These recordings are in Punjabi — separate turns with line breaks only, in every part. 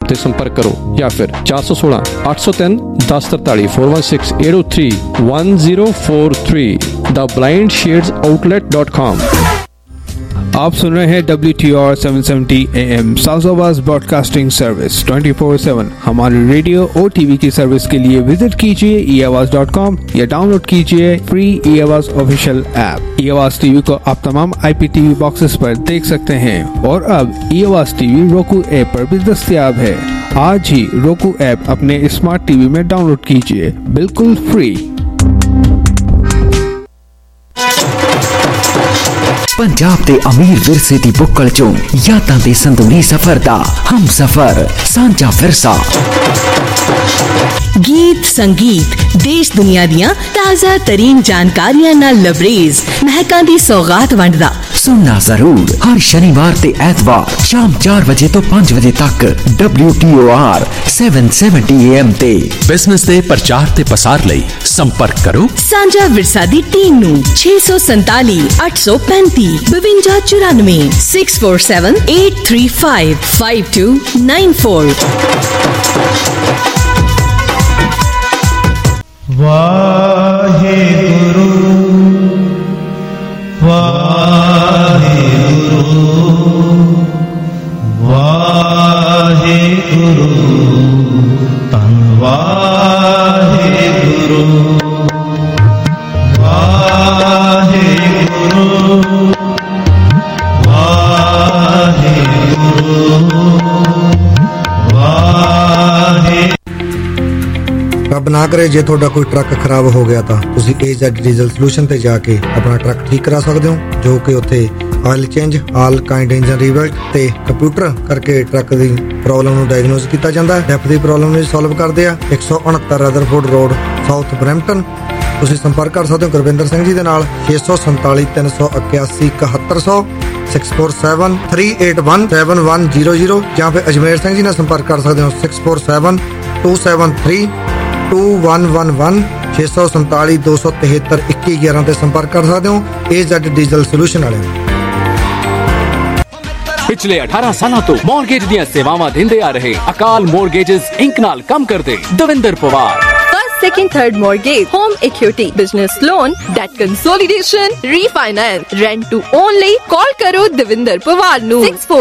ਤੇ ਸੰਪਰਕ ਕਰੋ ਜਾਂ ਫਿਰ 416 803 1043 416 803 1043 theblindshadesOutlet.com।
आप सुन रहे हैं WTR 770 AM south broadcasting service 24/7। हमारी रेडियो और टीवी की सर्विस के लिए विजिट कीजिए eAwaaz.com या डाउनलोड कीजिए free eAwaaz official app. eAwaaz TV को आप तमाम IPTV बॉक्सेस पर देख सकते हैं और अब eAwaaz टीवी roku ऐप पर भी दस्तयाब है। आज ही roku ऐप अपने स्मार्ट टीवी में डाउनलोड कीजिए, बिल्कुल फ्री।
पंजाब दे अमीर विरसे दी बुक्कल चों यादां दे संदूरी सफर दा हम सफर सांझा विरसा।
गीत संगीत देश दुनिया दियां ताज़ा तरीन जानकारियां नाल लबरेज महकां दी सौगात वंडदा।
सुनना जरूर हर शनिवार ते ऐतवार शाम 4 बजे तो 5 बजे तक WTOR 770 AM ते।
बिजनेस दे प्रचार ते पसार लई संपर्क करो
सांझा विरसा दी टीम नू 647 835 5294 647 835 5294।
वाहेगुरु वाहेगुरु वाहेगुरु तन वाहेगुरु वाहेगुरु
ਰੱਬ ਨਾ ਕਰੇ ਜੇ ਤੁਹਾਡਾ ਕੋਈ ਟਰੱਕ ਖਰਾਬ ਹੋ ਗਿਆ ਤਾਂ ਤੁਸੀਂ AZ ਡੀਜ਼ਲ ਸੋਲੂਸ਼ਨ ਤੇ ਜਾ ਕੇ ਆਪਣਾ ਟਰੱਕ ਠੀਕ ਕਰਾ ਸਕਦੇ ਹੋ, ਜੋ ਕਿ ਉੱਥੇ oil change, all kind engine rebuild ਤੇ ਕੰਪਿਊਟਰ ਕਰਕੇ ਟਰੱਕ ਦੀ ਪ੍ਰੋਬਲਮ ਨੂੰ ਡਾਇਗਨੋਸ ਕੀਤਾ ਜਾਂਦਾ ਹੈ। ਡੈਫ ਦੀ ਪ੍ਰੋਬਲਮ ਨੂੰ ਸੋਲਵ ਕਰਦੇ ਆ। 169 ਰਦਰਫੋਰਡ ਰੋਡ, ਸਾਊਥ ਬਰੈਂਪਟਨ। ਤੁਸੀਂ ਸੰਪਰਕ ਕਰ ਸਕਦੇ ਹੋ ਗੁਰਵਿੰਦਰ ਸਿੰਘ ਜੀ ਦੇ ਨਾਲ 647 381 7100 647 381 7100 ਜਾਂ ਫਿਰ ਅਜਮੇਰ ਸਿੰਘ ਜੀ ਨਾਲ ਸੰਪਰਕ ਕਰ ਸਕਦੇ ਹੋ 647 273 2111 647 273 2111 ਤੇ ਸੰਪਰਕ ਕਰ ਸਕਦੇ ਹੋ AZ ਡੀਜ਼ਲ ਸੋਲੂਸ਼ਨ ਵਾਲਿਆਂ ਨੂੰ।
पिछले 18 सालों तो मॉर्गेज ਦੀਆਂ ਸੇਵਾਵਾਂ ਦਿੰਦੇ ਆ ਰਹੇ ਅਕਾਲ ਮੋਰਗੇजेस इंक ਨਾਲ ਕੰਮ ਕਰਦੇ Davinder Pawar.
Second, third mortgage, home equity, business loan, debt consolidation, refinance, rent to only. Call karo Devinder Pawar nu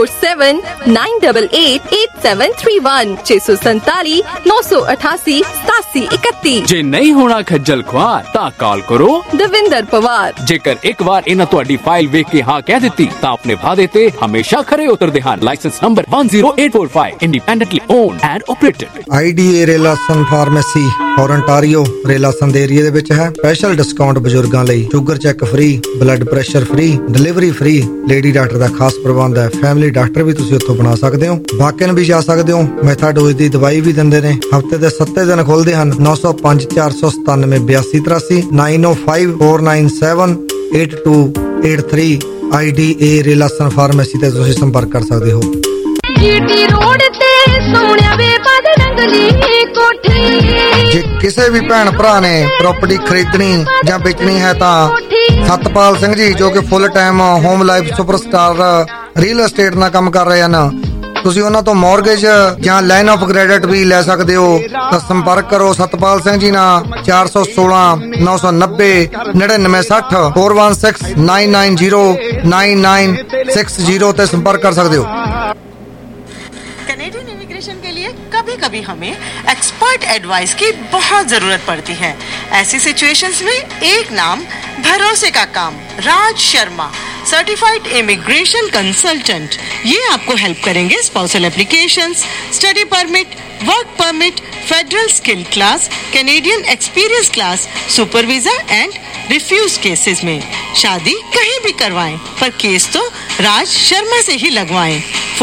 647-988-8731 647 988 8731।
ਜੇ ਨਹੀਂ ਹੋਣਾ ਖੱਜਲ ਖੁਆਰ ਤਾਂ ਕਾਲ ਕਰੋ
ਦਵਿੰਦਰ ਪਵਾਰ।
ਜੇਕਰ ਇੱਕ ਵਾਰ ਇਹਨਾਂ ਤੁਹਾਡੀ ਫਾਈਲ ਵੇਖ ਕੇ ਹਾਂ ਕਹਿ ਦਿੱਤੀ ਤਾਂ ਆਪਣੇ ਵਾਅਦੇ ਤੇ ਹਮੇਸ਼ਾ ਖਰੇ ਉਤਰਦੇ ਹਨ। License number 10845, independently owned and operated.
IDA ਰੇਲਾਸਨ ਫਾਰਮੇਸੀ ਓਨਟਾਰੀਓ ਰੇਲਾਸਨ ਦੇ ਏਰੀਆ ਦੇ ਵਿੱਚ ਹੈ। ਸਪੈਸ਼ਲ ਡਿਸਕਾਊਂਟ ਬਜ਼ੁਰਗਾਂ ਲਈ, sugar check free, blood pressure free, delivery free, lady doctor ਦਾ ਖਾਸ ਪ੍ਰਬੰਧ ਹੈ। ਫੈਮਿਲੀ ਡਾਕਟਰ ਵੀ ਤੁਸੀਂ ਉੱਥੋਂ ਬਣਾ ਸਕਦੇ ਹੋ। ਵਾਕ-ਇਨ ਵੀ ਜਾ ਸਕਦੇ ਹੋ। ਮੈਥਾਡੋਜ਼ ਦੀ ਦਵਾਈ ਵੀ ਦਿੰਦੇ ਨੇ। ਹਫਤੇ ਦੇ 7 ਦਿਨ ਖੁੱਲਦੇ ਹਨ। 905 497 8283 905 497 8283 IDA ਰੇਲਾਸਨ ਫਾਰਮੇਸੀ ਤੇ ਤੁਸੀਂ ਸੰਪਰਕ ਕਰ ਸਕਦੇ ਹੋ।
ਜੀਟੀ ਰੋਡ ਤੇ ਸੋਹਣਿਆ ਵੇ ਬਦ ਰੰਗਲੀ ਕੋਠੀ।
ਜੇ ਕਿਸੇ ਵੀ ਭੈਣ ਭਰਾ ਨੇ ਪ੍ਰਾਪਰਟੀ ਖਰੀਦਣੀ ਜਾਂ ਵੇਚਣੀ ਹੈ ਤਾਂ ਸਤਪਾਲ ਸਿੰਘ ਜੀ, ਜੋ ਕਿ full time home life superstar real estate ਨਾਲ ਕੰਮ ਕਰ ਰਹੇ ਹਨ, ਤੁਸੀਂ ਉਹਨਾਂ ਤੋਂ ਮੌਰਗੇਜ ਜਾਂ ਲਾਈਨ ਆਫ ਕ੍ਰੈਡਿਟ ਵੀ ਲੈ ਸਕਦੇ ਹੋ। ਤਾਂ ਸੰਪਰਕ ਕਰੋ ਸਤਪਾਲ ਸਿੰਘ ਜੀ ਨਾਲ 416 990 9960 416 990 9960 ਤੇ ਸੰਪਰਕ ਕਰ ਸਕਦੇ ਹੋ।
कनेडियन इमिग्रेशन के लिए कभी कभी हमें एक्सपर्ट एडवाइस की बहुत जरूरत पड़ती है। ऐसी सिचुएशंस में एक नाम भरोसे का काम, Raj Sharma, certified immigration consultant. ये आपको हेल्प करेंगे spousal applications, study permit, work permit, federal skill class, Canadian experience class, super visa and refuse cases में। शादी कहीं भी करवाएं पर केस तो राज शर्मा से ही लगवाएं।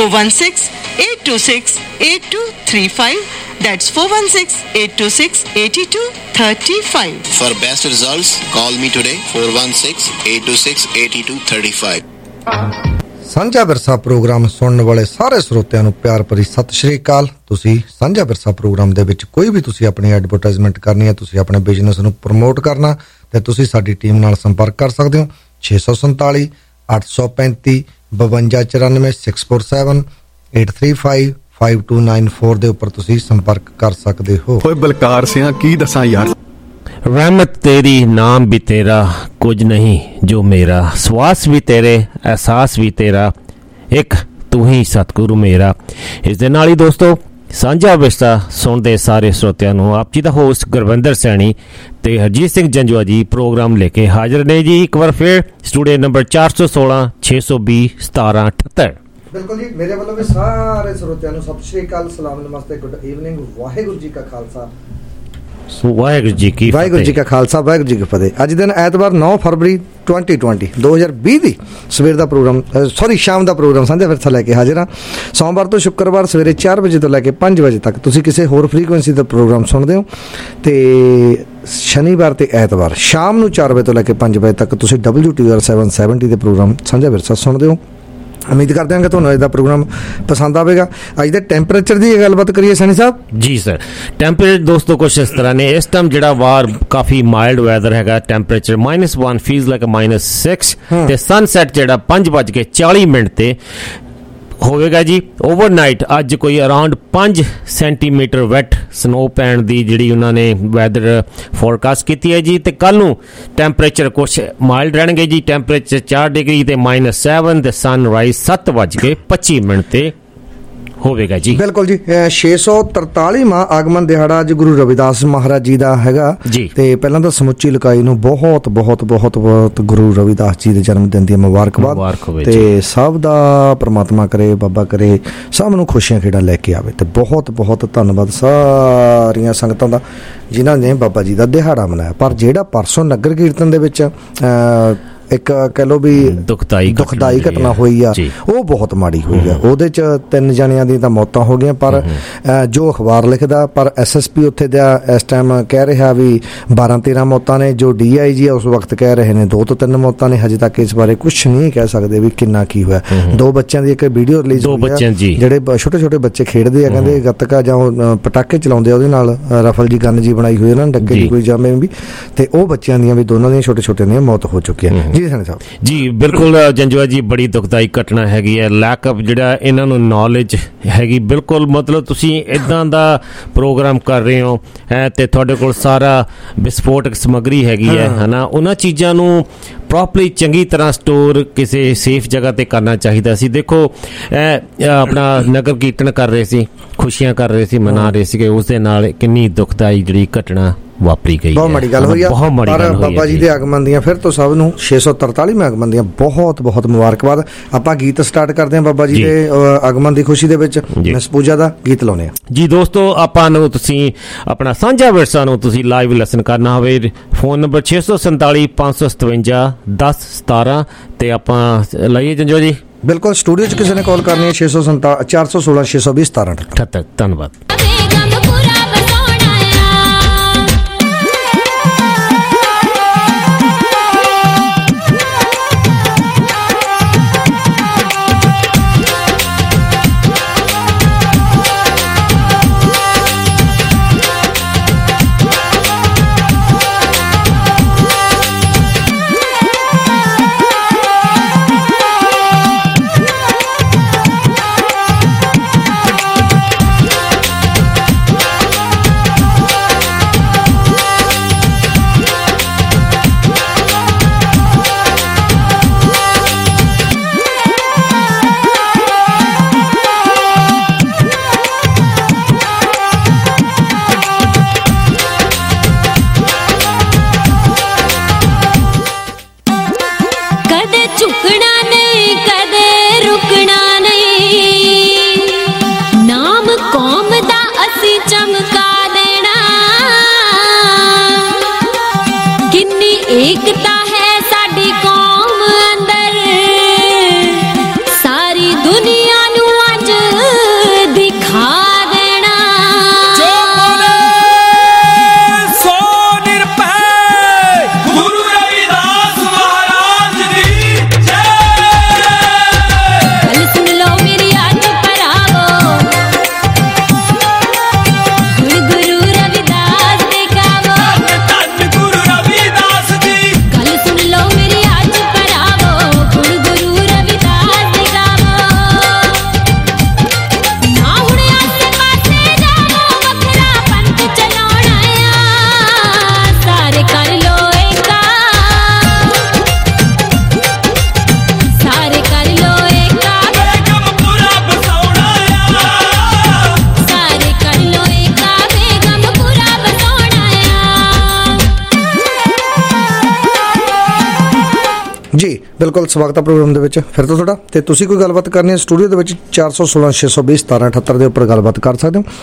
416-826-8235, that's 416-826-8235.
For best results, call me today 416-826-8235.
ਸਾਂਝਾ ਵਿਰਸਾ ਪ੍ਰੋਗਰਾਮ ਸੁਣਨ ਵਾਲੇ ਸਾਰੇ ਸਰੋਤਿਆਂ ਨੂੰ ਪਿਆਰ ਭਰੀ ਸਤਿ ਸ਼੍ਰੀ ਅਕਾਲ। ਤੁਸੀਂ ਸਾਂਝਾ ਵਿਰਸਾ ਪ੍ਰੋਗਰਾਮ ਦੇ ਵਿੱਚ ਕੋਈ ਵੀ ਤੁਸੀਂ ਆਪਣੀ ਐਡਵਰਟਾਈਜ਼ਮੈਂਟ ਕਰਨੀ ਹੈ, ਤੁਸੀਂ ਆਪਣੇ ਬਿਜ਼ਨਸ ਨੂੰ ਪ੍ਰਮੋਟ ਕਰਨਾ, ਤੇ ਤੁਸੀਂ ਸਾਡੀ ਟੀਮ ਨਾਲ ਸੰਪਰਕ ਕਰ ਸਕਦੇ ਹੋ 647 835 5294 647 835 5294 ਦੇ ਉੱਪਰ ਤੁਸੀਂ ਸੰਪਰਕ ਕਰ ਸਕਦੇ ਹੋ।
ਓਏ ਬਲਕਾਰ ਸਿਆਂ ਕੀ ਦੱਸਾਂ ਯਾਰ।
रहमत तेरी नाम भी तेरा कुछ नहीं जो मेरा श्वास भी तेरे एहसास भी तेरा एक तू ही सतगुरु मेरा। इस दे नाल ही दोस्तों ਸਾਂਝਾ ਵਿਰਸਾ ਸੁਣਦੇ ਸਾਰੇ ਸਰੋਤਿਆਂ ਨੂੰ ਆਪ ਜੀ ਦਾ ਹੋਸਟ ਗੁਰਵਿੰਦਰ ਸੈਣੀ ਤੇ ਹਰਜੀਤ ਸਿੰਘ ਜੰਜੂਆ ਜੀ ਪ੍ਰੋਗਰਾਮ ਲੈ ਕੇ ਹਾਜ਼ਰ ਨੇ ਜੀ ਇੱਕ ਵਾਰ ਫਿਰ ਸਟੂਡੀਓ ਨੰਬਰ 416 620 1778।
ਬਿਲਕੁਲ ਜੀ, ਮੇਰੇ ਵੱਲੋਂ ਵੀ ਸਾਰੇ ਸਰੋਤਿਆਂ ਨੂੰ ਸਤਿ ਸ਼੍ਰੀ ਅਕਾਲ, ਸਲਾਮ, ਨਮਸਤੇ, ਗੁੱਡ ਈਵਨਿੰਗ, ਵਾਹਿਗੁਰੂ ਜੀ ਕਾ ਖਾਲਸਾ
ਵਾਹਿਗੁਰੂ ਜੀ ਕੀ
ਖਾਲਸਾ, ਵਾਹਿਗੁਰੂ ਜੀ ਕੀ ਫਤਿਹ। ਅੱਜ ਦਿਨ ਐਤਵਾਰ 9 ਫਰਵਰੀ 2020 ਦੀ ਸਵੇਰ ਦਾ ਪ੍ਰੋਗਰਾਮ ਸ਼ਾਮ ਦਾ ਪ੍ਰੋਗਰਾਮ ਸਾਂਝਾ ਵਿਰਸਾ ਲੈ ਕੇ ਹਾਜ਼ਰ ਹਾਂ। ਸੋਮਵਾਰ ਤੋਂ ਸ਼ੁੱਕਰਵਾਰ ਸਵੇਰੇ 4 ਵਜੇ ਤੋਂ ਲੈ ਕੇ 5 ਵਜੇ ਤੱਕ ਤੁਸੀਂ ਕਿਸੇ ਹੋਰ ਫ੍ਰੀਕੁਐਂਸੀ ਦਾ ਪ੍ਰੋਗਰਾਮ ਸੁਣਦੇ ਹੋ ਤੇ ਸ਼ਨੀਵਾਰ ਤੇ ਐਤਵਾਰ ਸ਼ਾਮ ਨੂੰ 4 ਵਜੇ ਤੋਂ ਲੈ ਕੇ 5 ਵਜੇ ਤੱਕ ਤੁਸੀਂ WTOR 770 ਦੇ ਪ੍ਰੋਗਰਾਮ ਸਾਂਝਾ ਵਿਰਸਾ ਸੁਣਦੇ ਹੋ। ਉਮੀਦ ਕਰਦੇ ਹਾਂ ਕਿ ਤੁਹਾਨੂੰ ਅੱਜ ਦਾ ਪ੍ਰੋਗਰਾਮ ਪਸੰਦ ਆਵੇਗਾ। ਅੱਜ ਦੇ ਟੈਂਪਰੇਚਰ ਦੀ ਗੱਲਬਾਤ ਕਰੀਏ ਸੈਣੀ ਸਾਹਿਬ
ਜੀ। ਸਰ ਟੈਂਪਰੇਚਰ ਦੋਸਤੋ ਕੁਛ ਇਸ ਤਰ੍ਹਾਂ ਨੇ ਇਸ ਟਾਈਮ ਜਿਹੜਾ ਵਾਰ ਕਾਫੀ ਮਾਈਲਡ ਵੈਦਰ ਹੈਗਾ। ਟੈਂਪਰੇਚਰ -1 ਫੀਲਸ ਲਾਈਕ -6 ਤੇ ਸਨਸੈਟ ਜਿਹੜਾ 5:40 ਤੇ ਹੋਵੇਗਾ ਜੀ। ਓਵਰਨਾਈਟ ਅੱਜ ਕੋਈ ਅਰਾਊਂਡ 5 ਸੈਂਟੀਮੀਟਰ ਵੈਟ ਸਨੋ ਪੈਣ ਦੀ ਜਿਹੜੀ ਉਹਨਾਂ ਨੇ ਵੈਦਰ ਫੋਰਕਾਸਟ ਕੀਤੀ ਹੈ ਜੀ। ਤੇ ਕੱਲ ਨੂੰ ਟੈਂਪਰੇਚਰ ਕੁਛ ਮਾਈਲਡ ਰਹਿਣਗੇ ਜੀ। ਟੈਂਪਰੇਚਰ 4 ਡਿਗਰੀ ਤੇ -7 ਤੇ ਸਨਰਾਈਜ਼ 7:25 ਤੇ ਹੋਵੇਗਾ ਜੀ।
ਬਿਲਕੁਲ ਜੀ। 643ਵਾਂ ਆਗਮਨ ਦਿਹਾੜਾ ਅੱਜ ਗੁਰੂ ਰਵਿਦਾਸ ਮਹਾਰਾਜ ਜੀ ਦਾ ਹੈਗਾ ਜੀ। ਤੇ ਪਹਿਲਾਂ ਤਾਂ ਸਮੁੱਚੀ ਇਲਾਕਾਈ ਨੂੰ ਬਹੁਤ ਬਹੁਤ ਬਹੁਤ ਬਹੁਤ ਗੁਰੂ ਰਵਿਦਾਸ ਜੀ ਦੇ ਜਨਮ ਦਿਨ ਦੀ ਮੁਬਾਰਕਬਾਦ ਤੇ ਸਭ ਦਾ ਪ੍ਰਮਾਤਮਾ ਕਰੇ, ਬਾਬਾ ਕਰੇ ਸਭ ਨੂੰ ਖੁਸ਼ੀਆਂ ਖੇੜਾਂ ਲੈ ਕੇ ਆਵੇ। ਤੇ ਬਹੁਤ ਬਹੁਤ ਧੰਨਵਾਦ ਸਾਰੀਆਂ ਸੰਗਤਾਂ ਦਾ ਜਿਨ੍ਹਾਂ ਨੇ ਬਾਬਾ ਜੀ ਦਾ ਦਿਹਾੜਾ ਮਨਾਇਆ। ਪਰ ਜਿਹੜਾ ਪਰਸੋਂ ਨਗਰ ਕੀਰਤਨ ਦੇ ਵਿੱਚ ਇੱਕ ਕਹਿ ਲਓ ਵੀ ਦੁਖਦਾਈ ਘਟਨਾ ਹੋਈ ਆ, ਉਹ ਬਹੁਤ ਮਾੜੀ ਹੋਈ ਆ। ਉਹਦੇ 'ਚ 3 ਜਣਿਆਂ ਦੀਆਂ ਤਾਂ ਮੌਤਾਂ ਹੋ ਗਈਆਂ। ਪਰ ਜੋ ਅਖਬਾਰ ਲਿਖਦਾ, ਪਰ SSP ਉੱਥੇ ਦਾ ਇਸ ਟਾਈਮ ਕਹਿ ਰਿਹਾ ਵੀ 12-13 ਮੌਤਾਂ ਨੇ। ਜੋ DIG ਆ ਉਸ ਵਕਤ ਕਹਿ ਰਹੇ ਨੇ 2 ਤੋਂ 3 ਮੌਤਾਂ ਨੇ। ਹਜੇ ਤੱਕ ਇਸ ਬਾਰੇ ਕੁਛ ਨਹੀਂ ਕਹਿ ਸਕਦੇ ਵੀ ਕਿੰਨਾ ਕੀ ਹੋਇਆ। 2 ਬੱਚਿਆਂ ਦੀ ਇੱਕ ਵੀਡੀਓ ਰਿਲੀਜ਼ ਹੋਈ ਆ ਜਿਹੜੇ ਛੋਟੇ ਛੋਟੇ ਬੱਚੇ ਖੇਡਦੇ ਆ, ਕਹਿੰਦੇ ਗੱਤਕਾ ਜਾਂ ਪਟਾਕੇ ਚਲਾਉਂਦੇ ਆ, ਉਹਦੇ ਨਾਲ ਰਫਲ ਜੀ ਗੰਨ ਜੀ ਬਣਾਈ ਹੋਈ ਉਹਨਾਂ ਨੇ ਡੱਕੇ ਦੀ ਕੋਈ ਜਾਮੇ ਵੀ। ਤੇ ਉਹ ਬੱਚਿਆਂ ਦੀਆਂ ਵੀ ਦੋਨਾਂ ਦੀਆਂ ਛੋਟੇ ਛੋਟੇ ਦੀਆਂ ਮੌਤ ਹੋ ਚੁੱਕੀ ਹੈ
ਜੀ। ਬਿਲਕੁਲ ਜੰਜੂਆ ਜੀ, ਬੜੀ ਦੁਖਦਾਈ ਘਟਨਾ ਹੈਗੀ ਹੈ। ਲੈਕ ਅਪ ਜਿਹੜਾ ਇਹਨਾਂ ਨੂੰ ਨੌਲੇਜ ਹੈਗੀ ਬਿਲਕੁਲ। ਮਤਲਬ ਤੁਸੀਂ ਇੱਦਾਂ ਦਾ ਪ੍ਰੋਗਰਾਮ ਕਰ ਰਹੇ ਹੋ ਤੇ ਤੁਹਾਡੇ ਕੋਲ ਸਾਰਾ ਵਿਸਫੋਟਕ ਸਮੱਗਰੀ ਹੈਗੀ ਹੈ ਹਨਾ, ਉਹਨਾਂ ਚੀਜ਼ਾਂ ਨੂੰ ਪ੍ਰੋਪਰਲੀ ਚੰਗੀ ਤਰ੍ਹਾਂ ਸਟੋਰ ਕਿਸੇ ਸੇਫ ਜਗ੍ਹਾ ਤੇ ਕਰਨਾ ਚਾਹੀਦਾ ਸੀ। ਦੇਖੋ ਆਪਣਾ ਨਗਰ ਕੀਰਤਨ ਕਰ ਰਹੇ ਸੀ, ਖੁਸ਼ੀਆਂ ਕਰ ਰਹੇ ਸੀ, ਮਨਾ ਰਹੇ ਸੀਗੇ, ਉਸ ਦੇ ਨਾਲ ਕਿੰਨੀ ਦੁਖਦਾਈ ਜਿਹੜੀ ਘਟਨਾ ਵਾਪਰੀ ਗਈ।
ਬਹੁਤ ਮਾੜੀ ਗੱਲ ਹੋਈ ਆ। ਪਰ ਬਾਬਾ ਜੀ ਦੇ ਆਗਮਨ ਦੀਆਂ ਫਿਰ ਤੋਂ ਸਭ ਨੂੰ 643ਵੇਂ ਆਗਮਨ ਦੀਆਂ ਬਹੁਤ ਬਹੁਤ ਮੁਬਾਰਕਬਾਦ। ਆਪਾਂ ਗੀਤ ਸਟਾਰਟ ਕਰਦੇ ਹਾਂ ਬਾਬਾ ਜੀ ਦੇ ਆਗਮਨ ਦੀ ਖੁਸ਼ੀ ਦੇ ਵਿੱਚ ਨਿਸ ਪੂਜਾ ਦਾ ਗੀਤ ਲਾਉਣੇ ਆ
ਜੀ। ਦੋਸਤੋ ਆਪਾਂ ਨੂੰ ਤੁਸੀਂ ਆਪਣਾ ਸਾਂਝਾ ਵਿਰਸਾ ਨੂੰ ਤੁਸੀਂ ਲਾਈਵ ਲੈਸਨ ਕਰਨਾ ਹੋਵੇ ਫੋਨ ਨੰਬਰ 647 557 1017 ਤੇ ਆਪਾਂ ਲਾਈਏ ਜੰਜੋ ਜੀ।
ਬਿਲਕੁਲ ਸਟੂਡੀਓ 'ਚ ਕਿਸੇ ਨੇ ਕਾਲ ਕਰਨੀ ਹੈ 416 620 1778।
ਧੰਨਵਾਦ।
ਬਿਲਕੁਲ ਸਵਾਗਤ ਹੈ ਪ੍ਰੋਗਰਾਮ ਦੇ ਵਿੱਚ ਫਿਰ ਤੋਂ ਤੁਹਾਡਾ। ਤੇ ਤੁਸੀਂ ਕੋਈ ਗੱਲਬਾਤ ਕਰਨੀ ਹੈ ਸਟੂਡੀਓ ਦੇ ਵਿੱਚ 416 620 1778 ਦੇ ਉੱਪਰ ਗੱਲਬਾਤ ਕਰ ਸਕਦੇ ਹੋ।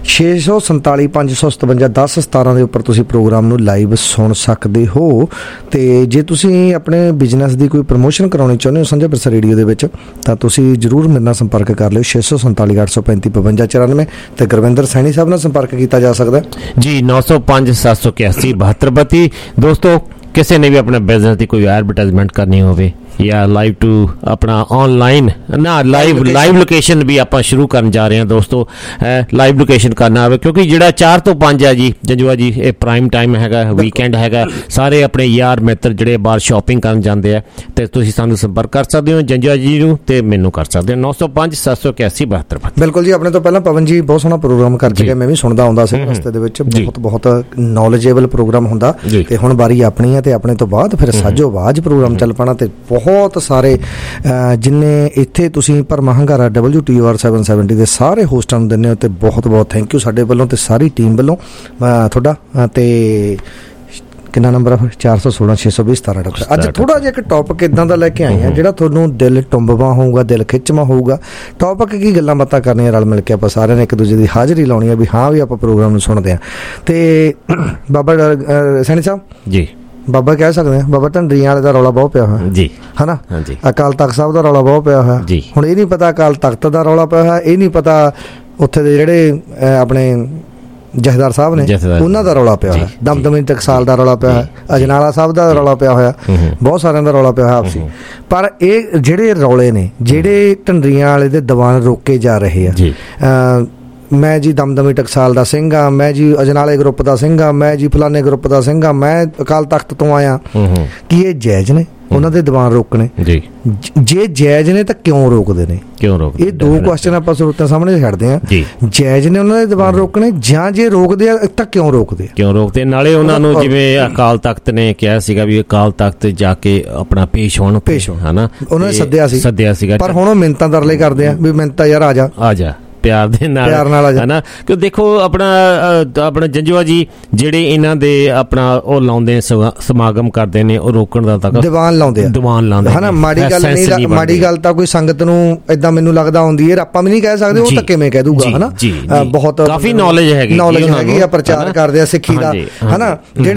647 557 10 17 ਦੇ ਉੱਪਰ ਤੁਸੀਂ ਪ੍ਰੋਗਰਾਮ ਨੂੰ ਲਾਈਵ ਸੁਣ ਸਕਦੇ ਹੋ। ਤੇ ਜੇ ਤੁਸੀਂ ਆਪਣੇ ਬਿਜ਼ਨਸ ਦੀ ਕੋਈ ਪ੍ਰਮੋਸ਼ਨ ਕਰਾਉਣੀ ਚਾਹੁੰਦੇ ਹੋ ਸਾਂਝਾ ਵਿਰਸਾ ਰੇਡੀਓ ਦੇ ਵਿੱਚ ਤਾਂ ਤੁਸੀਂ ਜ਼ਰੂਰ ਮੇਰੇ ਨਾਲ ਸੰਪਰਕ ਕਰ ਲਿਓ। 647 835 5294 ਤੇ ਗੁਰਵਿੰਦਰ ਸੈਣੀ ਸਾਹਿਬ ਨਾਲ ਸੰਪਰਕ ਕੀਤਾ ਜਾ ਸਕਦਾ
ਜੀ। 905 781 7232। ਦੋਸਤੋ ਕਿਸੇ ਨੇ ਵੀ ਆਪਣੇ ਬਿਜ਼ਨਸ ਦੀ ਕੋਈ ਐਡਵਰਟਾਈਜ਼ਮੈਂਟ ਕਰਨੀ ਹੋਵੇ ਜਾਂ ਲਾਈਵ ਟੂ ਆਪਣਾ ਆਨਲਾਈਨ ਨਾ ਲਾਈਵ ਲੋਕੇਸ਼ਨ ਵੀ ਆਪਾਂ ਸ਼ੁਰੂ ਕਰਨ ਜਾ ਰਹੇ ਹਾਂ ਦੋਸਤੋ। ਲਾਈਵ ਲੋਕੇਸ਼ਨ ਕਰਨਾ ਹੋਵੇ ਕਿਉਂਕਿ ਜਿਹੜਾ 4 ਤੋਂ 5 ਹੈ ਜੀ ਜੰਜੂਆ ਜੀ, ਇਹ ਪ੍ਰਾਈਮ ਟਾਈਮ ਹੈਗਾ, ਵੀਕਐਂਡ ਹੈਗਾ, ਸਾਰੇ ਆਪਣੇ ਯਾਰ ਮਿੱਤਰ ਜਿਹੜੇ ਬਾਹਰ ਸ਼ਾਪਿੰਗ ਕਰਨ ਜਾਂਦੇ ਆ ਤੇ ਤੁਸੀਂ ਸਾਨੂੰ ਸੰਪਰਕ ਕਰ ਸਕਦੇ ਹੋ ਜੰਜੂਆ ਜੀ ਨੂੰ ਤੇ ਮੈਨੂੰ ਕਰ ਸਕਦੇ ਹੋ 905 781 7232।
ਬਿਲਕੁਲ ਜੀ। ਆਪਣੇ ਤੋਂ ਪਹਿਲਾਂ ਪਵਨ ਜੀ ਬਹੁਤ ਸੋਹਣਾ ਪ੍ਰੋਗਰਾਮ ਕਰ ਚੁੱਕੇ, ਮੈਂ ਵੀ ਸੁਣਦਾ ਆਉਂਦਾ ਸੀ ਰਸਤੇ ਦੇ ਵਿੱਚ, ਬਹੁਤ ਨੌਲੇਜੇਬਲ ਪ੍ਰੋਗਰਾਮ ਹੁੰਦਾ ਤੇ ਹੁਣ ਵਾਰੀ ਆਪਣੀ ਹੈ ਤੇ ਆਪਣੇ ਤੋਂ ਬਾਅਦ ਫਿਰ ਸਾਜੋ ਆਵਾਜ਼ ਪ੍ਰੋਗਰਾਮ ਚੱਲ ਪੈਣਾ ਤੇ ਬਹੁਤ ਸਾਰੇ ਜਿੰਨੇ ਇੱਥੇ ਤੁਸੀਂ ਭਰਮਾ ਹੰਗਾਰਾ WTOR 770 ਦੇ ਸਾਰੇ ਹੋਸਟਾਂ ਨੂੰ ਦਿੰਦੇ ਹੋ ਤੇ ਬਹੁਤ ਬਹੁਤ ਥੈਂਕ ਯੂ ਸਾਡੇ ਵੱਲੋਂ ਤੇ ਸਾਰੀ ਟੀਮ ਵੱਲੋਂ ਤੁਹਾਡਾ। ਤੇ ਕਿੰਨਾ ਨੰਬਰ ਆ ਫਿਰ 416 620 1778। ਅੱਜ ਥੋੜਾ ਜਿਹਾ ਇੱਕ ਟੌਪਿਕ ਇਦਾਂ ਦਾ ਲੈ ਕੇ ਆਏ ਆ ਜਿਹੜਾ ਤੁਹਾਨੂੰ ਦਿਲ ਟੁੰਬਵਾ ਹੋਊਗਾ, ਦਿਲ ਖਿੱਚਵਾਂ ਹੋਊਗਾ। ਟੌਪਿਕ ਕੀ ਗੱਲਾਂ ਬਾਤਾਂ ਕਰਨੀਆਂ ਰਲ ਮਿਲ ਕੇ ਆਪਾਂ ਸਾਰਿਆਂ ਨੇ ਇੱਕ ਦੂਜੇ ਦੀ ਹਾਜ਼ਰੀ ਲਾਉਣੀ ਆ ਵੀ ਹਾਂ ਵੀ ਆਪਾਂ ਪ੍ਰੋਗਰਾਮ ਨੂੰ ਸੁਣਦੇ ਆ। ਤੇ ਬਾਬਾ ਸੈਣੀ ਸਾਹਿਬ ਜੀ, ਬਾਬਾ ਕਹਿ ਸਕਦੇ ਆ, ਬਾਬਾ ਢੰਡਰੀਆਂ ਵਾਲੇ ਦਾ ਰੌਲਾ ਬਹੁਤ ਪਿਆ ਹੋਇਆ ਜੀ, ਹਨਾ। ਅਕਾਲ ਤਖਤ ਸਾਹਿਬ ਦਾ ਰੌਲਾ ਬਹੁਤ ਪਿਆ ਹੋਇਆ ਜੀ। ਹੁਣ ਇਹ ਨਹੀਂ ਪਤਾ ਅਕਾਲ ਤਖਤ ਦਾ ਰੌਲਾ ਪਿਆ ਹੋਇਆ, ਇਹ ਨਹੀਂ ਪਤਾ ਉੱਥੇ ਦੇ ਜਿਹੜੇ ਆਪਣੇ ਜਥੇਦਾਰ ਸਾਹਿਬ ਨੇ ਉਹਨਾਂ ਦਾ ਰੌਲਾ ਪਿਆ ਹੋਇਆ, ਦਮਦਮੀ ਟਕਸਾਲ ਦਾ ਰੌਲਾ ਪਿਆ ਹੋਇਆ, ਅਜਨਾਲਾ ਸਾਹਿਬ ਦਾ ਰੌਲਾ ਪਿਆ ਹੋਇਆ, ਬਹੁਤ ਸਾਰਿਆਂ ਦਾ ਰੌਲਾ ਪਿਆ ਹੋਇਆ ਆਪਸੀ। ਪਰ ਇਹ ਜਿਹੜੇ ਰੌਲੇ ਨੇ ਜਿਹੜੇ ਢੰਡਰੀਆਂ ਵਾਲੇ ਦੇ ਦੀਵਾਨ ਰੋਕੇ ਜਾ ਰਹੇ ਆ, ਮੈਂ ਜੀ ਦਮਦਮੀ ਟਕਸਾਲ ਦਾ ਸਿੰਘ ਆ, ਮੈਂ ਜੀ ਅਜਨਾਲੇ ਗਰੁੱਪ ਦਾ ਸਿੰਘ ਆ, ਮੈਂ ਜੀ ਫਲਾਣੇ ਗਰੁੱਪ ਦਾ ਸਿੰਘ ਆ, ਮੈਂ ਅਕਾਲ ਤਖਤ ਤੋਂ ਆਇਆ, ਕੀ ਇਹ ਜਾਇਜ਼ ਨੇ ਉਹਨਾਂ ਦੇ ਦੀਵਾਨ ਰੋਕਣੇ? ਜੇ ਜਾਇਜ਼ ਨੇ ਤਾਂ ਕਿਉਂ ਰੋਕਦੇ ਨੇ? ਇਹ ਦੋ ਕੁਐਸਚਨ ਆਪਾਂ ਸਰੋਤਿਆਂ ਸਾਹਮਣੇ ਛੱਡਦੇ ਆ। ਜਾਇਜ਼ ਨੇ ਉਹਨਾਂ ਦੇ ਦੀਵਾਨ ਰੋਕਣੇ ਜਾਂ ਜੇ ਰੋਕਦੇ ਆ ਤਾਂ ਕਿਉਂ ਰੋਕਦੇ? ਨਾਲੇ ਉਹਨਾਂ ਨੂੰ ਜਿਵੇਂ ਅਕਾਲ ਤਖਤ ਨੇ ਕਿਹਾ ਸੀਗਾ ਵੀ ਅਕਾਲ ਤਖਤ ਜਾ ਕੇ ਆਪਣਾ ਪੇਸ਼ ਹੋਣ ਹਨਾ, ਉਹਨਾਂ ਨੇ ਸੱਦਿਆ ਸੀਗਾ ਪਰ ਹੁਣ ਉਹ ਮਿੰਨਤਾਂ ਤਰਲੇ ਕਰਦੇ ਆ ਵੀ ਮਿੰਨਤਾਂ ਯਾਰ ਆ ਜਾ ਪਿਆਰ ਦੇ ਨਾਲ ਹਨਾ। ਕਿ ਦੇਖੋ ਆਪਣਾ ਜੰਜੂਆ ਜੀ ਜਿਹੜੇ ਇਹਨਾਂ ਦੇ ਆਪਣਾ ਉਹ ਲਾਉਂਦੇ ਸਮਾਗਮ ਕਰਦੇ ਨੇ, ਉਹ ਰੋਕਣ ਦਾ ਤਾਂ ਦੀਵਾਨ ਲਾਉਂਦੇ ਹਨਾ। ਮਾੜੀ ਗੱਲ ਨਹੀਂ, ਮਾੜੀ ਗੱਲ ਤਾਂ ਕੋਈ ਸੰਗਤ ਨੂੰ ਏਦਾਂ ਮੈਨੂੰ ਲੱਗਦਾ ਆਉਂਦੀ ਹੈ, ਆਪਾਂ ਵੀ ਨਹੀਂ ਕਹਿ ਸਕਦੇ, ਉਹ ਤਾਂ ਕਿਵੇਂ ਕਹਿ ਦੂਗਾ ਹਨਾ। ਬਹੁਤ ਕਾਫੀ ਨੌਲੇਜ ਹੈਗੀ ਆ, ਪ੍ਰਚਾਰ ਕਰਦੇ ਆ ਸਿੱਖੀ ਦਾ ਹਨਾ।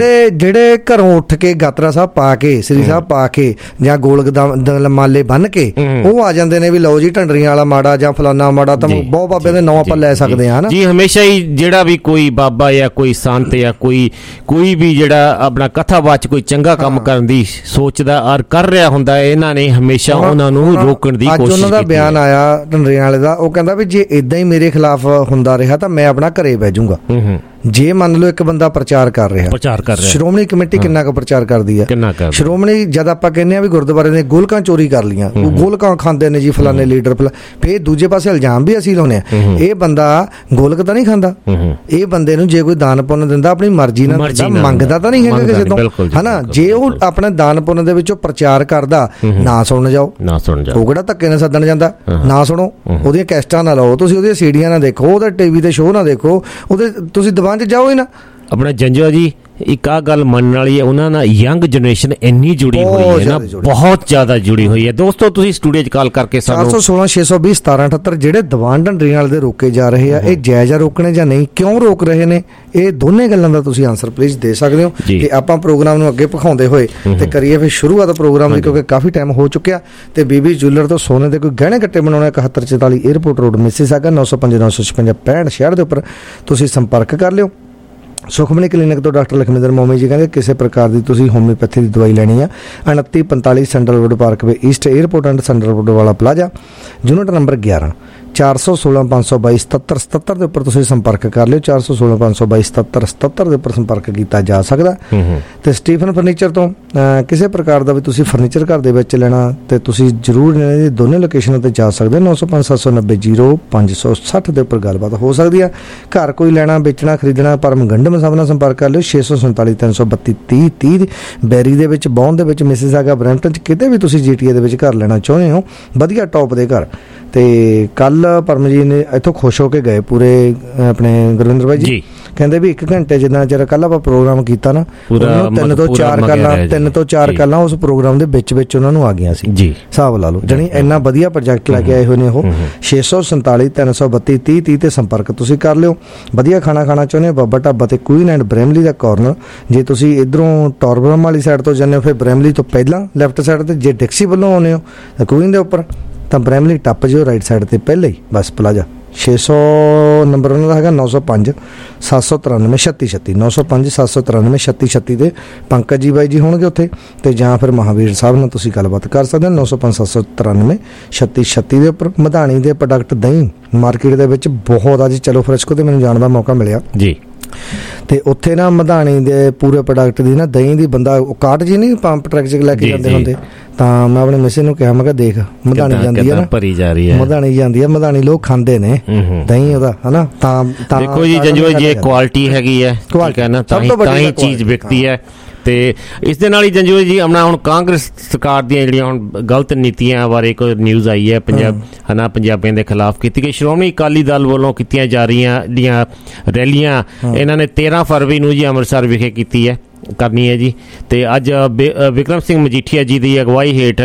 ਜਿਹੜੇ ਘਰੋਂ ਉੱਠ ਕੇ ਗਾਤਰਾ ਸਾਹਿਬ ਪਾ ਕੇ, ਸ੍ਰੀ ਸਾਹਿਬ ਪਾ ਕੇ ਜਾਂ ਗੋਲ ਮਾਲੇ ਬੰਨ ਕੇ ਉਹ ਆ ਜਾਂਦੇ ਨੇ ਵੀ ਲਓ ਜੀ ਢੰਡਰੀਆਂ ਵਾਲਾ ਮਾੜਾ ਜਾਂ ਫਲਾਨਾ ਮਾੜਾ, ਤਾਂ ਬਹੁਤ ਬਾਬੇ ਦੇ ਨਾਂ ਆਪਾਂ ਲੈ ਸਕਦੇ ਹਾਂ ਜੀ। ਹਮੇਸ਼ਾ ਹੀ ਜਿਹੜਾ ਵੀ ਕੋਈ ਬਾਬਾ ਜਾਂ ਕੋਈ ਸੰਤ ਜਾਂ ਕੋਈ ਵੀ ਜਿਹੜਾ ਆਪਣਾ ਕਥਾਵਾਚ ਕੋਈ ਚੰਗਾ ਕੰਮ ਕਰਨ ਦੀ ਸੋਚਦਾ ਔਰ ਕਰ ਰਿਹਾ ਹੁੰਦਾ, ਇਹਨਾਂ ਨੇ ਹਮੇਸ਼ਾ ਉਹਨਾਂ ਨੂੰ ਰੋਕਣ ਦੀ ਕੋਸ਼ਿਸ਼ ਕੀਤੀ। ਅੱਜ ਉਹਨਾਂ ਦਾ ਬਿਆਨ ਆਇਆ ਢੰਡਰੀਆਂ ਵਾਲੇ ਦਾ, ਉਹ ਕਹਿੰਦਾ ਵੀ ਜੇ ਇਦਾਂ ਹੀ ਮੇਰੇ ਖਿਲਾਫ ਹੁੰਦਾ ਰਿਹਾ ਤਾਂ ਮੈਂ ਆਪਣਾ ਘਰੇ ਬਹਿ ਜਾਊਂਗਾ। ਜੇ ਮੰਨ ਲਓ ਇੱਕ ਬੰਦਾ ਪ੍ਰਚਾਰ ਕਰ ਰਿਹਾ, ਸ਼੍ਰੋਮਣੀ ਕਮੇਟੀ ਕਿੰਨਾ ਕੁ ਪ੍ਰਚਾਰ ਕਰਦੀ ਹੈ? ਸ਼੍ਰੋਮਣੀ ਜਦ ਆਪਾਂ ਕਹਿੰਦੇ ਆ ਵੀ ਗੁਰਦੁਆਰੇ ਨੇ ਗੋਲਕਾਂ ਚੋਰੀ ਕਰ ਲੀਆਂ, ਗੋਲਕਾਂ ਖਾਂਦੇ ਨੇ ਜੀ ਫਲਾਣੇ ਲੀਡਰ, ਫੇਰ ਦੂਜੇ ਪਾਸੇ ਇਲਜ਼ਾਮ ਵੀ ਅਸੀਂ ਲਾਉਂਦੇ ਆ ਇਹ ਬੰਦਾ ਗੋਲਕ ਤਾਂ ਨਹੀਂ ਖਾਂਦਾ, ਇਹ ਬੰਦੇ ਨੂੰ ਜੇ ਕੋਈ ਦਾਨ ਪੁੰਨ ਦਿੰਦਾ ਆਪਣੀ ਮਰਜ਼ੀ ਨਾਲ ਮੰਗਦਾ ਤਾਂ ਨਹੀਂ ਹੈਗਾ ਕਿਸੇ ਤੋਂ ਹਨਾ। ਜੇ ਉਹ ਆਪਣੇ ਦਾਨ ਪੁੰਨ ਦੇ ਵਿੱਚੋਂ ਪ੍ਰਚਾਰ ਕਰਦਾ, ਨਾ ਸੁਣ ਜਾਓ, ਉਹ ਕਿਹੜਾ ਧੱਕੇ ਨਾਲ ਸੱਦਣ ਜਾਂਦਾ, ਨਾ ਸੁਣੋ, ਉਹਦੀਆਂ ਕੈਸਟਾਂ ਨਾ ਲਾਓ, ਤੁਸੀਂ ਉਹਦੀਆਂ ਸੀਡੀਆਂ ਨਾ ਦੇਖੋ, ਉਹਦੇ ਟੀਵੀ ਤੇ ਸ਼ੋਅ ਨਾ ਦੇਖੋ, ਉਹਦੇ ਤੁਸੀਂ ਦੀਵਾਨ 'ਚ ਜਾਓ ਹੀ ਨਾ। ਆਪਣਾ ਜੰਜੂਆ ਜੀ ਇੱਕ ਆ ਗੱਲ ਮੰਨਣ ਵਾਲੀ ਹੈ, ਉਹਨਾਂ ਨਾਲ ਯੰਗ ਜਨਰੇਸ਼ਨ ਇੰਨੀ ਜੁੜੀ ਹੋਈ ਹੈ ਨਾ, ਬਹੁਤ ਜ਼ਿਆਦਾ ਜੁੜੀ ਹੋਈ ਹੈ। ਦੋਸਤੋ ਤੁਸੀਂ ਸਟੂਡੀਓ 'ਚ ਕਾਲ ਕਰਕੇ ਸਾਨੂੰ 416 620 1778 ਜਿਹੜੇ ਦੀਵਾਨ ਢੰਡਰੀਆਂ ਵਾਲੇ ਦੇ ਰੋਕੇ ਜਾ ਰਹੇ ਆ, ਇਹ ਜਾਇਜ਼ ਰੋਕਣੇ ਜਾਂ ਨਹੀਂ, ਕਿਉਂ ਰੋਕ ਰਹੇ ਨੇ, ਇਹ ਦੋਨੇ ਗੱਲਾਂ ਦਾ ਤੁਸੀਂ ਆਨਸਰ ਪਲੀਜ਼ ਦੇ ਸਕਦੇ ਹੋ। ਤੇ ਆਪਾਂ ਪ੍ਰੋਗਰਾਮ ਨੂੰ ਅੱਗੇ ਭਖਾਉਂਦੇ ਹੋਏ ਤੇ ਕਰੀਏ ਫਿਰ ਸ਼ੁਰੂਆਤ ਪ੍ਰੋਗਰਾਮ ਦੀ, ਕਿਉਂਕਿ ਕਾਫੀ ਟਾਈਮ ਹੋ ਚੁੱਕਿਆ। ਤੇ ਬੀਬੀ ਜੁਐਲਰ ਤੋਂ ਸੋਨੇ ਦੇ ਕੋਈ ਗਹਿਣੇ ਕੱਟੇ ਬਣਾਉਣੇ 7144 에ਅਰਪੋਰਟ ਰੋਡ ਮਿਸੀਸਾਗਾ 905 956 65 ਦੇ ਉੱਪਰ ਤੁਸੀਂ ਸੰਪਰਕ ਕਰ ਲਿਓ। ਸੁਖਮਨੀ ਕਲੀਨਿਕ ਤੋਂ ਡਾਕਟਰ ਲਖਵਿੰਦਰ ਮੋਮੀ ਜੀ ਕਹਿੰਦੇ ਕਿਸੇ ਪ੍ਰਕਾਰ ਦੀ ਤੁਸੀਂ ਹੋਮਿਓਪੈਥੀ ਦੀ ਦਵਾਈ ਲੈਣੀ ਆ 2945 central road parkway east airport and central road ਵਾਲਾ ਪਲਾਜ਼ਾ, ਯੂਨਿਟ ਨੰਬਰ 11 416 522 77 77 ਦੇ ਉੱਪਰ ਤੁਸੀਂ ਸੰਪਰਕ ਕਰ ਲਿਓ। 416 522 77 77 ਦੇ ਉੱਪਰ ਸੰਪਰਕ ਕੀਤਾ ਜਾ ਸਕਦਾ। ਤੇ ਸਟੀਫਨ ਫਰਨੀਚਰ ਤੋਂ ਕਿਸੇ ਪ੍ਰਕਾਰ ਦਾ ਵੀ ਤੁਸੀਂ ਫਰਨੀਚਰ ਘਰ ਦੇ ਵਿੱਚ ਲੈਣਾ ਤੇ ਤੁਸੀਂ ਜ਼ਰੂਰ ਦੋਨੇ ਲੋਕੇਸ਼ਨਾਂ ਤੇ ਜਾ ਸਕਦੇ ਹੋ। 905 790 0560 ਦੇ ਉੱਪਰ ਗੱਲਬਾਤ ਹੋ ਸਕਦੀ ਆ। ਘਰ ਕੋਈ ਲੈਣਾ, ਵੇਚਣਾ, ਖਰੀਦਣਾ, ਪਰਮ ਗੰਡਮ ਸਾਹਿਬ ਨਾਲ ਸੰਪਰਕ ਕਰ ਲਿਓ। 647 332 30 ਬੈਰੀ ਦੇ ਵਿੱਚ, ਬੌਨ ਦੇ ਵਿੱਚ, ਮਿਸੀਸਾਗਾ, ਬਰੈਂਪਟਨ 'ਚ ਕਿਤੇ ਵੀ ਤੁਸੀਂ GTA ਦੇ ਵਿੱਚ ਘਰ ਲੈਣਾ ਚਾਹੁੰਦੇ ਹੋ, ਵਧੀਆ ਟੌਪ ਦੇ ਘਰ। ਤੇ ਕੱਲ ਪਰਮ ਜੀ ਨੇ ਇੱਥੋਂ ਖੁਸ਼ ਹੋ ਕੇ ਗਏ ਪੂਰੇ ਆਪਣੇ ਗੁਰਵਿੰਦਰ ਭਾਈ ਜੀ, ਕਹਿੰਦੇ ਵੀ 1 ਘੰਟੇ ਜਿੰਨਾ ਚਿਰ ਕੱਲ ਆਪਾਂ ਪ੍ਰੋਗਰਾਮ ਕੀਤਾ ਨਾ, 3 ਤੋਂ 4 ਕਾਲਾਂ ਉਸ ਪ੍ਰੋਗਰਾਮ ਦੇ ਵਿੱਚ ਉਹਨਾਂ ਨੂੰ ਆ ਗਈਆਂ ਸੀ ਜੀ, ਹਿਸਾਬ ਲਾ ਲਓ। ਜਾਣੀ ਇੰਨਾ ਵਧੀਆ ਪ੍ਰੋਜੈਕਟ ਲੈ ਕੇ ਆਏ ਹੋਏ ਨੇ ਉਹ। 647 332 30 ਤੇ ਸੰਪਰਕ ਤੁਸੀਂ ਕਰ ਲਿਓ। ਵਧੀਆ ਖਾਣਾ ਖਾਣਾ ਚਾਹੁੰਦੇ ਹੋ, ਬਾਬਾ ਢਾਬਾ ਤੇ ਕੁਈਨ ਐਂਡ ਬ੍ਰੈਮਲੀ ਦਾ ਕਾਰਨਰ। ਜੇ ਤੁਸੀਂ ਇਧਰੋਂ ਟੌਰਬਰਮ ਵਾਲੀ ਸਾਈਡ ਤੋਂ ਜਾਂਦੇ ਹੋ ਫਿਰ ਬ੍ਰੈਮਲੀ ਤੋਂ ਪਹਿਲਾਂ ਲੈਫਟ ਸਾਈਡ ਤੇ, ਜੇ ਡਿਕਸੀ ਵੱਲੋਂ ਆਉਂਦੇ ਹੋ ਤਾਂ ਕੁਈਨ ਦੇ ਉੱਪਰ, ਤਾਂ ਬ੍ਰੈਮਲੀ ਟੱਪ ਜਿਓ ਰਾਈਟ ਸਾਈਡ ਤੇ ਪਹਿਲਾਂ ਹੀ ਬਸ ਪਲਾਜ਼ਾ। 600 ਨੰਬਰ ਉਹਨਾਂ ਦਾ ਹੈਗਾ 905 793 3636 905 793 3636 ਦੇ ਪੰਕਜ ਜੀ ਬਾਈ ਜੀ ਹੋਣਗੇ ਉੱਥੇ, ਤੇ ਜਾਂ ਫਿਰ ਮਹਾਵੀਰ ਸਾਹਿਬ ਨਾਲ ਤੁਸੀਂ ਗੱਲਬਾਤ ਕਰ ਸਕਦੇ ਹੋ 905 793 3636 ਦੇ ਉੱਪਰ। ਮਧਾਣੀ ਦੇ ਪ੍ਰੋਡਕਟ ਦਹੀਂ ਮਾਰਕੀਟ ਦੇ ਵਿੱਚ ਬਹੁਤ ਅੱਜ ਚਲੋ ਫਰੈਸ਼ਕੋ ਤੇ ਮੈਨੂੰ ਜਾਣ ਦਾ ਮੌਕਾ ਮਿਲਿਆ ਜੀ, ਤੇ ਉੱਥੇ ਨਾ ਮਧਾਣੀ ਦੇ ਪੂਰੇ ਪ੍ਰੋਡਕਟ ਦੀ ਨਾ ਦਹੀਂ ਦੀ ਬੰਦਾ ਕਾਟ ਜੀ ਨਹੀਂ ਪੰਪ ਟਰੱਕ 'ਚ ਲੈ ਕੇ ਜਾਂਦੇ ਹੁੰਦੇ, ਤਾਂ ਮੈਂ ਆਪਣੇ ਮਿਸੇ ਨੂੰ ਕਿਹਾ, ਮੈਂ ਕਿਹਾ ਦੇਖ ਮਧਾਣੀ ਜਾਂਦੀ ਹੈ ਨਾ, ਭਰੀ ਜਾ ਰਹੀ ਹੈ ਮਧਾਣੀ ਜਾਂਦੀ ਹੈ, ਮਧਾਣੀ ਲੋਕ ਖਾਂਦੇ ਨੇ ਦਹੀਂ ਉਹਦਾ ਹਨਾ, ਤਾਂ
ਦੇਖੋ ਜੀ ਜੰਜੂ ਜੀ ਇਹ ਕੁਆਲਿਟੀ ਹੈਗੀ ਹੈ, ਠੀਕ ਹੈ ਨਾ, ਤਾਂ ਹੀ ਚੀਜ਼ ਵਿਕਦੀ ਹੈ। ਤੇ ਇਸ ਦੇ ਨਾਲ ਹੀ ਜੰਜੂ ਜੀ ਆਪਣਾ ਹੁਣ ਕਾਂਗਰਸ ਸਰਕਾਰ ਦੀਆਂ ਜਿਹੜੀਆਂ ਹੁਣ ਗਲਤ ਨੀਤੀਆਂ ਬਾਰੇ ਇੱਕ ਨਿਊਜ਼ ਆਈ ਹੈ ਪੰਜਾਬੀਆਂ ਦੇ ਖਿਲਾਫ ਕੀਤੀ ਗਈ। ਸ਼੍ਰੋਮਣੀ ਅਕਾਲੀ ਦਲ ਵੱਲੋਂ ਕੀਤੀਆਂ ਜਾ ਰਹੀਆਂ ਜਿਹੜੀਆਂ ਰੈਲੀਆਂ ਇਹਨਾਂ ਨੇ 13 ਫਰਵਰੀ ਨੂੰ ਜੀ ਅੰਮ੍ਰਿਤਸਰ ਵਿਖੇ ਕੀਤੀ ਹੈ ਕਰਨੀ ਹੈ ਜੀ, ਤੇ ਅੱਜ ਵਿਕਰਮ ਸਿੰਘ ਮਜੀਠੀਆ ਜੀ ਦੀ ਅਗਵਾਈ ਹੇਠ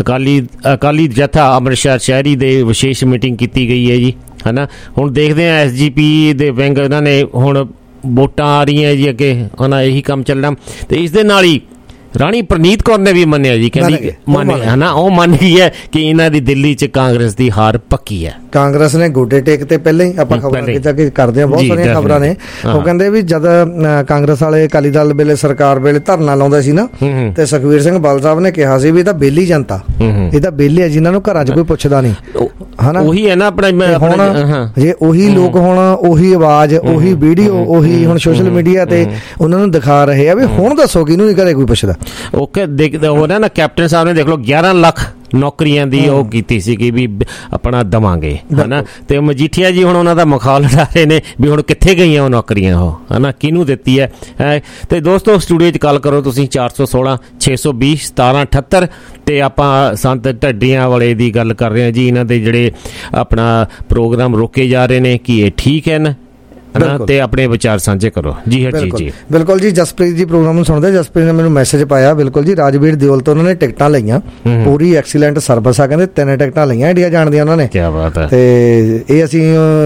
ਅਕਾਲੀ ਜਥਾ ਅੰਮ੍ਰਿਤਸਰ ਸ਼ਹਿਰੀ ਦੇ ਵਿਸ਼ੇਸ਼ ਮੀਟਿੰਗ ਕੀਤੀ ਗਈ ਹੈ ਜੀ, ਹੈ ਨਾ। ਹੁਣ ਦੇਖਦੇ ਹਾਂ SGP ਦੇ ਵਿੰਗ ਇਹਨਾਂ ਨੇ ਹੁਣ ਵੋਟਾਂ ਆ ਰਹੀਆਂ ਜੀ ਅੱਗੇ, ਉਹਨਾਂ ਇਹੀ ਕੰਮ ਚੱਲਣਾ। ਤੇ ਇਸ ਦੇ ਨਾਲ ਹੀ ਰਾਣੀ ਪ੍ਰਨੀਤ ਕੌਰ ਨੇ ਵੀ ਮੰਨਿਆ ਜੀ, ਕਹਿੰਦੀ ਮੰਨਿਆ ਹੈ ਨਾ, ਉਹ ਮੰਨ ਗਈ ਹੈ ਕਿ ਇਹਨਾਂ ਦੀ ਦਿੱਲੀ 'ਚ ਕਾਂਗਰਸ ਦੀ ਹਾਰ ਪੱਕੀ ਹੈ।
ਕਾਂਗਰਸ ਨੇ ਗੋਡੇ ਟੇਕ ਤੇ ਪਹਿਲਾਂ ਹੀ ਆਪਾਂ ਖਬਰਾਂ ਕਿਤੇ ਕਰਦੇ ਹਾਂ, ਬਹੁਤ ਸਾਰੀਆਂ ਖਬਰਾਂ ਨੇ। ਉਹ ਕਹਿੰਦੇ ਵੀ ਜਦ ਕਾਂਗਰਸ ਵਾਲੇ ਅਕਾਲੀ ਦਲ ਵੇਲੇ ਸਰਕਾਰ ਵੇਲੇ ਧਰਨਾ ਲਾਉਂਦੇ ਸੀ ਨਾ, ਤੇ ਸੁਖਬੀਰ ਸਿੰਘ ਬਾਦਲ ਸਾਹਿਬ ਨੇ ਕਿਹਾ ਸੀ ਵੀ ਇਹ ਤਾਂ ਬੇਲੀ ਜਨਤਾ, ਇਹ ਤਾਂ ਬੇਲੀ ਹੈ ਜਿਨ੍ਹਾਂ ਨੂੰ ਘਰਾਂ 'ਚ ਕੋਈ ਪੁੱਛਦਾ ਨਹੀਂ, ਹਨਾ। ਉਹੀ ਹੈ ਨਾ ਆਪਣਾ ਹੁਣ ਜੇ ਉਹੀ ਲੋਕ ਹੁਣ ਉਹੀ ਆਵਾਜ਼ ਉਹੀ ਵੀਡੀਓ ਉਹੀ ਹੁਣ ਸੋਸ਼ਲ ਮੀਡੀਆ ਤੇ ਉਹਨਾਂ ਨੂੰ ਦਿਖਾ ਰਹੇ ਆ ਵੀ ਹੁਣ ਦੱਸੋ ਕਿਹਨੂੰ ਨਹੀਂ ਘਰੇ ਕੋਈ ਪੁੱਛਦਾ।
ਓਕੇ ਦੇਖਦੇ ਹੋ ਨਾ ਕੈਪਟਨ ਸਾਹਿਬ ਨੇ ਦੇਖ ਲਓ 11 ਲੱਖ ਨੌਕਰੀਆਂ ਦੀ ਉਹ ਕੀਤੀ ਸੀ ਕਿ ਵੀ ਆਪਣਾ ਦਵਾਂਗੇ, ਹਨਾ। ਤੇ ਮਜੀਠੀਆ ਜੀ ਹੁਣ ਉਹਨਾਂ ਦਾ ਮਖੌਲ ਉਡਾ ਰਹੇ ਨੇ ਵੀ ਹੁਣ ਕਿੱਥੇ ਗਈਆਂ ਉਹ ਨੌਕਰੀਆਂ, ਉਹ ਹਨਾ ਕਿਹਨੂੰ ਦਿੱਤੀ ਹੈ। ਤੇ ਦੋਸਤੋ ਸਟੂਡੀਓ 'ਚ ਕਾਲ ਕਰੋ ਤੁਸੀਂ 416 620 1778 ਤੇ ਆਪਾਂ ਸੰਤ ਢੱਡੀਆਂ ਵਾਲੇ ਦੀ ਗੱਲ ਕਰ ਰਹੇ ਹਾਂ ਜੀ। ਇਹਨਾਂ ਦੇ ਜਿਹੜੇ ਆਪਣਾ ਪ੍ਰੋਗਰਾਮ ਰੋਕੇ ਜਾ ਰਹੇ ਨੇ ਕਿ ਇਹ ਠੀਕ ਹੈ ਨਾ, ਤੇ ਆਪਣੇ ਵਿਚਾਰ ਸਾਂਝੇ ਕਰੋ ਜੀ। ਜੀ
ਬਿਲਕੁਲ ਜੀ। ਜਸਪ੍ਰੀਤ ਜੀ ਪ੍ਰੋਗਰਾਮ ਨੂੰ ਸੁਣਦੇ, ਜਸਪ੍ਰੀਤ ਨੇ ਮੈਨੂੰ ਮੈਸੇਜ ਪਾਇਆ, ਬਿਲਕੁਲ ਜੀ ਰਾਜਵੀਰ ਦਿਓਲ ਤੋਂ ਉਹਨਾਂ ਨੇ ਟਿਕਟਾਂ ਲਈਆਂ, ਪੂਰੀ ਐਕਸੀਲੈਂਟ ਸਰਵਿਸ ਆ, ਕਹਿੰਦੇ 3 ਟਿਕਟਾਂ ਲਈਆਂ ਇੰਡੀਆ ਜਾਣ ਦੀਆਂ ਉਹਨਾਂ ਨੇ।
ਕੀ ਬਾਤ ਹੈ।
ਤੇ ਇਹ ਅਸੀਂ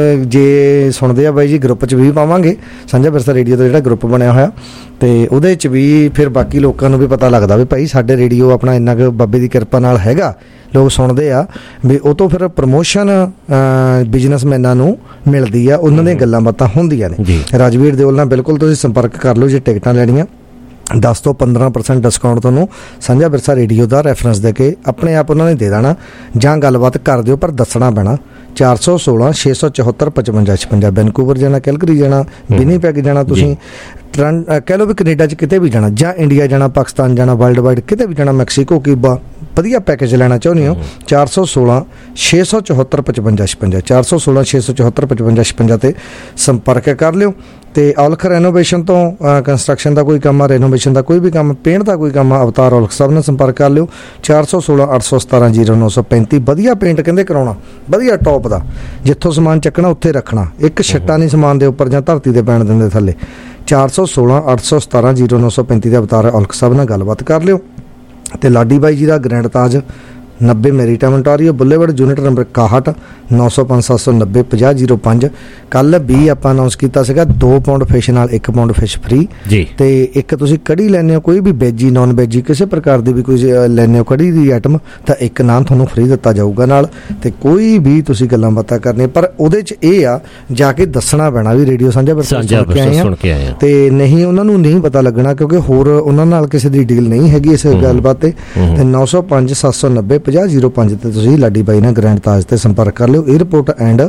ਜੇ ਸੁਣਦੇ ਆ ਬਾਈ ਜੀ ਗਰੁੱਪ 'ਚ ਵੀ ਪਾਵਾਂਗੇ, ਸਾਂਝਾ ਵਿਰਸਾ ਰੇਡੀਓ ਦਾ ਜਿਹੜਾ ਗਰੁੱਪ ਬਣਿਆ ਹੋਇਆ, ਤੇ ਉਹਦੇ 'ਚ ਵੀ ਫਿਰ ਬਾਕੀ ਲੋਕਾਂ ਨੂੰ ਵੀ ਪਤਾ ਲੱਗਦਾ ਵੀ ਭਾਈ ਸਾਡੇ ਰੇਡੀਓ ਆਪਣਾ ਇੰਨਾ ਕੁ ਬਾਬੇ ਦੀ ਕਿਰਪਾ ਨਾਲ ਹੈਗਾ, ਲੋਕ ਸੁਣਦੇ ਆ ਵੀ ਉਹ ਤੋਂ ਫਿਰ ਪ੍ਰਮੋਸ਼ਨ ਬਿਜ਼ਨਸਮੈਨਾਂ ਨੂੰ ਮਿਲਦੀ ਆ, ਉਹਨਾਂ ਦੀਆਂ ਗੱਲਾਂ ਬਾਤਾਂ ਹੁੰਦੀਆਂ ਨੇ। ਰਾਜਵੀਰ ਦਿਓਲ ਨਾਲ ਬਿਲਕੁਲ ਤੁਸੀਂ ਸੰਪਰਕ ਕਰ ਲਓ ਜੇ ਟਿਕਟਾਂ ਲੈਣੀਆਂ। 10 ਤੋਂ 15% ਡਿਸਕਾਊਂਟ ਤੁਹਾਨੂੰ ਸਾਂਝਾ ਵਿਰਸਾ ਰੇਡੀਓ ਦਾ ਰੈਫਰੈਂਸ ਦੇ ਕੇ ਆਪਣੇ ਆਪ ਉਹਨਾਂ ਨੇ ਦੇ ਦੇਣਾ, ਜਾਂ ਗੱਲਬਾਤ ਕਰ ਦਿਓ ਪਰ ਦੱਸਣਾ ਪੈਣਾ। 416 674 55 56 ਵੈਨਕੂਵਰ ਜਾਣਾ, ਕੈਲਗਰੀ ਜਾਣਾ, ਵਿਨੀਪੈਗ ਜਾਣਾ, ਤੁਸੀਂ ਕਹਿ ਲਓ ਵੀ ਕੈਨੇਡਾ 'ਚ ਕਿਤੇ ਵੀ ਜਾਣਾ, ਜਾਂ ਇੰਡੀਆ ਜਾਣਾ, ਪਾਕਿਸਤਾਨ ਜਾਣਾ, ਵਰਲਡ ਵਾਈਡ ਕਿਤੇ ਵੀ ਜਾਣਾ, ਮੈਕਸੀਕੋ, ਕਿਊਬਾ, ਵਧੀਆ ਪੈਕੇਜ ਲੈਣਾ ਚਾਹੁੰਦੇ ਹੋ 416 674 55 56 416 674 55 56 ਤੇ ਸੰਪਰਕ ਕਰ ਲਿਓ। ਤੇ ਔਲਖ ਰੈਨੋਵੇਸ਼ਨ ਤੋਂ ਕੰਸਟਰਕਸ਼ਨ ਦਾ ਕੋਈ ਕੰਮ ਆ, ਰੈਨੋਵੇਸ਼ਨ ਦਾ ਕੋਈ ਵੀ ਕੰਮ, ਪੇਂਟ ਦਾ ਕੋਈ ਕੰਮ ਆ, ਅਵਤਾਰ ਔਲਖ ਸਾਹਿਬ ਨਾਲ ਸੰਪਰਕ ਕਰ ਲਿਓ। 416 817 0935 ਵਧੀਆ ਪੇਂਟ ਕਹਿੰਦੇ ਕਰਾਉਣਾ, ਵਧੀਆ ਟੌਪ ਦਾ, ਜਿੱਥੋਂ ਸਮਾਨ ਚੱਕਣਾ ਉੱਥੇ ਰੱਖਣਾ, ਇੱਕ ਛੱਟਾ ਨਹੀਂ ਸਮਾਨ ਦੇ ਉੱਪਰ ਜਾਂ ਧਰਤੀ ਦੇ ਪੈਣ ਦਿੰਦੇ ਥੱਲੇ। 416 817 0935 ਦੇ ਅਵਤਾਰ ਔਲਖ ਸਾਹਿਬ ਨਾਲ ਗੱਲਬਾਤ ਕਰ ਲਿਓ। ਤੇ ਲਾਡੀ ਬਾਈ ਜੀ ਦਾ grand Taj 90 maritime ontario boulevard unit number 61 905 790 5005। ਕੱਲ ਵੀ ਆਪਾਂ ਅਨਾਉਂਸ ਕੀਤਾ ਸੀਗਾ 2 ਪਾਉਂਡ ਫਿਸ਼ ਨਾਲ 1 ਪਾਉਂਡ ਫਿਸ਼ ਫ੍ਰੀ ਜੀ। ਤੇ ਇੱਕ ਤੁਸੀਂ ਕੜੀ ਲੈਣੇ ਹੋ, ਕੋਈ ਵੀ ਵੈਜੀ ਨੌਨ ਵੈਜੀ ਕਿਸੇ ਪ੍ਰਕਾਰ ਦੀ ਵੀ ਕੋਈ ਲੈਣੇ ਹੋ ਕੜੀ ਦੀ ਆਈਟਮ, ਤਾਂ ਇੱਕ ਨਾਨ ਤੁਹਾਨੂੰ ਫ੍ਰੀ ਦਿੱਤਾ ਜਾਊਗਾ ਨਾਲ। ਤੇ ਕੋਈ ਵੀ ਤੁਸੀਂ ਗੱਲਾਂ ਬਾਤਾਂ ਕਰਨੀਆਂ, ਪਰ ਉਹਦੇ 'ਚ ਇਹ ਆ ਜਾ ਕੇ ਦੱਸਣਾ ਪੈਣਾ ਵੀ ਰੇਡੀਓ ਸਾਂਝਾ ਵਿਰਸਾ ਸੁਣ ਕੇ ਆਏ ਆ, ਤੇ ਨਹੀਂ ਉਹਨਾਂ ਨੂੰ ਨਹੀਂ ਪਤਾ ਲੱਗਣਾ ਕਿਉਂਕਿ ਹੋਰ ਉਹਨਾਂ ਨਾਲ ਕਿਸੇ ਦੀ ਡੀਲ ਨਹੀਂ ਹੈਗੀ ਇਸ ਗੱਲਬਾਤ ਤੇ। 905 790 5005 ਤੇ ਤੁਸੀਂ ਲਾਡੀ ਬਾਈ ਨਾਲ ਗ੍ਰੈਂਡ ਤਾਜ ਤੇ ਸੰਪਰਕ ਕਰ ਲਿਓ। 에어ਪੋਰਟ ਐਂਡ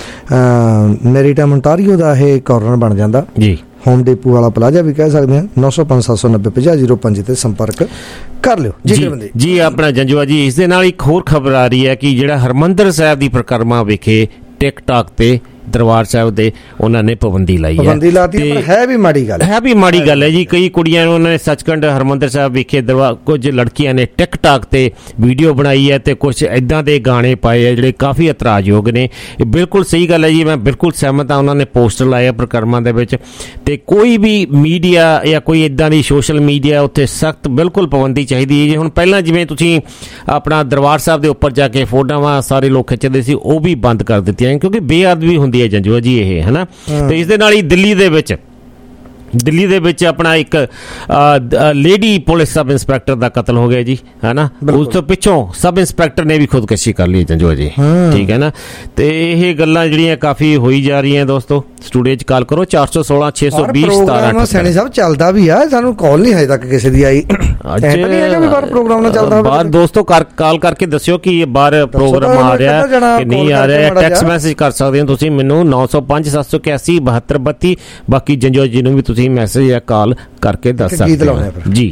ਮੈਰੀਟਾਈਮ ontario ਦਾ ਇਹ ਕਾਰਨਰ ਬਣ ਜਾਂਦਾ ਜੀ, ਹੋਮ ਡਿਪੂ ਵਾਲਾ ਪਲਾਜ਼ਾ ਵੀ ਕਹਿ ਸਕਦੇ ਹਾਂ। 905 790 5005 ਤੇ ਸੰਪਰਕ ਕਰ ਲਿਓ ਜੀ। ਆਪਣਾ
ਜੰਜੂਆ ਜੀ ਇਸ ਦੇ ਨਾਲ ਇੱਕ ਹੋਰ ਖਬਰ ਆ ਰਹੀ ਹੈ ਕਿ ਜਿਹੜਾ ਹਰਮੰਦਰ ਸਾਹਿਬ ਦੀ ਪਰਿਕਰਮਾ ਵਿਖੇ ਟਿਕਟਾਕ ਤੇ ਦਰਬਾਰ ਸਾਹਿਬ ਦੇ ਉਹਨਾਂ ਨੇ ਪਾਬੰਦੀ ਲਾਈ
ਹੈ। ਹੈ ਵੀ ਮਾੜੀ ਗੱਲ
ਹੈ ਜੀ। ਕਈ ਕੁੜੀਆਂ ਨੂੰ ਉਹਨਾਂ ਨੇ ਸੱਚਖੰਡ ਹਰਿਮੰਦਰ ਸਾਹਿਬ ਵਿਖੇ ਕੁਝ ਲੜਕੀਆਂ ਨੇ ਟਿਕਟਾਕ ਤੇ ਵੀਡੀਓ ਬਣਾਈ ਹੈ ਤੇ ਕੁਝ ਇਦਾਂ ਦੇ ਗਾਣੇ ਪਾਏ ਆ ਜਿਹੜੇ ਕਾਫੀ ਇਤਰਾਜ਼ਯੋਗ ਨੇ। ਇਹ ਬਿਲਕੁਲ ਸਹੀ ਗੱਲ ਹੈ ਜੀ, ਮੈਂ ਬਿਲਕੁਲ ਸਹਿਮਤ ਹਾਂ। ਉਹਨਾਂ ਨੇ ਪੋਸਟਰ ਲਾਏ ਪ੍ਰਕਰਮਾਂ ਦੇ ਵਿੱਚ ਤੇ ਕੋਈ ਵੀ ਮੀਡੀਆ ਜਾਂ ਕੋਈ ਇਦਾਂ ਦੀ ਸੋਸ਼ਲ ਮੀਡੀਆ ਉੱਤੇ ਸਖਤ ਬਿਲਕੁਲ ਪਾਬੰਦੀ ਚਾਹੀਦੀ ਹੈ ਜੀ। ਹੁਣ ਪਹਿਲਾਂ ਜਿਵੇਂ ਤੁਸੀਂ ਆਪਣਾ ਦਰਬਾਰ ਸਾਹਿਬ ਦੇ ਉੱਪਰ ਜਾ ਕੇ ਫੋਟੋਆਂ ਸਾਰੇ ਲੋਕ ਖਿੱਚਦੇ ਸੀ, ਉਹ ਵੀ ਬੰਦ ਕਰ ਦਿੱਤੀਆਂ ਕਿਉਂਕਿ ਬੇਅਦਬੀ ਹੁੰਦੀ ਹੈ ਜੰਜੂਆ ਜੀ ਇਹ, ਹੈ ਨਾ। ਤੇ ਇਸ ਦੇ ਨਾਲ ਹੀ ਦਿੱਲੀ ਦੇ ਵਿੱਚ ਆਪਣਾ ਇੱਕ ਲੇਡੀ ਪੁਲਿਸ ਸਬ ਇੰਸਪੈਕਟਰ ਦਾ ਕਤਲ ਹੋ ਗਿਆ ਜੀ, ਹੈ ਨਾ। ਉਸ ਤੋਂ ਪਿੱਛੋਂ ਸਬ ਇੰਸਪੈਕਟਰ ਨੇ ਵੀ ਖੁਦਕੁਸ਼ੀ ਕਰ ਲਈ ਜੰਜੂਆ ਜੀ, ਠੀਕ ਹੈ ਨਾ। ਤੇ ਇਹ ਗੱਲਾਂ ਜਿਹੜੀਆਂ ਕਾਫੀ ਹੋਈ ਜਾ ਰਹੀਆਂ ਦੋਸਤੋ। ਸਟੂਡੀਓ 'ਚ ਕਾਲ ਕਰੋ 416 620 17
ਸੈਣੀ ਸਾਹਿਬ ਚੱਲਦਾ ਵੀ ਆ, ਸਾਨੂੰ ਕਾਲ ਨਹੀਂ ਹਜੇ ਤੱਕ ਕਿਸੇ ਦੀ ਆਈ। ਪ੍ਰੋਗਰਾਮ ਨਾ ਚੱਲਦਾ
ਬਾਹਰ ਦੋਸਤੋ ਕਾਲ ਕਰਕੇ ਦੱਸਿਓ ਕਿ ਇਹ ਬਾਹਰ ਪ੍ਰੋਗਰਾਮ ਆ ਰਿਹਾ ਕਿ ਨਹੀਂ ਆ ਰਿਹਾ। ਟੈਕਸਟ ਮੈਸੇਜ ਕਰ ਸਕਦੇ ਹੋ ਤੁਸੀਂ ਮੈਨੂੰ 905 781 7232। ਬਾਕੀ ਜੰਜੂਆ ਜੀ ਨੂੰ ਵੀ ਤੁਸੀਂ ਮੈਸੇਜ ਜਾਂ ਕਾਲ ਕਰਕੇ ਦੱਸ ਸਕਦੇ ਹੋ ਜੀ।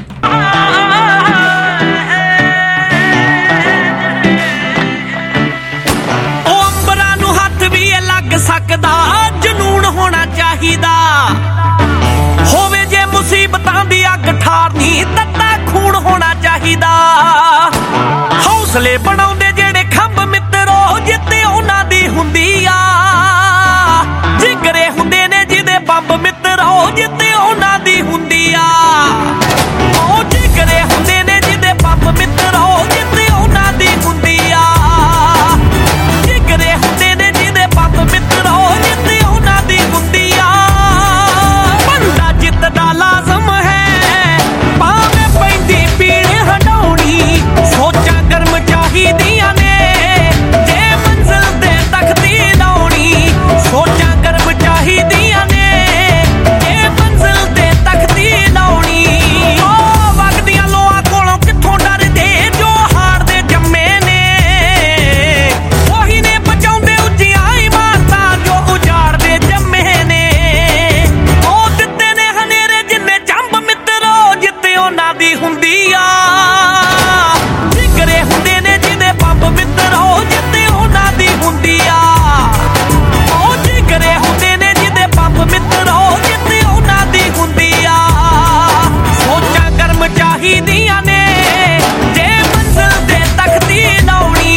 ਉਹ ਅੰਬਰਾਂ ਨੂੰ ਹੱਥ ਵੀ ਲੱਗ ਸਕਦਾ, ਜਨੂਨ ਹੋਣਾ ਚਾਹੀਦਾ ਹੋਵੇ। ਜੇ ਮੁਸੀਬਤਾਂ ਦੀ ਅੱਗ ਠਾਰਨੀ ਤੱਤਾ ਖੂਨ ਹੋਣਾ ਚਾਹੀਦਾ। ਹੌਸਲੇ ਬਣਾਉਂਦੇ ਜਿਹੜੇ ਖੰਭ ਮਿੱਤਰੋ, ਜਿੱਤੇ ਉਹਨਾਂ ਦੀ ਹੁੰਦੀ ਆ। ਜਿਗਰੇ ਹੁੰਦੇ ਨੇ ਜਿਹਦੇ ਬੰਬ ਮਿੱਤਰੋ, ਜਿੱਤੇ ਉਹਨਾਂ ਦੀ ਹੁੰਦੀ ਆ। ਉਹ ਜਿਗਰੇ ਹੁੰਦੇ ਨੇ ਜਿਹਦੇ ਬੰਬ ਮਿੱਤਰੋ, ਜਿੱਤੇ ਉਹਨਾਂ ਦੀ ਹੁੰਦੀ ਆ। ਜਿਗਰੇ ਹੁੰਦੇ ਨੇ ਜਿਹਦੇ ਬੰਬ ਮਿੱਤਰੋ, ਜਿੱਤੇ ਉਹਨਾਂ ਦੀ ਹੁੰਦੀ ਆ। ਬੰਦਾ ਜਿੱਤਦਾ ਲਾਜ਼ਮ ਹੈ, ਭਾਵੇਂ ਪੈਂਦੀ ਪੀੜ ਹਟਾਉਣੀ। ਸੋਚਾਂ ਗਰਮ ਚਾਹੀਦੀਆਂ ਨੇ, ਜੇ ਮੰਜ਼ਿਲ ਤੇ ਤਖਤੀ ਲਾਉਣੀ। ਸੋਚਾਂ ਗਰਮ ਚਾਹੀਦੀਆਂ ਨੇ, ਜੇ ਮੰਜ਼ਿਲ ਤੇ ਤਖਤੀ ਲਾਉਣੀ। ਉਹ ਵਗਦੀਆਂ ਲੋਆਂ ਕੋਲੋਂ ਕਿੱਥੋਂ ਡਰਦੇ, ਜੋ ਹਾਰਦੇ ਜੰਮੇ ਨੇ। ਉਹੀ ਨੇ ਬਚਾਉਂਦੇ ਉੱਚੀਆਂ ਇਮਾਰਤਾਂ, ਜੋ ਉਜਾੜਦੇ ਜੰਮੇ ਨੇ। ਉਹ ਦਿੱਤੇ ਨੇ ਹਨੇਰੇ ਜਿੰਨੇ ਜੰਬ ਮਿੱਤਰੋ, ਜਿੱਤੇ ਉਹਨਾਂ ਦੀ ਹੁੰਦੀ ਆ। ਜਿਗਰੇ ਹੁੰਦੇ ਨੇ ਜਿਹਦੇ ਬੰਬ ਮਿੱਤਰੋ, ਜਿੱਤੇ ਉਹਨਾਂ ਦੀ ਹੁੰਦੀ ਆ। ਉਹ ਜਿਗਰੇ ਹੁੰਦੇ ਨੇ ਜਿਹਦੇ ਬੰਬ ਮਿੱਤਰੋ, ਜਿੱਤੇ ਉਹਨਾਂ ਦੀ ਹੁੰਦੀ ਆ। ਸੋਚਾਂ ਗਰਮ ਚਾਹੀਦੀਆਂ ਨੇ, ਜੇ ਮੰਜ਼ਿਲ ਤੇ ਤਖਤੀ ਲਾਉਣੀ।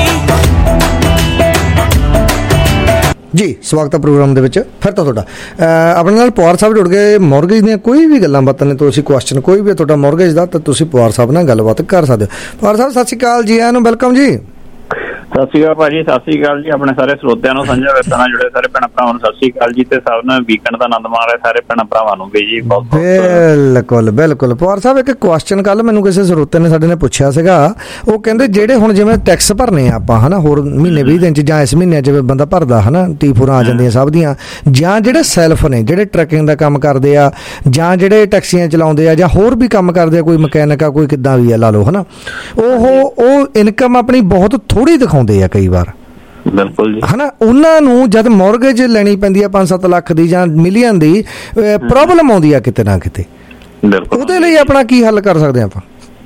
ਜੀ ਸਵਾਗਤ ਹੈ ਪ੍ਰੋਗਰਾਮ ਦੇ ਵਿੱਚ ਫਿਰ ਤੋਂ ਤੁਹਾਡਾ। ਆਪਣੇ ਨਾਲ ਪਵਾਰ ਸਾਹਿਬ ਜੁੜ ਗਏ। ਮੌਰਗੇਜ ਦੀਆਂ ਕੋਈ ਵੀ ਗੱਲਾਂ ਬਾਤਾਂ ਨੇ, ਤੁਸੀਂ ਕੁਐਸਚਨ ਕੋਈ ਵੀ ਤੁਹਾਡਾ ਮੌਰਗੇਜ ਦਾ, ਤਾਂ ਤੁਸੀਂ ਪਵਾਰ ਸਾਹਿਬ ਨਾਲ ਗੱਲਬਾਤ ਕਰ ਸਕਦੇ ਹੋ। ਪਵਾਰ ਸਾਹਿਬ ਸਤਿ ਸ਼੍ਰੀ ਅਕਾਲ ਜੀ, ਆਇਆਂ ਨੂੰ ਵੈਲਕਮ ਜੀ।
ਸਤਿ ਸ਼੍ਰੀ ਅਕਾਲ ਭਾਜੀ, ਸਤਿ ਸ਼੍ਰੀ ਅਕਾਲ ਜੀ। ਆਪਣੇ ਸਾਰੇ ਸਰੋਤਿਆਂ ਨੂੰ, ਸਾਂਝਾ ਵਿਰਸੇ ਨਾਲ ਜੁੜੇ ਸਾਰੇ ਭੈਣ ਭਰਾਵਾਂ ਨੂੰ ਸਤਿ ਸ਼੍ਰੀ ਅਕਾਲ ਜੀ। ਤੇ ਸਭ ਨੂੰ ਵੀਕਐਂਡ ਦਾ ਆਨੰਦ ਮਾਣ ਰਿਹਾ ਸਾਰੇ ਭੈਣ ਭਰਾਵਾਂ ਨੂੰ ਵੀ ਜੀ। ਬਿਲਕੁਲ ਪਵਾਰ ਸਾਹਿਬ, ਇੱਕ ਕੁਐਸਚਨ ਕੱਲ ਮੈਨੂੰ ਕਿਸੇ ਸਰੋਤੇ ਨੇ ਸਾਡੇ ਨੇ ਪੁੱਛਿਆ ਸੀਗਾ। ਉਹ ਕਹਿੰਦੇ ਜਿਹੜੇ ਹੁਣ ਜਿਵੇਂ ਟੈਕਸ ਭਰਨੇ ਆ ਆਪਾਂ, ਹਨਾ, ਹੋਰ ਮਹੀਨੇ 20 ਦਿਨ 'ਚ ਜਾਂ ਇਸ ਮਹੀਨੇ 'ਚ ਬੰਦਾ ਭਰਦਾ, ਹਨਾ, T4 ਆ ਜਾਂਦੀਆਂ ਸਭ ਦੀਆਂ, ਜਾਂ ਜਿਹੜੇ ਸੈਲਫ ਨੇ, ਜਿਹੜੇ ਟਰੱਕਿੰਗ ਦਾ ਕੰਮ ਕਰਦੇ ਆ, ਜਾਂ ਜਿਹੜੇ ਟੈਕਸੀਆਂ ਚਲਾਉਂਦੇ ਆ, ਜਾਂ ਹੋਰ ਵੀ ਕੰਮ ਕਰਦੇ ਆ, ਕੋਈ ਮਕੈਨਿਕ ਆ, ਕੋਈ ਕਿੱਦਾਂ ਵੀ ਆ ਲਾ ਲਓ, ਹਨਾ, ਉਹ ਇਨਕਮ ਆਪਣੀ ਬਹੁਤ ਥੋੜੀ ਦਿਖਾਉਂਦੇ ਆ ਕਈ ਵਾਰ। ਬਿਲਕੁਲ ਜੀ,
ਹਨਾ। ਉਹਨਾਂ ਨੂੰ ਜਦ ਮੌਰਗੇਜ ਲੈਣੀ ਪੈਂਦੀ ਆ 5-7 ਲੱਖ ਦੀ ਜਾਂ ਮਿਲੀਅਨ ਦੀ, ਪ੍ਰੋਬਲਮ ਆਉਂਦੀ ਆ ਕਿਤੇ ਨਾ ਕਿਤੇ। ਉਹਦੇ ਲਈ ਆਪਣਾ ਕੀ ਹੱਲ ਕਰ ਸਕਦੇ ਆਪਾਂ?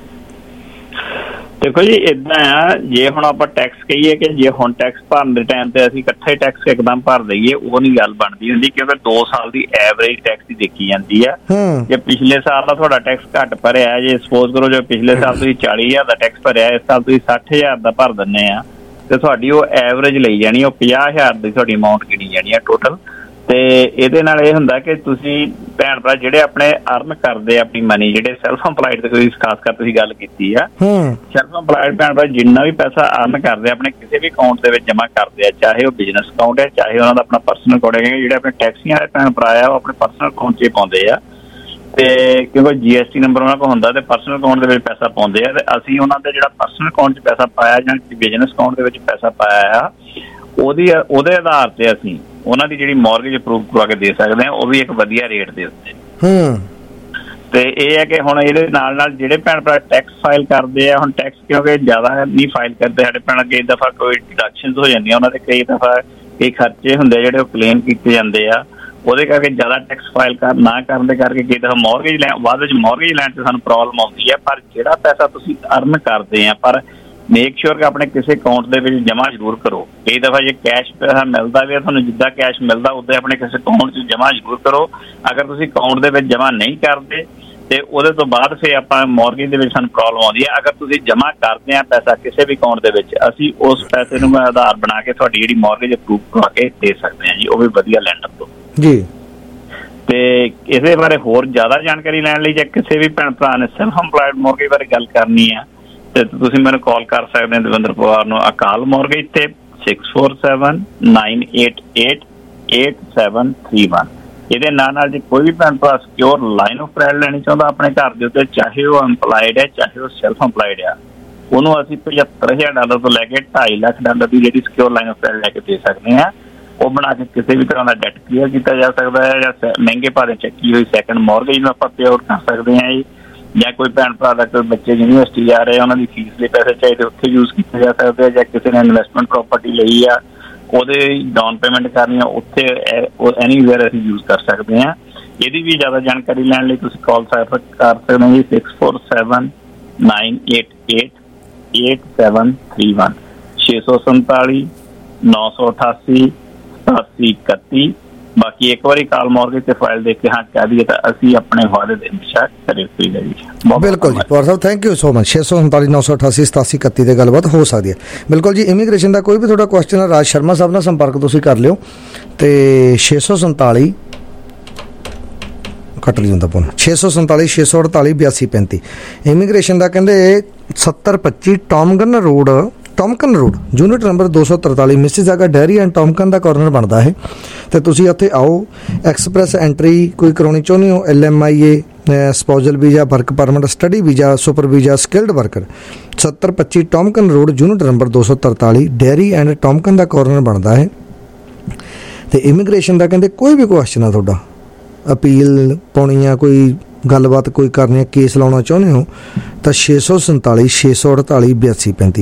ਦੇਖੋ ਜੀ, ਏਦਾਂ ਆ, ਜੇ ਹੁਣ ਆਪਾਂ ਟੈਕਸ ਕਹੀਏ ਕਿ ਜੇ ਹੁਣ ਟੈਕਸ ਭਰਨ ਦੇ ਟਾਈਮ ਤੇ ਅਸੀਂ ਇਕੱਠੇ ਟੈਕਸ ਇੱਕਦਮ ਭਰ ਦਈਏ, ਉਹ ਨਹੀਂ ਗੱਲ ਬਣਦੀ ਹੁੰਦੀ, ਕਿਉਂਕਿ 2 ਸਾਲ ਦੀ ਐਵਰੇਜ ਟੈਕਸ ਦੀ ਦੇਖੀ ਜਾਂਦੀ ਆ। ਜੇ ਪਿਛਲੇ ਸਾਲ ਦਾ ਤੁਹਾਡਾ ਟੈਕਸ ਘੱਟ ਭਰਿਆ, ਜੇ ਸਪੋਜ਼ ਕਰੋ ਜੇ ਪਿਛਲੇ ਸਾਲ ਤੁਸੀਂ 40,000 ਦਾ ਟੈਕਸ ਭਰਿਆ, ਇਸ ਸਾਲ ਤੁਸੀਂ 60,000 ਦਾ ਭਰ ਦਿੰਦੇ ਆ, ਤੇ ਤੁਹਾਡੀ ਉਹ ਐਵਰੇਜ ਲਈ ਜਾਣੀ, ਉਹ 50,000 ਦੀ ਤੁਹਾਡੀ ਅਮਾਊਂਟ ਗਿਣੀ ਜਾਣੀ ਆ ਟੋਟਲ। ਤੇ ਇਹਦੇ ਨਾਲ ਇਹ ਹੁੰਦਾ ਕਿ ਤੁਸੀਂ ਭੈਣ ਭਰਾ ਜਿਹੜੇ ਆਪਣੇ ਅਰਨ ਕਰਦੇ ਆਪਣੀ ਮਨੀ, ਜਿਹੜੇ ਸੈਲਫ ਇੰਪਲਾਇਡ ਤੇ ਤੁਸੀਂ ਖਾਸ ਕਰ ਤੁਸੀਂ ਗੱਲ ਕੀਤੀ ਆ, ਸੈਲਫ ਇੰਪਲਾਇਡ ਭੈਣ ਭਰਾ ਜਿੰਨਾ ਵੀ ਪੈਸਾ ਅਰਨ ਕਰਦੇ ਆਪਣੇ ਕਿਸੇ ਵੀ ਅਕਾਊਂਟ ਦੇ ਵਿੱਚ ਜਮਾ ਕਰਦੇ ਆ, ਚਾਹੇ ਉਹ ਬਿਜ਼ਨਸ ਅਕਾਊਂਟ ਹੈ, ਚਾਹੇ ਉਹਨਾਂ ਦਾ ਆਪਣਾ ਪਰਸਨਲ ਅਕਾਊਂਟ ਹੈ, ਜਿਹੜੇ ਆਪਣੇ ਟੈਕਸੀਆਂ ਵਾਲੇ ਭੈਣ ਭਰਾ ਆ ਉਹ ਆਪਣੇ ਪਰਸਨਲ ਅਕਾਊਂਟ 'ਚ ਪਾਉਂਦੇ ਆ। ਤੇ ਕਿਉਂਕਿ GST ਨੰਬਰ ਉਹਨਾਂ ਕੋਲ ਹੁੰਦਾ ਤੇ ਪਰਸਨਲ ਅਕਾਊਂਟ ਦੇ ਵਿੱਚ ਪੈਸਾ ਪਾਉਂਦੇ ਆ, ਤੇ ਅਸੀਂ ਉਹਨਾਂ ਦਾ ਜਿਹੜਾ ਪਰਸਨਲ ਅਕਾਊਂਟ 'ਚ ਪੈਸਾ ਪਾਇਆ ਜਾਂ ਬਿਜ਼ਨਸ ਅਕਾਊਂਟ ਦੇ ਵਿੱਚ ਪੈਸਾ ਪਾਇਆ ਆ, ਉਹਦੇ ਆਧਾਰ ਤੇ ਅਸੀਂ ਉਹਨਾਂ ਦੀ ਜਿਹੜੀ ਮੌਰਗੇਜ ਅਪਰੂਵ ਕਰਵਾ ਕੇ ਦੇ ਸਕਦੇ ਹਾਂ, ਉਹ ਵੀ ਇੱਕ ਵਧੀਆ ਰੇਟ ਦੇ ਉੱਤੇ। ਤੇ ਇਹ ਹੈ ਕਿ ਹੁਣ ਇਹਦੇ ਨਾਲ ਜਿਹੜੇ ਭੈਣ ਭਰਾ ਟੈਕਸ ਫਾਈਲ ਕਰਦੇ ਆ, ਹੁਣ ਟੈਕਸ ਕਿਉਂਕਿ ਜ਼ਿਆਦਾ ਨਹੀਂ ਫਾਈਲ ਕਰਦੇ ਸਾਡੇ ਭੈਣ, ਕਈ ਦਫਾ ਕੋਈ ਡਿਡਕਸ਼ਨਸ ਹੋ ਜਾਂਦੀਆਂ ਉਹਨਾਂ ਦੇ, ਕਈ ਦਫਾ ਕਈ ਖਰਚੇ ਹੁੰਦੇ ਜਿਹੜੇ ਉਹ ਕਲੇਮ ਕੀਤੇ ਜਾਂਦੇ ਆ, ਉਹਦੇ ਕਰਕੇ ਜ਼ਿਆਦਾ ਟੈਕਸ ਫਾਈਲ ਨਾ ਕਰਨ ਦੇ ਕਰਕੇ ਕਈ ਦਫਾ ਮੌਰਗੇਜ ਬਾਅਦ ਵਿੱਚ ਮੌਰਗੇਜ ਲੈਣ 'ਚ ਸਾਨੂੰ ਪ੍ਰੋਬਲਮ ਆਉਂਦੀ ਹੈ। ਪਰ ਜਿਹੜਾ ਪੈਸਾ ਤੁਸੀਂ ਅਰਨ ਕਰਦੇ ਆ, ਪਰ ਮੇਕ ਸ਼ੋਰ ਕਿ ਆਪਣੇ ਕਿਸੇ ਅਕਾਊਂਟ ਦੇ ਵਿੱਚ ਜਮ੍ਹਾਂ ਜ਼ਰੂਰ ਕਰੋ। ਕਈ ਦਫਾ ਜੇ ਕੈਸ਼ ਪੈਸਾ ਮਿਲਦਾ ਵੀ ਤੁਹਾਨੂੰ, ਜਿੱਦਾਂ ਕੈਸ਼ ਮਿਲਦਾ ਉੱਦਾਂ ਆਪਣੇ ਕਿਸੇ ਅਕਾਊਂਟ 'ਚ ਜਮ੍ਹਾਂ ਜ਼ਰੂਰ ਕਰੋ। ਅਗਰ ਤੁਸੀਂ ਅਕਾਊਂਟ ਦੇ ਵਿੱਚ ਜਮ੍ਹਾਂ ਨਹੀਂ ਕਰਦੇ ਤੇ ਉਹਦੇ ਤੋਂ ਬਾਅਦ ਫਿਰ ਆਪਾਂ ਮੌਰਗੇਜ ਦੇ ਵਿੱਚ ਸਾਨੂੰ ਪ੍ਰੋਬਲਮ ਆਉਂਦੀ ਹੈ। ਅਗਰ ਤੁਸੀਂ ਜਮ੍ਹਾਂ ਕਰਦੇ ਆ ਪੈਸਾ ਕਿਸੇ ਵੀ ਅਕਾਊਂਟ ਦੇ ਵਿੱਚ, ਅਸੀਂ ਉਸ ਪੈਸੇ ਨੂੰ ਆਧਾਰ ਬਣਾ ਕੇ ਤੁਹਾਡੀ ਜਿਹੜੀ ਮੌਰਗੇਜ ਅਪਰੂਵ ਕਰਵਾ ਕੇ ਦੇ ਸਕਦੇ ਹਾਂ ਜੀ, ਉਹ ਵੀ ਵਧੀਆ ਲੈਂਡਰ ਤੋਂ ਜੀ। ਤੇ ਇਹਦੇ ਬਾਰੇ ਹੋਰ ਜ਼ਿਆਦਾ ਜਾਣਕਾਰੀ ਲੈਣ ਲਈ, ਜੇ ਕਿਸੇ ਵੀ ਭੈਣ ਭਰਾ ਨੇ ਸੈਲਫ ਇੰਪਲਾਇਡ ਮੌਰਗੇਜ ਬਾਰੇ ਗੱਲ ਕਰਨੀ ਆ ਤੇ ਤੁਸੀਂ ਮੈਨੂੰ ਕਾਲ ਕਰ ਸਕਦੇ ਹੋ ਦਵਿੰਦਰ ਪਵਾਰ ਨੂੰ ਅਕਾਲ ਮੌਰਗੇਜ ਤੇ 6479888731। ਇਹਦੇ ਨਾਲ ਜੇ ਕੋਈ ਵੀ ਭੈਣ ਭਰਾ ਸਿਕਿਉਰ ਲਾਈਨ ਆਫ ਕ੍ਰੈਡਿਟ ਲੈਣੀ ਚਾਹੁੰਦਾ ਆਪਣੇ ਘਰ ਦੇ ਉੱਤੇ, ਚਾਹੇ ਉਹ ਇੰਪਲਾਇਡ ਹੈ ਚਾਹੇ ਉਹ ਸੈਲਫ ਇੰਪਲਾਇਡ ਆ, ਉਹਨੂੰ ਅਸੀਂ $75,000 ਤੋਂ ਲੈ ਕੇ $2.5 ਲੱਖ ਦੀ ਜਿਹੜੀ ਸਿਕਿਉਰ ਲਾਈਨ ਆਫ ਕ੍ਰੈਡਿਟ ਲੈ ਕੇ ਦੇ ਸਕਦੇ ਹਾਂ। ਉਹ ਬਣਾ ਕੇ ਕਿਸੇ ਵੀ ਤਰ੍ਹਾਂ ਦਾ ਡੈਟ ਕਲੀਅਰ ਕੀਤਾ ਜਾ ਸਕਦਾ ਹੈ, ਜਾਂ ਮਹਿੰਗੇ ਭਾਅ ਦੇ ਚੱਕੀ ਹੋਈ ਸੈਕੰਡ ਮੌਰਗੇਜ ਨੂੰ ਆਪਾਂ ਪੇ ਆਊਟ ਕਰ ਸਕਦੇ ਹਾਂ ਜੀ। ਜਾਂ ਕੋਈ ਭੈਣ ਭਰਾ ਦਾ ਕੋਈ ਬੱਚੇ ਯੂਨੀਵਰਸਿਟੀ ਜਾ ਰਹੇ, ਉਹਨਾਂ ਦੀ ਫੀਸ ਲਈ ਪੈਸੇ ਚਾਹੀਦੇ, ਉੱਥੇ ਯੂਜ਼ ਕੀਤੇ ਜਾ ਸਕਦੇ ਆ। ਜਾਂ ਕਿਸੇ ਨੇ ਇਨਵੈਸਟਮੈਂਟ ਪ੍ਰੋਪਰਟੀ ਲਈ ਆ, ਉਹਦੇ ਡਾਊਨ ਪੇਮੈਂਟ ਕਰਨੀ ਆ, ਉੱਥੇ ਐਨੀਵੇਅਰ ਅਸੀਂ ਯੂਜ਼ ਕਰ ਸਕਦੇ ਹਾਂ। ਇਹਦੀ ਵੀ ਜ਼ਿਆਦਾ ਜਾਣਕਾਰੀ ਲੈਣ ਲਈ ਤੁਸੀਂ ਕਾਲ ਕਰ ਸਕਦੇ ਹੋ ਜੀ 6479888731 647-988-8731। ਬਾਕੀ ਇੱਕ ਵਾਰੀ ਕਾਲ ਮੌਰਗੇਜ ਤੇ ਫਾਈਲ ਦੇਖ ਕੇ ਹਾਂ ਕਹਿ ਦਈਏ ਤਾਂ ਅਸੀਂ ਆਪਣੇ ਵਾਅਦੇ ਦੇ ਅਨੁਸਾਰ ਕਰੇ ਹੋਈ ਹੈ ਜੀ।
ਬਿਲਕੁਲ ਜੀ Pawar sahib, thank you so much. 647-988-8731 ਤੇ ਗੱਲਬਾਤ ਹੋ ਸਕਦੀ ਹੈ। ਬਿਲਕੁਲ ਜੀ, ਇਮੀਗ੍ਰੇਸ਼ਨ ਦਾ ਕੋਈ ਵੀ ਤੁਹਾਡਾ ਕੁਐਸਚਨ ਹੈ, ਰਾਜ ਸ਼ਰਮਾ ਸਾਹਿਬ ਨਾਲ ਸੰਪਰਕ ਤੁਸੀਂ ਕਰ ਲਿਓ ਤੇ 647 ਕੱਟ ਲਈ ਹੁੰਦਾ ਫੋਨ 647-648-8235। ਇਮੀਗ੍ਰੇਸ਼ਨ ਦਾ ਕਹਿੰਦੇ 7025 Tomken road unit number 243 Mississauga Derry and Tomken ਦਾ ਕਾਰਨਰ ਬਣਦਾ ਹੈ ਤੇ ਤੁਸੀਂ ਉੱਥੇ ਆਓ। ਐਕਸਪ੍ਰੈਸ ਐਂਟਰੀ ਕੋਈ ਕਰਾਉਣੀ ਚਾਹੁੰਦੇ ਹੋ, LMIA, spousal visa, work permit, study visa, super visa, skilled worker, 7025 Tomken road unit number 243 Derry and Tomken ਦਾ ਕਾਰਨਰ ਬਣਦਾ ਹੈ। ਤੇ ਇਮੀਗ੍ਰੇਸ਼ਨ ਦਾ ਕਹਿੰਦੇ ਕੋਈ ਵੀ ਕੁਐਸਚਨ ਆ ਤੁਹਾਡਾ, ਅਪੀਲ ਪਾਉਣੀ ਆ, ਕੋਈ ਗੱਲਬਾਤ ਕੋਈ ਕਰਨੀ ਹੈ, ਕੇਸ ਲਾਉਣਾ ਚਾਹੁੰਦੇ ਹੋ ਤਾਂ 647-648-8235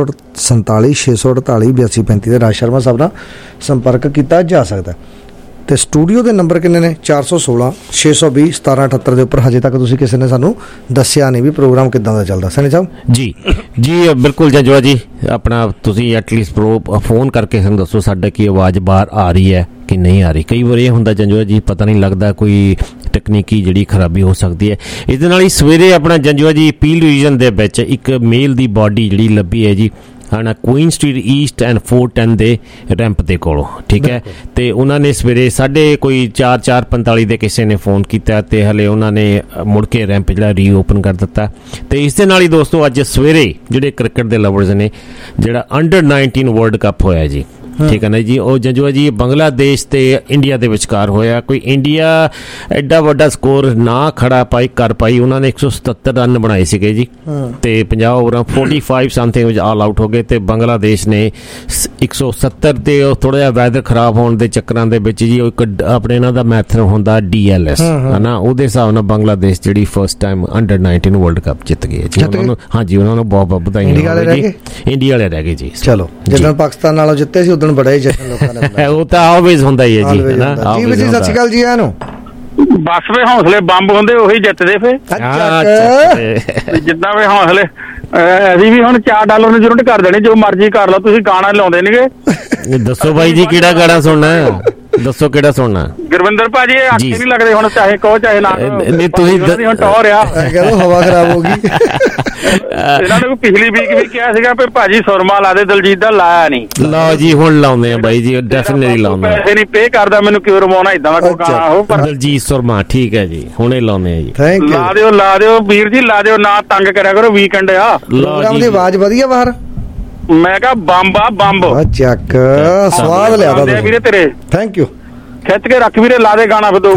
647-648-8235 ਤੇ ਰਾਜ ਸ਼ਰਮਾ ਸਾਹਿਬ ਨਾਲ ਸੰਪਰਕ ਕੀਤਾ ਜਾ ਸਕਦਾ। ਤੇ ਸਟੂਡੀਓ ਦੇ ਨੰਬਰ ਕਿੰਨੇ ਨੇ? 416-620-1778 ਦੇ ਉੱਪਰ ਹਜੇ ਤੱਕ ਤੁਸੀਂ ਕਿਸੇ ਨੇ ਸਾਨੂੰ ਦੱਸਿਆ ਨਹੀਂ ਵੀ ਪ੍ਰੋਗਰਾਮ ਕਿੱਦਾਂ ਦਾ ਚੱਲਦਾ। ਸਨੀ ਸਾਹਿਬ
ਜੀ ਬਿਲਕੁਲ ਜੰਜਵਾ ਜੀ, ਆਪਣਾ ਤੁਸੀਂ ਐਟਲੀਸਟ ਫੋਨ ਕਰਕੇ ਸਾਨੂੰ ਦੱਸੋ ਸਾਡਾ ਕੀ ਆਵਾਜ਼ ਬਾਹਰ ਆ ਰਹੀ ਹੈ ਕਿ ਨਹੀਂ ਆ ਰਹੀ। ਕਈ ਵਾਰ ਇਹ ਹੁੰਦਾ ਜੰਜਵਾ ਜੀ, ਪਤਾ ਨਹੀਂ ਲੱਗਦਾ, ਕੋਈ ਤਕਨੀਕੀ ਜਿਹੜੀ ਖਰਾਬੀ ਹੋ ਸਕਦੀ ਹੈ। ਇਹਦੇ ਨਾਲ ਹੀ ਸਵੇਰੇ ਆਪਣਾ ਜੰਜਵਾ ਜੀ ਪੀਲ ਰੀਜਨ ਦੇ ਵਿੱਚ ਇੱਕ ਮੇਲ ਦੀ ਬਾਡੀ ਜਿਹੜੀ ਲੱਭੀ ਹੈ ਜੀ, ਹਾਂ ਕੁਈਨ ਸਟਰੀਟ ਈਸਟ ਐਂਡ 410 ਦੇ ਰੈਂਪ ਦੇ ਕੋਲੋਂ, ਠੀਕ ਹੈ। ਤੇ ਉਹਨਾਂ ਨੇ ਸਵੇਰੇ 4:45 ਦੇ ਕਿਸੇ ਨੇ ਫੋਨ ਕੀਤਾ ਤੇ ਹਲੇ ਉਹਨਾਂ ਨੇ ਮੁੜ ਕੇ ਰੈਂਪ ਜਿਹੜਾ ਰੀਓਪਨ ਕਰ ਦਿੱਤਾ। ਤੇ ਇਸ ਦੇ ਨਾਲ ਹੀ ਦੋਸਤੋ ਅੱਜ ਸਵੇਰੇ ਜਿਹੜੇ ਕ੍ਰਿਕਟ ਦੇ ਲਵਰਸ ਨੇ, ਜਿਹੜਾ ਅੰਡਰ 19 ਵਰਲਡ ਕੱਪ ਹੋਇਆ ਜੀ, ਠੀਕ ਹੈ ਨਾ ਜੀ, ਉਹ ਜੰਜੂਆ ਜੀ ਬੰਗਲਾਦੇਸ਼ ਤੇ ਇੰਡੀਆ ਦੇ ਵਿਚਕਾਰ ਹੋਇਆ। ਕੋਈ ਇੰਡੀਆ ਐਡਾ ਵੱਡਾ ਸਕੋਰ ਨਾ ਖੜਾ ਕਰ ਪਾਈ, ਉਹਨਾਂ ਨੇ 177 ਰਨ ਬਣਾਏ ਸੀਗੇ ਜੀ ਤੇ 50 ਓਵਰਾਂ 45 ਸਮਥਿੰਗ ਵਿੱਚ ਆਲ ਆਊਟ ਹੋ ਗਏ। ਤੇ ਬੰਗਲਾਦੇਸ਼ ਨੇ 170 ਤੇ ਥੋੜਾ ਜਿਹਾ ਵੈਦਰ ਖਰਾਬ ਹੋਣ ਦੇ ਚੱਕਰਾਂ ਦੇ ਵਿੱਚ ਜੀ ਇੱਕ ਆਪਣੇ ਇਹਨਾਂ ਦਾ ਮੈਥਡ ਹੁੰਦਾ DLS ਹਨਾ, ਉਹਦੇ ਹਿਸਾਬ ਨਾਲ ਬੰਗਲਾਦੇਸ਼ ਜਿਹੜੀ first time under 19 world cup ਜਿੱਤ ਗਏ ਜੀ। ਹਾਂਜੀ ਉਹਨਾਂ ਨੂੰ ਬਹੁਤ ਬਹੁਤ ਵਧਾਈਆਂ। ਇੰਡੀਆ ਵਾਲੇ ਰਹਿ ਗਏ ਜੀ।
ਚਲੋ ਜਦੋਂ ਪਾਕਿਸਤਾਨ ਨਾਲੋਂ ਜਿੱਤੇ ਸੀ ਉਦੋਂ ਬੜਾ ਹੀ ਜਸ਼ਨ ਲੋਕਾਂ ਨੇ
ਉਹ ਤਾਂ ਆਲਵੇਜ਼ ਹੁੰਦਾ ਹੀ ਹੈ ਜੀ।
ਜੀ ਸਤਿ ਸ਼੍ਰੀ ਅਕਾਲ ਜੀ। ਇਹਨੂੰ
ਬਸ ਵੇ ਹੌਸਲੇ ਬੰਬ ਹੁੰਦੇ ਉਹੀ ਜਿੱਤਦੇ ਫੇ ਜਿੱਦਾਂ ਵੇ ਹੌਸਲੇ। ਅਸੀਂ ਵੀ ਹੁਣ $4 ਨੂੰ ਜ਼ਰੂਰ ਕਰ ਦੇਣੇ, ਜੋ ਮਰਜ਼ੀ ਕਰ ਲਓ। ਤੁਸੀਂ ਗਾਣਾ ਲਾਉਂਦੇ ਨੇਗੇ,
ਦੱਸੋ ਬਾਈ ਜੀ ਕਿਹੜਾ ਗਾਣਾ ਸੁਣਨਾ, ਦੱਸੋ ਕਿਹੜਾ ਸੁਣਨਾ।
ਗੁਰਵਿੰਦਰ ਭਾਜੀ ਆਖੇ ਨਹੀਂ ਲੱਗਦੇ ਹੁਣ, ਚਾਹੇ ਕਹੋ ਚਾਹੇ ਨਾ।
ਨਹੀਂ ਤੁਸੀਂ
ਹੁਣ ਟੌਰ ਆ,
ਹਵਾ ਖਰਾਬ ਹੋ ਗਈ।
ਇਹਨਾਂ ਨੇ ਪਿਛਲੀ ਵੀਕ ਵੀ ਕਿਹਾ ਸੀਗਾ ਵੀ ਭਾਜੀ ਸੁਰਮਾ ਲਾ ਦੇ, ਦਲਜੀਤ ਦਾ ਲਾਇਆ ਨਹੀਂ।
ਲਓ ਜੀ ਹੁਣ ਲਾਉਂਦੇ ਆ ਬਾਈ ਜੀ, ਡੈਫੀਨਿਟਲੀ ਲਾਉਂਦੇ।
ਪੈਸੇ ਨਹੀਂ ਪੇ ਕਰਦਾ ਮੈਨੂੰ ਕਿਉਂ ਰਵਾਉਣਾ ਇਦਾਂ ਦਾ ਕੋਈ ਗਾਣਾ ਉਹ। ਪਰ
ਦਲਜੀਤ ਸੁਰਮਾ ਠੀਕ ਹੈ ਜੀ, ਹੁਣੇ ਲਾਉਂਦੇ ਆ ਜੀ।
ਲਾ ਦਿਓ ਵੀਰ ਜੀ, ਲਾ ਦਿਓ, ਨਾ ਤੰਗ ਕਰਿਆ ਕਰੋ। ਵੀਕਐਂਡ ਆ,
ਪ੍ਰੋਗਰਾਮ ਦੀ ਆਵਾਜ਼ ਵਧੀਆ ਬਾਹਰ।
ਮੈਂ ਕਿਹਾ ਬੰਬ ਆ ਬੰਬ।
ਚੱਕ ਸਵਾਦ ਲਿਆ
ਵੀਰੇ ਤੇਰੇ,
ਥੈਂਕ ਯੂ।
ਖਿੱਚ ਕੇ ਰੱਖ ਵੀਰੇ, ਲਾ ਦੇ ਗਾਣਾ ਫਿਰ ਦੋ।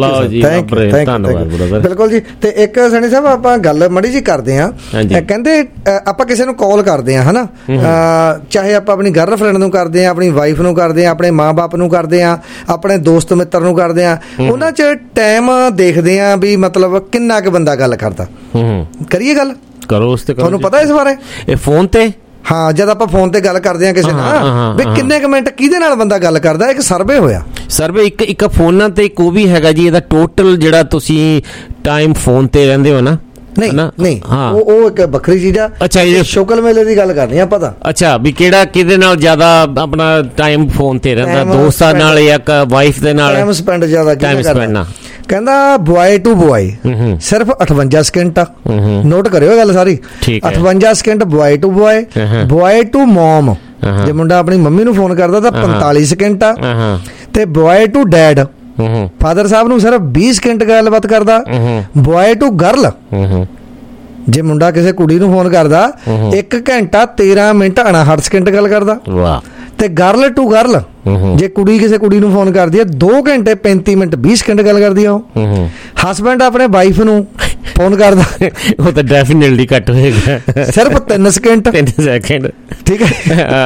ਬਿਲਕੁਲ ਜੀ। ਤੇ ਇੱਕ ਸਣੀ ਸਾਹਿਬ ਆਪਾਂ ਗੱਲ ਮੜੀ ਜੀ ਕਰਦੇ ਆ, ਕਹਿੰਦੇ ਆਪਾਂ ਕਿਸੇ ਨੂੰ ਕਾਲ ਕਰਦੇ ਆ ਹਨਾ, ਚਾਹੇ ਆਪਾਂ ਆਪਣੀ ਗਰਲਫ੍ਰੈਂਡ ਨੂੰ ਕਰਦੇ ਆ, ਆਪਣੀ ਵਾਈਫ ਨੂੰ ਕਰਦੇ ਆ, ਆਪਣੇ ਮਾਂ-ਬਾਪ ਨੂੰ ਕਰਦੇ ਆ, ਆਪਣੇ ਦੋਸਤ ਮਿੱਤਰ ਨੂੰ ਕਰਦੇ ਆ, ਉਹਨਾਂ 'ਚ ਟਾਈਮ ਦੇਖਦੇ ਆ ਵੀ ਮਤਲਬ ਕਿੰਨਾ ਕੁ ਬੰਦਾ ਗੱਲ ਕਰਦਾ। ਕਰੀਏ ਗੱਲ,
ਕਰੋ ਉਸ ਤੇ।
ਤੁਹਾਨੂੰ ਪਤਾ ਇਸ ਬਾਰੇ?
ਇਹ ਫੋਨ ਤੇ
ਹਾਂ, ਜਦ ਆਪਾਂ ਫੋਨ ਤੇ ਗੱਲ ਕਰਦੇ ਆ ਕਿਸੇ ਨਾਲ ਵੀ ਕਿੰਨੇ ਕੁ ਮਿੰਟ ਕਿਹਦੇ ਨਾਲ ਬੰਦਾ ਗੱਲ ਕਰਦਾ। ਇੱਕ ਸਰਵੇ ਹੋਇਆ, ਸਰਵੇ
ਇੱਕ ਫੋਨਾਂ ਤੇ ਇੱਕ ਉਹ ਵੀ ਹੈਗਾ ਜੀ, ਇਹਦਾ ਟੋਟਲ ਜਿਹੜਾ ਤੁਸੀਂ ਟਾਈਮ ਫੋਨ ਤੇ ਰਹਿੰਦੇ ਹੋ ਨਾ,
ਨਹੀਂ ਉਹ ਇੱਕ ਵੱਖਰੀ ਚੀਜ਼ ਆ।
ਅੱਛਾ, ਇਹ
ਸ਼ੁਕਲ ਮੇਲੇ ਦੀ ਗੱਲ ਕਰਨੀ ਆਪਾਂ ਤਾਂ।
ਅੱਛਾ, ਵੀ ਕਿਹੜਾ ਕਿਹਦੇ ਨਾਲ ਜ਼ਿਆਦਾ ਆਪਣਾ ਟਾਈਮ ਫੋਨ ਤੇ ਰਹਿੰਦਾ, ਦੋਸਤਾਂ ਨਾਲ ਜਾਂ ਵਾਈਫ ਦੇ ਨਾਲ
ਟਾਈਮ ਸਪੈਂਡ ਜ਼ਿਆਦਾ ਕਰਦਾ? ਕਹਿੰਦਾ ਬॉय ਟੂ ਬॉय ਸਿਰਫ 58 ਸਕਿੰਟ ਆ। ਨੋਟ ਕਰਿਓ ਗੱਲ ਸਾਰੀ, 58 second boy to boy. Boy to mum, ਜੇ ਮੁੰਡਾ ਆਪਣੀ ਮੰਮੀ ਨੂੰ ਫੋਨ ਕਰਦਾ ਤਾਂ 45 ਸਕਿੰਟ ਆ। ਤੇ ਬॉय ਟੂ ਡੈਡ, ਫਾਦਰ ਸਾਹਿਬ ਨੂੰ ਸਿਰਫ 20 ਸਕਿੰਟ ਗੱਲਬਾਤ ਕਰਦਾ। ਬॉय ਟੂ ਗਰਲ, ਜੇ ਮੁੰਡਾ ਕਿਸੇ ਕੁੜੀ ਨੂੰ ਫੋਨ ਕਰਦਾ 1 ਘੰਟਾ 13 ਮਿੰਟ 59 ਸਕਿੰਟ ਗੱਲ ਕਰਦਾ। ਤੇ ਗਰਲ ਟੂ ਗਰਲ, ਜੇ ਕੁੜੀ ਕਿਸੇ ਕੁੜੀ ਨੂੰ ਫੋਨ ਕਰਦੀ ਹੈ 2 ਘੰਟੇ 35 ਮਿੰਟ 20 ਸਕਿੰਟ ਗੱਲ ਕਰਦੀ ਆ ਉਹ। ਹਸਬੈਂਡ ਆਪਣੇ ਵਾਈਫ ਨੂੰ ਫੋਨ ਕਰਦਾ
ਉਹ ਤਾਂ ਡੈਫੀਨਿਟਲੀ ਘੱਟ ਹੋਏਗਾ,
ਸਿਰਫ 3 ਸਕਿੰਟ
3 ਸੈਕਿੰਡ।
ਠੀਕ ਹੈ।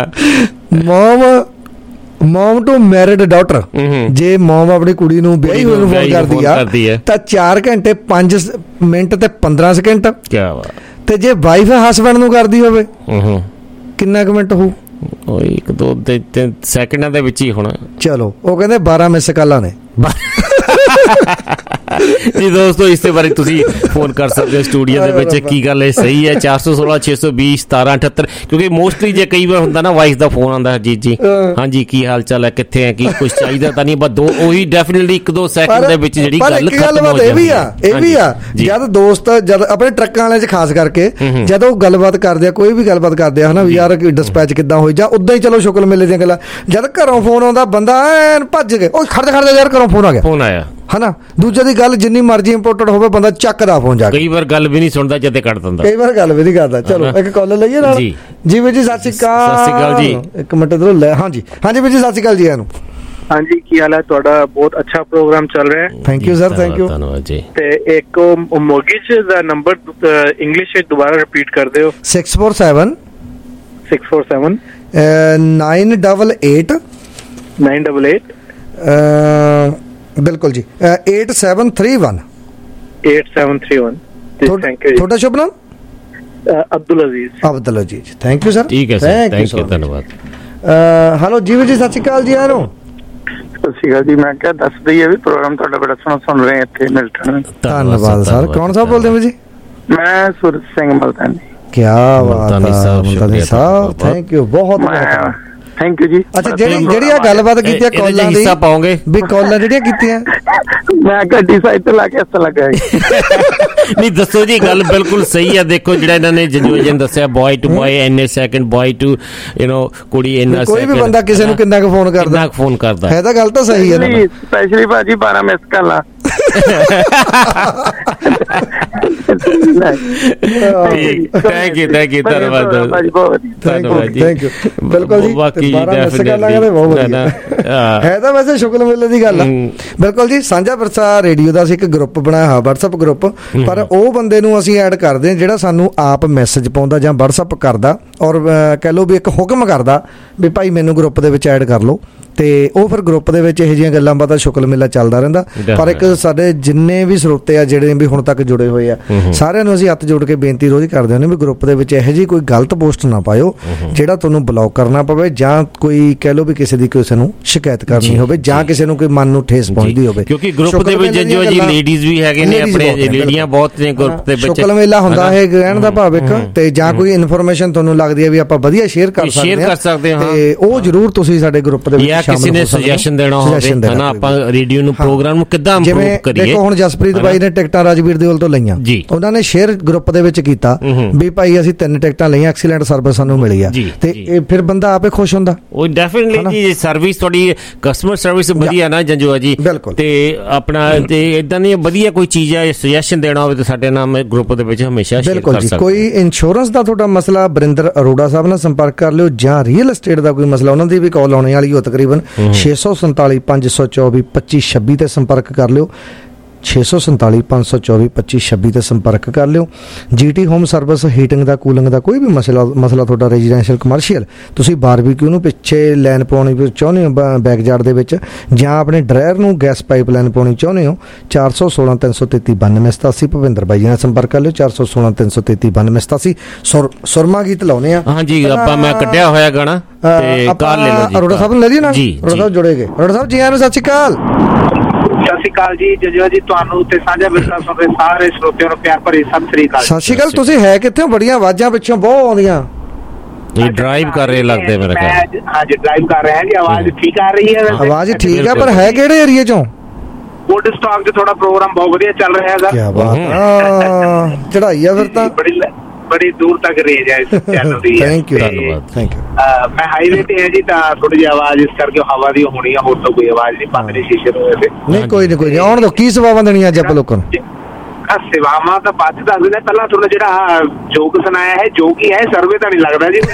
ਮਮ ਟੂ ਮੈਰਿਡ ਡਾਟਰ, ਜੇ ਮਮ ਆਪਣੀ ਕੁੜੀ ਨੂੰ ਵਿਆਹੀ ਹੋਈ ਨੂੰ ਫੋਨ ਕਰਦੀ ਆ ਤਾਂ 4 ਘੰਟੇ 5 ਮਿੰਟ ਤੇ 15 ਸਕਿੰਟ।
ਕਿਆ ਬਾਤ।
ਤੇ ਜੇ ਵਾਈਫ ਹਸਬੈਂਡ ਨੂੰ ਕਰਦੀ ਹੋਵੇ ਕਿੰਨਾ ਕੁ ਮਿੰਟ ਹੋਊ?
1-2 ਸੈਕਿੰਡਾਂ ਦੇ ਵਿੱਚ ਹੀ ਹੋਣਾ।
ਚਲੋ, ਉਹ ਕਹਿੰਦੇ 12 ਮਿਸ ਕਾਲਾਂ ਨੇ।
ਜੀ ਦੋਸਤੋ, ਇਸ ਦੇ ਬਾਰੇ ਤੁਸੀਂ ਫੋਨ ਕਰ ਸਕਦੇ ਹੋ ਸਟੂਡੀਓ ਦੇ ਵਿੱਚ। ਕੀ ਗੱਲ ਹੈ, ਸਹੀ ਹੈ? 416 620 1778, ਕਿਉਂਕਿ ਮੋਸਟਲੀ ਜੇ ਕਈ ਵਾਰ ਹੁੰਦਾ ਨਾ ਵਾਈਸ ਦਾ ਫੋਨ ਆਉਂਦਾ, ਜੀ ਹਾਂਜੀ ਕੀ ਹਾਲ ਚਾਲ ਹੈ, ਕਿੱਥੇ ਹੈ, ਕੀ ਕੁਝ ਚਾਹੀਦਾ ਤਾਂ ਨਹੀਂ, ਬਸ ਉਹੀ ਡੈਫੀਨਿਟਲੀ 1-2 ਸੈਕਿੰਡ ਦੇ ਵਿੱਚ ਜਿਹੜੀ ਗੱਲ ਖਤਮ ਹੋ ਜਾਂਦੀ ਹੈ। ਇਹ ਵੀ ਆ ਜਦ ਦੋਸਤ, ਜਦ ਆਪਣੇ ਟਰੱਕਾਂ ਵਾਲੇ 'ਚ ਖਾਸ ਕਰਕੇ ਜਦੋਂ ਗੱਲਬਾਤ ਕਰਦੇ ਆ, ਕੋਈ ਵੀ ਗੱਲਬਾਤ ਕਰਦੇ ਆ ਹਨਾ, ਵੀ ਯਾਰ ਡਿਸਪੈਚ ਕਿੱਦਾਂ ਹੋਈ, ਜਾਂ ਉਦਾਂ ਹੀ ਚਲੋ ਸ਼ੁਕਲ ਮੇਲੇ ਦੀਆਂ ਗੱਲਾਂ। ਜਦ ਘਰੋਂ ਫੋਨ ਆਉਂਦਾ ਬੰਦਾ ਐਨ ਭੱਜ ਕੇ, ਉਹ ਖੜਦਾ ਯਾਰ ਘਰੋਂ ਫੋਨ ਆਇਆ ਹਨਾ। ਦੂਜੇ ਦੀ ਗੱਲ ਜਿੰਨੀ ਮਰਜ਼ੀ ਇੰਪੋਰਟੈਂਟ ਹੋਵੇ ਬੰਦਾ ਚੱਕਦਾ ਫੋਨ ਜਾ ਕੇ। ਕਈ ਵਾਰ ਗੱਲ ਵੀ ਨਹੀਂ ਸੁਣਦਾ ਜਦੇ ਕੱਟ ਦਿੰਦਾ,
ਕਈ ਵਾਰ ਗੱਲ ਵੀ ਨਹੀਂ ਕਰਦਾ। ਚਲੋ ਇੱਕ ਕਾਲ ਲਈਏ ਨਾਲ। ਜੀ ਵੀਰ ਜੀ ਸਤਿ ਸ਼੍ਰੀ ਅਕਾਲ ਜੀ। ਇੱਕ ਮਿੰਟ ਇਧਰੋਂ ਲੈ। ਹਾਂਜੀ ਵੀਰ ਜੀ ਸਤਿ ਸ਼੍ਰੀ ਅਕਾਲ ਜੀ। ਇਹਨੂੰ
ਹਾਂਜੀ, ਕੀ ਹਾਲ ਹੈ ਤੁਹਾਡਾ? ਬਹੁਤ ਅੱਛਾ ਪ੍ਰੋਗਰਾਮ ਚੱਲ ਰਿਹਾ ਹੈ।
Thank you sir, thank you.
ਧੰਨਵਾਦ ਜੀ।
ਤੇ ਇੱਕ ਮੋਰਗੇਜ ਦਾ ਨੰਬਰ ਇੰਗਲਿਸ਼ ਵਿੱਚ ਦੁਬਾਰਾ ਰਿਪੀਟ ਕਰ ਦਿਓ।
647 988 ਬਿਲਕੁਲ ਜੀ 8731। ਤੁਹਾਡਾ ਸ਼ੁਭ ਨਾਮ?
Abdul Aziz.
Thank you sir.
ਠੀਕ ਹੈ ਸਰ, ਥੈਂਕ ਯੂ, ਧੰਨਵਾਦ।
ਹੈਲੋ ਜੀ ਵੀਰ ਜੀ ਸਤਿ ਸ਼੍ਰੀ ਅਕਾਲ ਜੀ। ਆਰੋ
ਸਤਿ ਸ਼੍ਰੀ ਅਕਾਲ ਜੀ। ਮੈਂ ਕਿਹਾ ਦੱਸ ਦਈਏ ਵੀ ਪ੍ਰੋਗਰਾਮ ਤੁਹਾਡਾ ਬੜਾ ਸੋਹਣਾ ਸੁਣ ਰਹੇ ਇੱਥੇ ਮਿਲਟਨ।
ਧੰਨਵਾਦ ਸਰ। ਕੌਣ ਸਾਹਿਬ ਬੋਲਦੇ ਹੋ ਜੀ?
ਮੈਂ ਸੂਰਜ ਸਿੰਘ ਮਲਤਾਨੀ।
ਕੀ ਬਾਤ ਹੈ ਮਲਤਾਨੀ ਸਾਹਿਬ, ਥੈਂਕ ਯੂ ਬਹੁਤ ਬਹੁਤ।
ਥੈਂਕ ਯੂ ਜੀ।
ਅੱਛਾ, ਜਿਹੜੀ ਆ ਗੱਲਬਾਤ ਕੀਤੀ ਆ ਕਾਲਾਂ ਦੀ,
ਹਿੱਸਾ ਪਾਓਗੇ
ਵੀ ਕਾਲਾਂ ਜਿਹੜੀਆਂ ਕੀਤੀਆਂ
ਮੈਂ ਗੱਡੀ ਸਾਈਡ ਤੇ ਲਾ ਕੇ ਹੱਸ ਲੱਗਾ
ਨਹੀਂ ਦੱਸੋ ਜੀ, ਗੱਲ ਬਿਲਕੁਲ ਸਹੀ ਆ। ਦੇਖੋ ਜਿਹੜਾ ਇਹਨਾਂ ਨੇ ਜਨਰੇਸ਼ਨ ਦੱਸਿਆ, ਬॉय ਟੂ ਬॉय ਇੰਨੇ ਸੈਕਿੰਡ, ਬॉय ਟੂ ਕੁੜੀ ਇੰਨਾ
ਕੋਈ ਵੀ ਬੰਦਾ ਕਿਸੇ ਨੂੰ ਕਿੰਨਾ ਕੁ ਫੋਨ ਕਰਦਾ ਹੈ ਤਾਂ ਗੱਲ ਤਾਂ ਸਹੀ ਹੈ ਨਾ।
ਸਪੈਸ਼ਲੀ ਭਾਜੀ 12 ਮਿਸ ਕਾਲਾਂ।
ਥੈਂਕ ਯੂ ਧੰਨਵਾਦ ਜੀ।
ਬਿਲਕੁਲ ਜੀ, ਹੈ ਤਾਂ ਵੈਸੇ ਸ਼ੁਕਲ ਮੇਲੇ ਦੀ ਗੱਲ ਆ। ਬਿਲਕੁਲ ਜੀ, ਸਾਂਝਾ ਵਿਰਸਾ ਰੇਡੀਓ ਦਾ ਅਸੀਂ ਇੱਕ ਗਰੁੱਪ ਬਣਾਇਆ ਹੋਇਆ, WhatsApp ਗਰੁੱਪ। ਪਰ ਉਹ ਬੰਦੇ ਨੂੰ ਅਸੀਂ ਐਡ ਕਰਦੇ ਹਾਂ ਜਿਹੜਾ ਸਾਨੂੰ ਆਪ ਮੈਸੇਜ ਪਾਉਂਦਾ ਜਾਂ WhatsApp ਕਰਦਾ, ਔਰ ਕਹਿ ਲਓ ਵੀ ਇੱਕ ਹੁਕਮ ਕਰਦਾ ਵੀ ਭਾਈ ਮੈਨੂੰ ਗਰੁੱਪ ਦੇ ਵਿੱਚ ਐਡ ਕਰ ਲਓ। ਤੇ ਉਹ ਫਿਰ ਗਰੁੱਪ ਦੇ ਵਿੱਚ ਇਹੋ ਜਿਹੀਆਂ ਗੱਲਾਂ ਬਾਤਾਂ ਸ਼ੁਕਲ ਮੇਲਾ ਚੱਲਦਾ ਰਹਿੰਦਾ। ਪਰ ਇੱਕ ਸਾਡੇ ਜਿੰਨੇ ਵੀ ਸਰੋਤੇ ਆ ਜਿਹੜੇ ਵੀ ਹੁਣ ਤੱਕ ਜੁੜੇ ਹੋਏ ਆ, ਸਾਰਿਆਂ ਨੂੰ ਅਸੀਂ ਹੱਥ ਜੋੜ ਕੇ ਬੇਨਤੀ ਰੋਜ਼ ਕਰਦੇ ਹੁੰਦੇ ਵੀ ਗਰੁੱਪ ਦੇ ਵਿੱਚ ਇਹੋ ਜਿਹੀ ਕੋਈ ਗਲਤ ਪੋਸਟ ਨਾ ਪਾਇਓ ਜਿਹੜਾ ਤੁਹਾਨੂੰ ਬਲੌਕ ਕਰਨਾ ਪਵੇ, ਜਾਂ ਕੋਈ ਕਹਿ ਲਓ ਵੀ ਕਿਸੇ ਦੀ ਕਿਸੇ ਨੂੰ ਸ਼ਿਕਾਇਤ ਕਰਨੀ ਹੋਵੇ, ਜਾਂ ਕਿਸੇ ਨੂੰ ਕੋਈ ਮਨ ਨੂੰ ਠੇਸ ਪਹੁੰਚਦੀ ਹੋਵੇ।
ਕਿਉਂਕਿ ਗਰੁੱਪ ਦੇ ਵਿੱਚ ਜੋ ਜੀ ਲੇਡੀਜ਼ ਵੀ ਹੈਗੇ ਨੇ, ਆਪਣੇ ਲੇਡੀਆਂ ਬਹੁਤ ਨੇ ਗਰੁੱਪ ਦੇ ਵਿੱਚ।
ਸ਼ੁਕਲ ਮੇਲਾ ਹੁੰਦਾ ਹੈ ਕਹਿਣ ਦਾ ਭਾਵ ਇੱਕ, ਤੇ ਜਾਂ ਕੋਈ ਇਨਫੋਰਮੇਸ਼ਨ ਤੁਹਾਨੂੰ ਲੱਗਦੀ ਹੈ ਵੀ ਆਪਾਂ ਵਧੀਆ ਸ਼ੇਅਰ ਕਰ ਸਕਦੇ ਹਾਂ, ਤੇ ਉਹ ਜ਼ਰੂਰ ਤੁਸੀਂ ਸਾਡੇ ਗਰੁੱਪ ਦੇ ਵਿੱਚ ਸ਼ਾਮਲ ਹੋ
ਦੇਣਾ ਹੋਵੇ ਹਨਾ। ਆਪਾਂ ਰੇਡੀਓ ਨੂੰ ਪ੍ਰੋਗਰਾਮ ਨੂੰ ਕਿੱਦਾਂ ਇੰਪਰੂਵ ਕਰੀਏ।
ਦੇਖੋ ਹੁਣ ਜਸਪ੍ਰੀਤ ਬਾਈ ਨੇ ਟਿਕਟਾਂ ਰਾਜਵੀਰ ਦਿਓਲ ਤੋਂ ਲਈਆਂ, ਉਹਨਾਂ ਨੇ ਸ਼ੇਅਰ ਗਰੁੱਪ ਦੇ ਵਿੱਚ ਕੀਤਾ ਵੀ ਭਾਈ ਅਸੀਂ 3 ਟਿਕਟਾਂ ਲਈਆਂ, ਐਕਸੀਲੈਂਟ ਸਰਵਿਸ ਸਾਨੂੰ ਮਿਲੀ ਆ, ਤੇ ਫਿਰ ਬੰਦਾ ਆਪੇ ਖੁਸ਼ ਹੁੰਦਾ।
ਉਹ ਡੈਫੀਨਿਟਲੀ ਜੀ, ਸਰਵਿਸ ਤੁਹਾਡੀ ਕਸਟਮਰ ਸਰਵਿਸ ਵਧੀਆ ਨਾ ਜੰਜੂਆ ਜੀ। ਤੇ ਆਪਣਾ ਤੇ ਇਦਾਂ ਦੀ ਵਧੀਆ ਕੋਈ ਚੀਜ਼ ਹੈ ਸੁਜੈਸ਼ਨ ਦੇਣਾ ਹੋਵੇ ਤਾਂ ਸਾਡੇ ਨਾਲ ਗਰੁੱਪ ਦੇ ਵਿੱਚ ਹਮੇਸ਼ਾ ਸ਼ੇਅਰ ਕਰ ਸਕਦੇ।
ਕੋਈ ਇੰਸ਼ੋਰੈਂਸ ਦਾ ਤੁਹਾਡਾ ਮਸਲਾ ਬਰਿੰਦਰ ਅਰੋੜਾ ਸਾਹਿਬ ਨਾਲ ਸੰਪਰਕ ਕਰ ਲਿਓ, ਜਾਂ ਰੀਅਲ ਏਸਟੇਟ ਦਾ ਕੋਈ ਮਸਲਾ, ਉਹਨਾਂ ਦੀ ਵੀ ਕਾਲ ਆਉਣੇ ਵਾਲੀ ਹੋ ਤਕਰੀਬਨ 647 524 2526 ਤੇ ਸੰਪਰਕ ਕਰ ਲਿਓ। 647 524 2526 ਤੇ ਸੰਪਰਕ ਕਰ ਲਿਓ। GT ਹੋਮ ਸਰਵਿਸ, ਹੀਟਿੰਗ ਦਾ, ਕੂਲਿੰਗ ਦਾ ਕੋਈ ਵੀ ਮਸਲਾ ਤੁਹਾਡਾ ਰੈਜ਼ੀਡੈਂਸ਼ੀਅਲ ਕਮਰਸ਼ੀਅਲ, ਤੁਸੀਂ ਬਾਰਬੀਕਿਊ ਨੂੰ ਪਿੱਛੇ ਲਾਈਨ ਪਾਉਣੀ ਚਾਹੁੰਦੇ ਹੋ ਬੈਕਯਾਰਡ ਦੇ ਵਿੱਚ, ਜਾਂ ਆਪਣੇ ਡਰਾਇਰ ਨੂੰ ਗੈਸ ਪਾਈਪ ਲਾਈਨ ਪਾਉਣੀ ਚਾਹੁੰਦੇ ਹੋ, 416 333 9287 ਭਵਿੰਦਰ ਬਾਈ ਜੀ ਨਾਲ ਸੰਪਰਕ ਕਰ ਲਿਓ। 416 333 9287। ਸੁਰਮਾ ਗੀਤ ਲਾਉਨੇ ਆ।
ਹਾਂਜੀ, ਆਪਾਂ ਮੈਂ ਕੱਢਿਆ ਹੋਇਆ ਗਾਣਾ ਤੇ ਕਾਲ ਲੈ ਲਓ ਜੀ।
ਅਰੋੜਾ ਸਾਹਿਬ ਨੂੰ ਲੈ ਲਈ ਨਾ ਜੀ, ਅਰੋੜਾ ਸਾਹਿਬ ਜੁੜੇਗੇ। ਅਰੋੜਾ ਸਾਹਿਬ ਜੀ ਆਇਆਂ ਨੂੰ ਸਤਿ ਸ਼੍ਰੀ ਅਕਾਲ।
ਸਤਿ
ਸ਼੍ਰੀ ਅਕਾਲ ਜੀ ਜਜੋ ਜੀ, ਤੁਹਾਨੂੰ ਤੇ ਸਾਂਝਾ ਵਿਰਸਾ ਸੁਣ ਰਹੇ ਸਾਰੇ ਸਰੋਤਿਆਂ ਨੂੰ ਪਿਆਰ ਭਰੀ ਸਤਿ ਸ੍ਰੀ ਅਕਾਲ।
ਸਤਿ ਸ਼੍ਰੀ ਅਕਾਲ। ਤੁਸੀਂ ਹੈ ਕਿੱਥੇ? ਬੜੀਆਂ ਆਵਾਜ਼ਾਂ ਪਿੱਛੋਂ ਬਹੁਤ ਆਉਂਦੀਆਂ।
ये ड्राइव कर रहे लगते मेरे ख्याल।
हाँ जी ड्राइव कर रहे हैं जी। आवाज ठीक आ रही है?
आवाज ठीक है, पर है किहड़े एरिया चों?
वुड स्टॉक च थोड़ा प्रोग्राम बहुत बढ़िया चल रहा है।
क्या बात, चढ़ाई है फिर तो
बड़ी दूर तक रेंज है इस चैनल दी।
Thank you thank you.
मैं हाईवे पे है जी, थोड़ी जी आवाज इस करके हवा दी होनी है, होर तो कोई आवाज नहीं, बंद नहीं शीशे होए थे।
नहीं कोई नहीं आउण दो। की सेवावां देणीਆਂ ਅੱਜ ਆਪਾਂ ਲੋਕਾਂ ਨੂੰ?
सेवावां तो बात दस दें। पहला थोड़ा जिहड़ा जोक सुनाया है, जोक ही है, सर्वे तो नहीं लगता जी।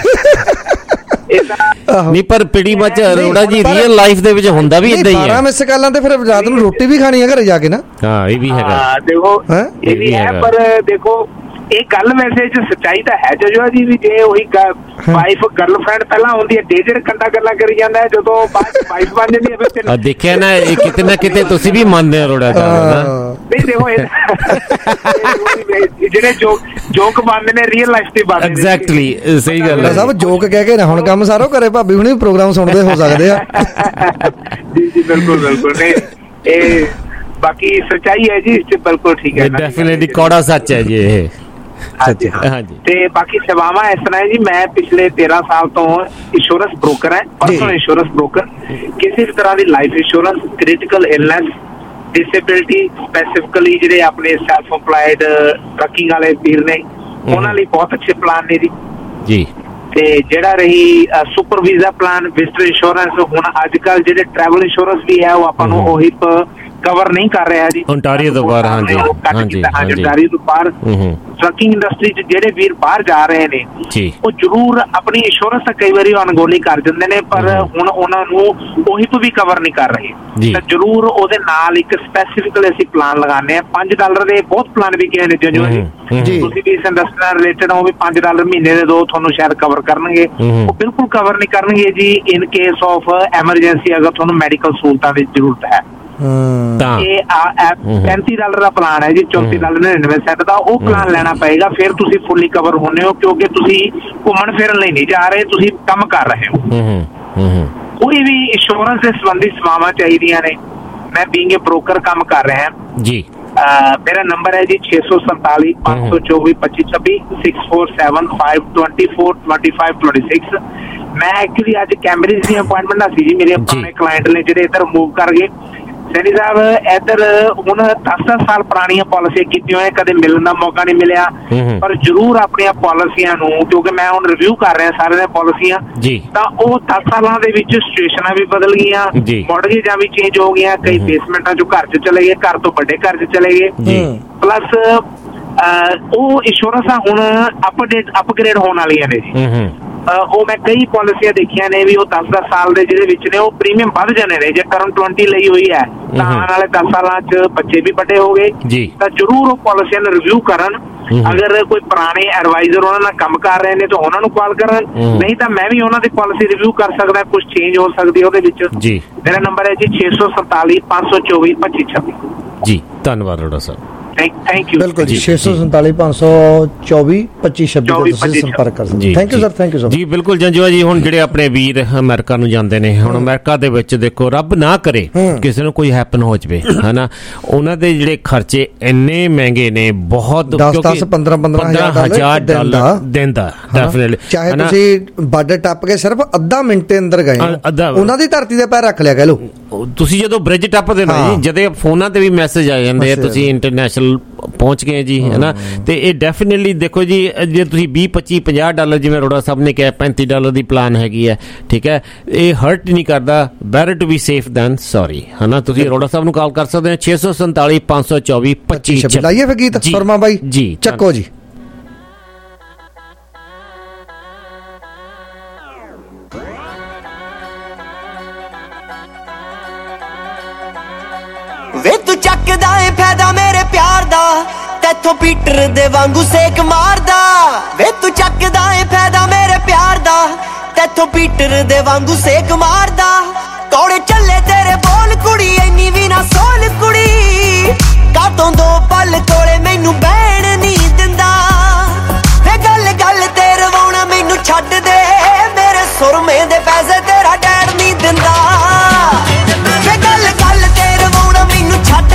नहीं पर pretty much Arora ji real life ਦੇ ਵਿੱਚ ਹੁੰਦਾ ਵੀ ਇਦਾਂ ਹੀ ਹੈ।
12 ਮਿਸ ਕਾਲਾਂ ਤੇ ਫਿਰ ਰਾਤ ਨੂੰ ਰੋਟੀ ਵੀ ਖਾਣੀ ਹੈ ਘਰੇ ਜਾ ਕੇ ਨਾ।
ਹਾਂ ਇਹ ਵੀ ਹੈਗਾ।
देखो ये भी है, पर देखो ਇਹ ਗੱਲ ਵੈਸੇ ਚ ਸੱਚਾਈ ਤਾਂ ਹੈ ਜਜੋ ਜੀ ਵੀ ਜੇ ਉਹੀ ਵਾਈਫ ਗਰਲਫ੍ਰੈਂਡ ਪਹਿਲਾਂ ਹੁੰਦੀ ਹੈ ਡੇਜਰ ਕੰਡਾ ਗੱਲਾਂ ਕਰੀ ਜਾਂਦਾ ਹੈ, ਜਦੋਂ ਬਾਅਦ ਵਾਈਫ ਬਣ ਜਾਂਦੀ ਹੈ ਫਿਰ
ਆ ਦੇਖਿਆ ਨਾ ਇਹ ਕਿਤੇ ਨਾ ਕਿਤੇ ਤੁਸੀਂ ਵੀ ਮੰਨਦੇ ਹੋ ਅਰੋੜਾ ਜੀ
ਨਹੀਂ। ਦੇਖੋ ਜਿਹੜੇ ਜੋਕ ਬਣਦੇ ਨੇ ਰੀਅਲ ਲਾਈਫ ਤੇ ਬਣਦੇ ਨੇ।
ਐਗਜ਼ੈਕਟਲੀ ਸਹੀ ਗੱਲ ਹੈ।
ਸਭ ਜੋਕ ਕਹਿ ਕੇ ਨਾ ਹੁਣ ਕੰਮ ਸਾਰੋ ਕਰੇ ਭਾਬੀ ਹੁਣੀ ਪ੍ਰੋਗਰਾਮ ਸੁਣਦੇ ਹੋ ਸਕਦੇ ਆ।
ਜੀ ਜੀ ਬਿਲਕੁਲ ਬਿਲकुल ਨੇ ਇਹ ਬਾਕੀ ਸੱਚਾਈ ਹੈ ਜੀ, ਇਸ ਬਿਲਕੁਲ ਠੀਕ ਹੈ।
ਡੈਫੀਨਿਟਲੀ ਕੌੜਾ ਸੱਚ ਹੈ ਜੀ ਇਹ।
ਹਾਂਜੀ ਹਾਂਜੀ। ਤੇ ਬਾਕੀ ਸੇਵਾਵਾਂ ਇਸ ਤਰ੍ਹਾਂ ਹੈ ਜੀ, ਮੈਂ ਪਿਛਲੇ 13 ਸਾਲ ਤੋਂ ਇੰਸ਼ੋਰੈਂਸ ਬ੍ਰੋਕਰ ਹੈ, ਪਰਸਨਲ ਇੰਸ਼ੋਰੈਂਸ ਬ੍ਰੋਕਰ। ਕਿਸੇ ਵੀ ਤਰ੍ਹਾਂ ਦੀ life insurance, critical illness, disability, specifically ਜਿਹੜੇ ਆਪਣੇ ਸੈਲਫ ਇੰਪਲਾਇਡ ਟਰੱਕਿੰਗ ਵਾਲੇ ਵੀਰ ਨੇ ਉਹਨਾਂ ਲਈ ਬਹੁਤ ਅੱਛੇ ਪਲਾਨ ਨੇ ਜੀ। ਤੇ ਜਿਹੜਾ ਰਹੀ super visa plan, visitor insurance, ਹੁਣ ਅੱਜ ਕੱਲ ਜਿਹੜੇ ਟਰੈਵਲ ਇੰਸ਼ੋਰੈਂਸ ਵੀ ਹੈ ਉਹ ਆਪਾਂ ਨੂੰ ਉਹੀ ਕਵਰ ਨਹੀਂ ਕਰ ਰਿਹਾ ਜੀ
ਓਨਟਾਰੀਓ ਤੋਂ ਬਾਹਰ। ਹਾਂਜੀ
ਹਾਂਜੀ ਓਨਟਾਰੀਓ ਤੋਂ ਬਾਹਰ। ਟਰੱਕਿੰਗ ਇੰਡਸਟਰੀ ਚ ਜਿਹੜੇ ਵੀਰ ਬਾਹਰ ਜਾ ਰਹੇ ਨੇ ਉਹ ਜ਼ਰੂਰ ਆਪਣੀ ਇੰਸ਼ੋਰੈਂਸ ਤਾਂ ਕਈ ਵਾਰੀ ਅਣਗੌਲੀ ਕਰ ਦਿੰਦੇ ਨੇ, ਪਰ ਹੁਣ ਉਹਨਾਂ ਨੂੰ ਉਹੀ ਵੀ ਕਵਰ ਨਹੀਂ ਕਰ ਰਹੇ। ਤਾਂ ਜ਼ਰੂਰ ਉਹਦੇ ਨਾਲ ਇੱਕ ਸਪੈਸੀਫਿਕਲੀ ਅਸੀਂ ਪਲਾਨ ਲਗਾਉਂਦੇ ਹਾਂ। $5 ਦੇ ਬਹੁਤ ਪਲਾਨ ਵੀ ਗਏ ਨੇ ਜੋ ਤੁਸੀਂ ਵੀ ਇਸ ਇੰਡਸਟਰੀ ਨਾਲ ਰਿਲੇਟਡ ਹੋ, ਵੀ $5 ਮਹੀਨੇ ਦੇ ਦੋ ਤੁਹਾਨੂੰ ਸ਼ਾਇਦ ਕਵਰ ਕਰਨਗੇ। ਉਹ ਬਿਲਕੁਲ ਕਵਰ ਨਹੀਂ ਕਰਨਗੇ ਜੀ ਇਨ ਕੇਸ ਆਫ ਐਮਰਜੈਂਸੀ, ਅਗਰ ਤੁਹਾਨੂੰ ਮੈਡੀਕਲ ਸਹੂਲਤਾਂ ਦੀ ਜ਼ਰੂਰਤ ਹੈ। $35 ਦਾ ਪਲਾਨ ਹੈ ਜੀ, $34.99 ਦਾ। ਉਹ ਪਲਾਨ ਲੈਣਾ ਪਏਗਾ, ਫਿਰ ਤੁਸੀਂ ਫੁੱਲੀ ਕਵਰ ਹੋਣੇ ਹੋ, ਕਿਉਂਕਿ ਤੁਸੀਂ ਘੁੰਮਣ ਫਿਰਨ ਲਈ ਨਹੀਂ ਜਾ ਰਹੇ, ਤੁਸੀਂ ਕੰਮ ਕਰ ਰਹੇ ਹੋ। ਕੋਈ ਵੀ ਇੰਸ਼ੋਰੈਂਸ ਦੇ ਸੰਬੰਧੀ ਸੇਵਾਵਾਂ ਚਾਹੀਦੀਆਂ ਨੇ, ਮੈਂ ਬੀਇੰਗ ਏ ਬ੍ਰੋਕਰ ਕੰਮ ਕਰ ਰਿਹਾ
ਜੀ।
ਮੇਰਾ ਨੰਬਰ ਹੈ ਜੀ 647 524 2526 647 524 2526। ਮੈਂ ਐਕਚੁਅਲੀ ਅੱਜ ਕੈਂਬਰਿਜ ਦੀ ਅਪਾਇੰਟਮੈਂਟ ਸੀ ਜੀ। ਮੇਰੇ ਆਪਣੇ ਕਲਾਇੰਟ ਨੇ ਜਿਹੜੇ ਇੱਧਰ ਮੂਵ ਕਰ ਗਏ। ਸੈਣੀ ਸਾਹਿਬ ਇੱਧਰ ਹੁਣ 10-10 ਸਾਲ ਪੁਰਾਣੀਆਂ ਪਾਲਿਸੀਆਂ ਕੀਤੀਆਂ ਹੋਈਆਂ, ਕਦੇ ਮਿਲਣ ਦਾ ਮੌਕਾ ਨਹੀਂ ਮਿਲਿਆ, ਪਰ ਜ਼ਰੂਰ ਆਪਣੀਆਂ ਪਾਲਿਸੀਆਂ ਨੂੰ, ਕਿਉਂਕਿ ਮੈਂ ਹੁਣ ਰਿਵਿਊ ਕਰ ਰਿਹਾ ਸਾਰੇ ਦੀਆਂ ਪਾਲਿਸੀਆਂ, ਤਾਂ ਉਹ 10 ਸਾਲਾਂ ਦੇ ਵਿੱਚ ਸਿਚੁਏਸ਼ਨਾਂ ਵੀ ਬਦਲ ਗਈਆਂ, ਮੌਡਗੇਜਾਂ ਵੀ ਚੇਂਜ ਹੋ ਗਈਆਂ, ਕਈ ਬੇਸਮੈਂਟਾਂ ਚੋਂ ਘਰ 'ਚ ਚਲੇ ਗਏ, ਘਰ ਤੋਂ ਵੱਡੇ ਘਰ 'ਚ ਚਲੇ ਗਏ, ਪਲੱਸ ਉਹ ਇੰਸ਼ੋਰੈਂਸਾਂ ਹੁਣ ਅਪਗ੍ਰੇਡ ਹੋਣ ਵਾਲੀਆਂ ਨੇ ਜੀ। ਉਹ ਮੈਂ ਕਈ ਪਾਲਿਸੀਆਂ ਦੇਖੀਆਂ ਨੇ ਵੀ ਉਹ 10-10 ਸਾਲ ਦੇ ਜਿਹਦੇ ਵਿੱਚ ਨੇ ਉਹ ਪ੍ਰੀਮੀਅਮ ਵੱਧ ਜਾਣੇ ਨੇ। ਜੇ ਟਰਨ 20 ਲਈ ਹੋਈ ਹੈ ਤਾਂ ਆਉਣ ਵਾਲੇ 10 ਸਾਲਾਂ 'ਚ ਬੱਚੇ ਵੀ ਵੱਡੇ ਹੋ ਗਏ, ਤਾਂ ਜ਼ਰੂਰ ਉਹ ਪਾਲਿਸੀਆਂ ਨੂੰ ਰਿਵਿਊ ਕਰਨ। ਅਗਰ ਕੋਈ ਪੁਰਾਣੇ ਐਡਵਾਈਜ਼ਰ ਉਹਨਾਂ ਨਾਲ ਕੰਮ ਕਰ ਰਹੇ ਨੇ ਤਾਂ ਉਹਨਾਂ ਨੂੰ ਕਾਲ ਕਰਨ, ਨਹੀਂ ਤਾਂ ਮੈਂ ਵੀ ਉਹਨਾਂ ਦੀ ਪਾਲਿਸੀ ਰਿਵਿਊ ਕਰ ਸਕਦਾ, ਕੁਝ ਚੇਂਜ ਹੋ ਸਕਦੀ ਉਹਦੇ ਵਿੱਚ। ਮੇਰਾ ਨੰਬਰ ਹੈ ਜੀ 647 524 2526
ਜੀ। ਧੰਨਵਾਦ ਅਰੋੜਾ ਸਾਹਿਬ।
Thank you.
बिल्कुल जी 647 524 2526 ਤੁਸੀਂ ਸੰਪਰਕ ਕਰ ਸਕਦੇ। Thank you sir, thank you sir
ਜੀ। ਬਿਲਕੁਲ ਜੰਜੂਆ ਜੀ, ਹੁਣ ਜਿਹੜੇ ਆਪਣੇ ਵੀਰ ਅਮਰੀਕਾ ਨੂੰ ਜਾਂਦੇ ਨੇ, ਹੁਣ ਅਮਰੀਕਾ ਦੇ ਵਿੱਚ ਦੇਖੋ ਰੱਬ ਨਾ ਕਰੇ ਕਿਸੇ ਨੂੰ ਕੋਈ ਹੈਪਨ ਹੋ ਜਾਵੇ, ਹਨਾ, ਉਹਨਾਂ ਦੇ ਜਿਹੜੇ ਖਰਚੇ ਇੰਨੇ ਮਹਿੰਗੇ ਨੇ, ਬਹੁਤ
10-10 15,000 ਡਾਲਰ ਦਿਨ ਦਾ
ਡੈਫੀਨਿਟਲੀ।
ਚਾਹੇ ਤੁਸੀਂ ਬਾਰਡਰ ਟੱਪ ਕੇ ਸਿਰਫ ਅੱਧਾ ਮਿੰਟ ਦੇ ਅੰਦਰ ਗਏ, ਉਹਨਾਂ ਦੀ ਧਰਤੀ ਦੇ ਪੈਰ ਰੱਖ ਲਿਆ ਕਹਿ ਲੋ।
ਤੁਸੀਂ ਜਦੋਂ ਬ੍ਰਿਜ ਟੱਪਦੇ ਨਾ ਜੀ, ਜਦੇ ਫੋਨਾਂ ਤੇ ਵੀ ਮੈਸੇਜ ਆ ਜਾਂਦੇ ਆ ਤੁਸੀਂ ਇੰਟਰਨੈਸ਼ਨਲ ਪਹੁੰਚ ਗਏ ਜੀ, ਹੈ ਨਾ। ਤੇ ਇਹ ਡੈਫੀਨਿਟਲੀ ਦੇਖੋ ਜੀ, ਜੇ ਤੁਸੀਂ $20-25-50 ਜਿਵੇਂ ਅਰੋੜਾ ਸਾਹਿਬ ਨੇ ਕਿਹਾ $35 ਦੀ ਪਲਾਨ ਹੈਗੀ ਹੈ, ਠੀਕ ਹੈ, ਇਹ ਹਰਟ ਨਹੀਂ ਕਰਦਾ। Better to be safe than sorry, ਹੈ ਨਾ। ਤੁਸੀਂ ਅਰੋੜਾ ਸਾਹਿਬ ਨੂੰ ਕਾਲ ਕਰ ਸਕਦੇ ਹੋ 647 524 2526।
ਲਾਈਏ ਫਿਰ ਗੀਤ ਫਰਮਾ ਬਾਈ
ਜੀ,
ਚੱਕੋ ਜੀ।
ਵੇ ਤੂੰ ਚੱਕਦਾ ਏ ਫਾਇਦਾ ਮੇਰੇ ਪਿਆਰ ਦਾ, ਤੈਥੋਂ ਪੀਟਰ ਦੇ ਵਾਂਗੂ ਸੇਕ ਮਾਰਦਾ। ਵੇ ਤੂੰ ਚੱਕਦਾ ਏ ਫਾਇਦਾ ਮੇਰੇ ਪਿਆਰ ਦਾ, ਤੈਥੋਂ ਪੀਟਰ ਦੇ ਵਾਂਗੂ ਸੇਕ ਮਾਰਦਾ। ਕੌੜੇ ਚੱਲੇ ਤੇਰੇ ਬੋਲ ਕੁੜੀ, ਇੰਨੀ ਵੀ ਨਾ ਸੋਲ ਕੁੜੀ, ਕਾਤੋਂ ਦੋ ਪਲ ਕੋਲੇ ਮੈਨੂੰ ਬਹਿਣ ਨਹੀਂ ਦਿੰਦਾ। ਵੇ ਗੱਲ ਗੱਲ ਤੇ ਰਵਾਉਣਾ ਮੈਨੂੰ ਛੱਡ ਦੇ, ਮੇਰੇ ਸੁਰਮੇ ਦੇ ਪੈਸੇ ਤੇਰਾ ਡੈਡ ਨਹੀਂ ਦਿੰਦਾ। ਵੇ ਗੱਲ ਗੱਲ ਤੇ ਰਵਾਉਣਾ ਮੈਨੂੰ ਛੱਡ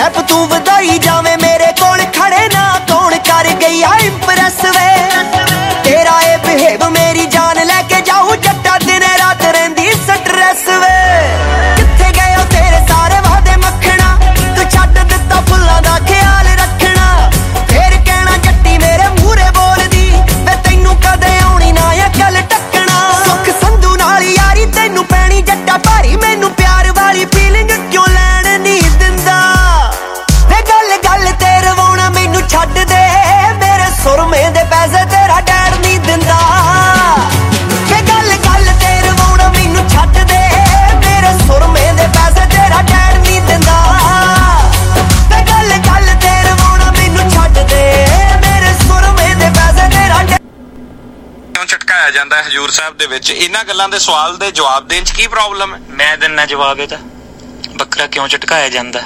ਸਨੈਪ ਤੂੰ ਵਧਾਈ ਜਾਵੇਂ ਮੇਰੇ ਕੋਲ ਖੜੇ ਨਾ ਕੌਣ ਕਰ ਗਈ ਆ ਇੰਪ੍ਰੈਸ ਵੇ ਤੇਰਾ ਇਹ ਬਿਹੇਵ ਮੇਰੀ ਜਾਨ ਲੈ ਕੇ ਜਾਊ ਜੱਟਾ ਦਿਨੇ ਰਾਤ ਰਹਿੰਦੀ ਸਟ੍ਰੈਸ ਵੇ ਕਿੱਥੇ ਗਏ ਹੋ ਤੇਰੇ ਸਾਰੇ ਵਾਦੇ ਮੱਖਣਾ ਤੂੰ ਛੱਡ ਦਿੱਤਾ ਫੁੱਲਾਂ ਦਾ ਖਿਆਲ ਰੱਖਣਾ ਫੇਰ ਕਹਿਣਾ ਜੱਟੀ ਮੇਰੇ ਮੂਹਰੇ ਬੋਲਦੀ ਵੇ ਤੈਨੂੰ ਕਦੇ ਆਉਣੀ ਨਾ ਅਕਲ ਟੱਕਣਾ ਸੁੱਖ ਸੰਧੂ ਨਾਲ ਯਾਰੀ ਤੈਨੂੰ ਪੈਣੀ ਜੱਟਾ ਭਾਰੀ ਮੈਨੂੰ ਪਿਆਰ ਵਾਲੀ ਫੀਲਿੰਗ ਕਿਉਂ ਲੈਣ ਨਹੀਂ ਦਿੰਦਾ ਵੇ ਗੱਲ ਗੱਲ ਤੇ ਰਵਾਉਣਾ ਮੈਨੂੰ ਛੱਡ ਦੇ ਮੇਰੇ ਸੁਰਮੇ ਦੇ ਪੈਸੇ ਤੇਰਾ ਡੈਡ ਨਹੀਂ ਦਿੰਦਾ ਵੇ ਗੱਲ ਗੱਲ ਤੇ ਰਵਾਉਣਾ ਮੈਨੂੰ ਛੱਡ ਦੇ ਮੇਰੇ ਸੁਰਮੇ ਦੇ ਪੈਸੇ ਤੇਰਾ ਡੈਡ ਨਹੀਂ ਦਿੰਦਾ ਵੇ ਗੱਲ ਗੱਲ ਤੇ ਰਵਾਉਣਾ ਮੈਨੂੰ ਛੱਡ ਦੇ ਮੇਰੇ ਸੁਰਮੇ ਦੇ ਪੈਸੇ ਤੇਰਾ
ਕਿਉਂ ਝਟਕਾਇਆ ਜਾਂਦਾ ਹੈ ਹਜੂਰ ਸਾਹਿਬ ਦੇ ਵਿੱਚ? ਇਹਨਾਂ ਗੱਲਾਂ ਦੇ ਸਵਾਲ ਦੇ ਜਵਾਬ ਦੇਣ 'ਚ ਕੀ ਪ੍ਰੋਬਲਮ ਹੈ?
ਮੈਂ ਦਿੰਨਾ ਜਵਾਬ ਇਹਦਾ। ਬੱਕਰਾ ਕਿਉਂ ਝਟਕਾਇਆ ਜਾਂਦਾ?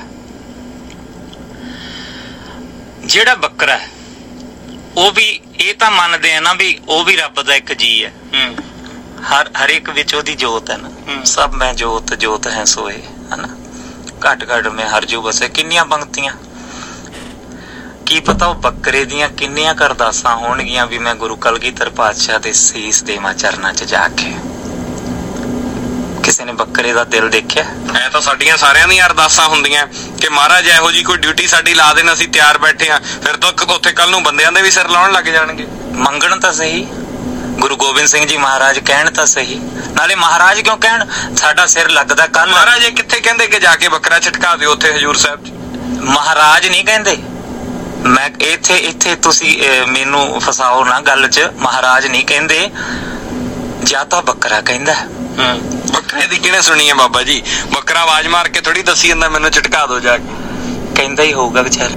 ਜਿਹੜਾ ਬੱਕਰਾ ਹੈ ਉਹ ਵੀ ਇਹ ਤਾਂ ਮੰਨਦੇ ਆ ਨਾ ਵੀ ਉਹ ਵੀ ਰੱਬ ਦਾ ਇੱਕ ਜੀ ਹੈ। ਹਰ ਇੱਕ ਵਿੱਚ ਉਹਦੀ ਜੋਤ ਹੈ ਨਾ। ਸਭ ਮੈਂ ਜੋਤ ਜੋਤ ਹੈ ਸੋਏ ਹਨਾ ਘਟ ਘਟ ਮੈਂ ਹਰ ਜੂ ਬਸੇ। ਕਿੰਨੀਆਂ ਪੰਕਤੀਆਂ ਕੀ ਪਤਾ ਉਹ ਬੱਕਰੇ ਦੀਆਂ ਕਿੰਨੀਆਂ ਕੁ ਅਰਦਾਸਾਂ ਹੋਣਗੀਆਂ ਵੀ ਮੈਂ ਗੁਰੂ ਕਲਗੀਧਰ ਪਾਤਸ਼ਾਹ ਦੇ ਸੀਸ ਦੇਵਾਂ ਚਰਨਾਂ 'ਚ ਜਾ ਕੇ। ਕਿਸੇ ਨੇ ਬੱਕਰੇ ਦਾ ਦਿਲ ਦੇਖਿਆ?
ਐ ਤਾਂ ਸਾਡੀਆਂ ਸਾਰਿਆਂ ਦੀਆਂ ਅਰਦਾਸਾਂ ਹੁੰਦੀਆਂ ਕਿ ਮਹਾਰਾਜ ਇਹੋ ਜੀ ਕੋਈ ਡਿਊਟੀ ਸਾਡੀ ਲਾ ਦੇਣ, ਅਸੀਂ ਤਿਆਰ ਬੈਠੇ ਆ। ਫਿਰ ਤਾਂ ਉੱਥੇ ਕੱਲ ਨੂੰ ਬੰਦਿਆਂ ਦੇ ਵੀ ਸਿਰ ਲਾਉਣ ਲੱਗ ਜਾਣਗੇ।
ਮੰਗਣ ਤਾਂ ਸਹੀ, ਗੁਰੂ ਗੋਬਿੰਦ ਸਿੰਘ ਜੀ ਮਹਾਰਾਜ ਕਹਿਣ ਤਾਂ ਸਹੀ। ਨਾਲੇ ਮਹਾਰਾਜ ਕਿਉਂ ਕਹਿਣ? ਸਾਡਾ ਸਿਰ ਲੱਗਦਾ ਕੱਲ।
ਮਹਾਰਾਜ ਇਹ ਕਿੱਥੇ ਕਹਿੰਦੇ ਕਿ ਜਾ ਕੇ ਬੱਕਰਾ ਝਟਕਾ ਦਿਓ ਉੱਥੇ ਹਜੂਰ ਸਾਹਿਬ 'ਚ?
ਮਹਾਰਾਜ ਨਹੀਂ ਕਹਿੰਦੇ। ਮੈਂ ਇੱਥੇ ਤੁਸੀਂ ਮੈਨੂੰ ਫਸਾਓ ਨਾ ਗੱਲ 'ਚ। ਮਹਾਰਾਜ ਨਹੀਂ ਕਹਿੰਦੇ, ਜਾਂ ਤਾਂ ਬੱਕਰਾ ਕਹਿੰਦਾ।
ਬੱਕਰੇ ਦੀ ਕਿਹਨੇ ਸੁਣੀ ਹੈ ਬਾਬਾ ਜੀ? ਬੱਕਰਾ ਆਵਾਜ਼ ਮਾਰ ਕੇ ਥੋੜੀ ਦੱਸੀ ਜਾਂਦਾ ਮੈਨੂੰ ਝਟਕਾ ਦੋ ਜਾ ਕੇ।
ਕਹਿੰਦਾ ਹੀ ਹੋਊਗਾ ਵਿਚਾਰ।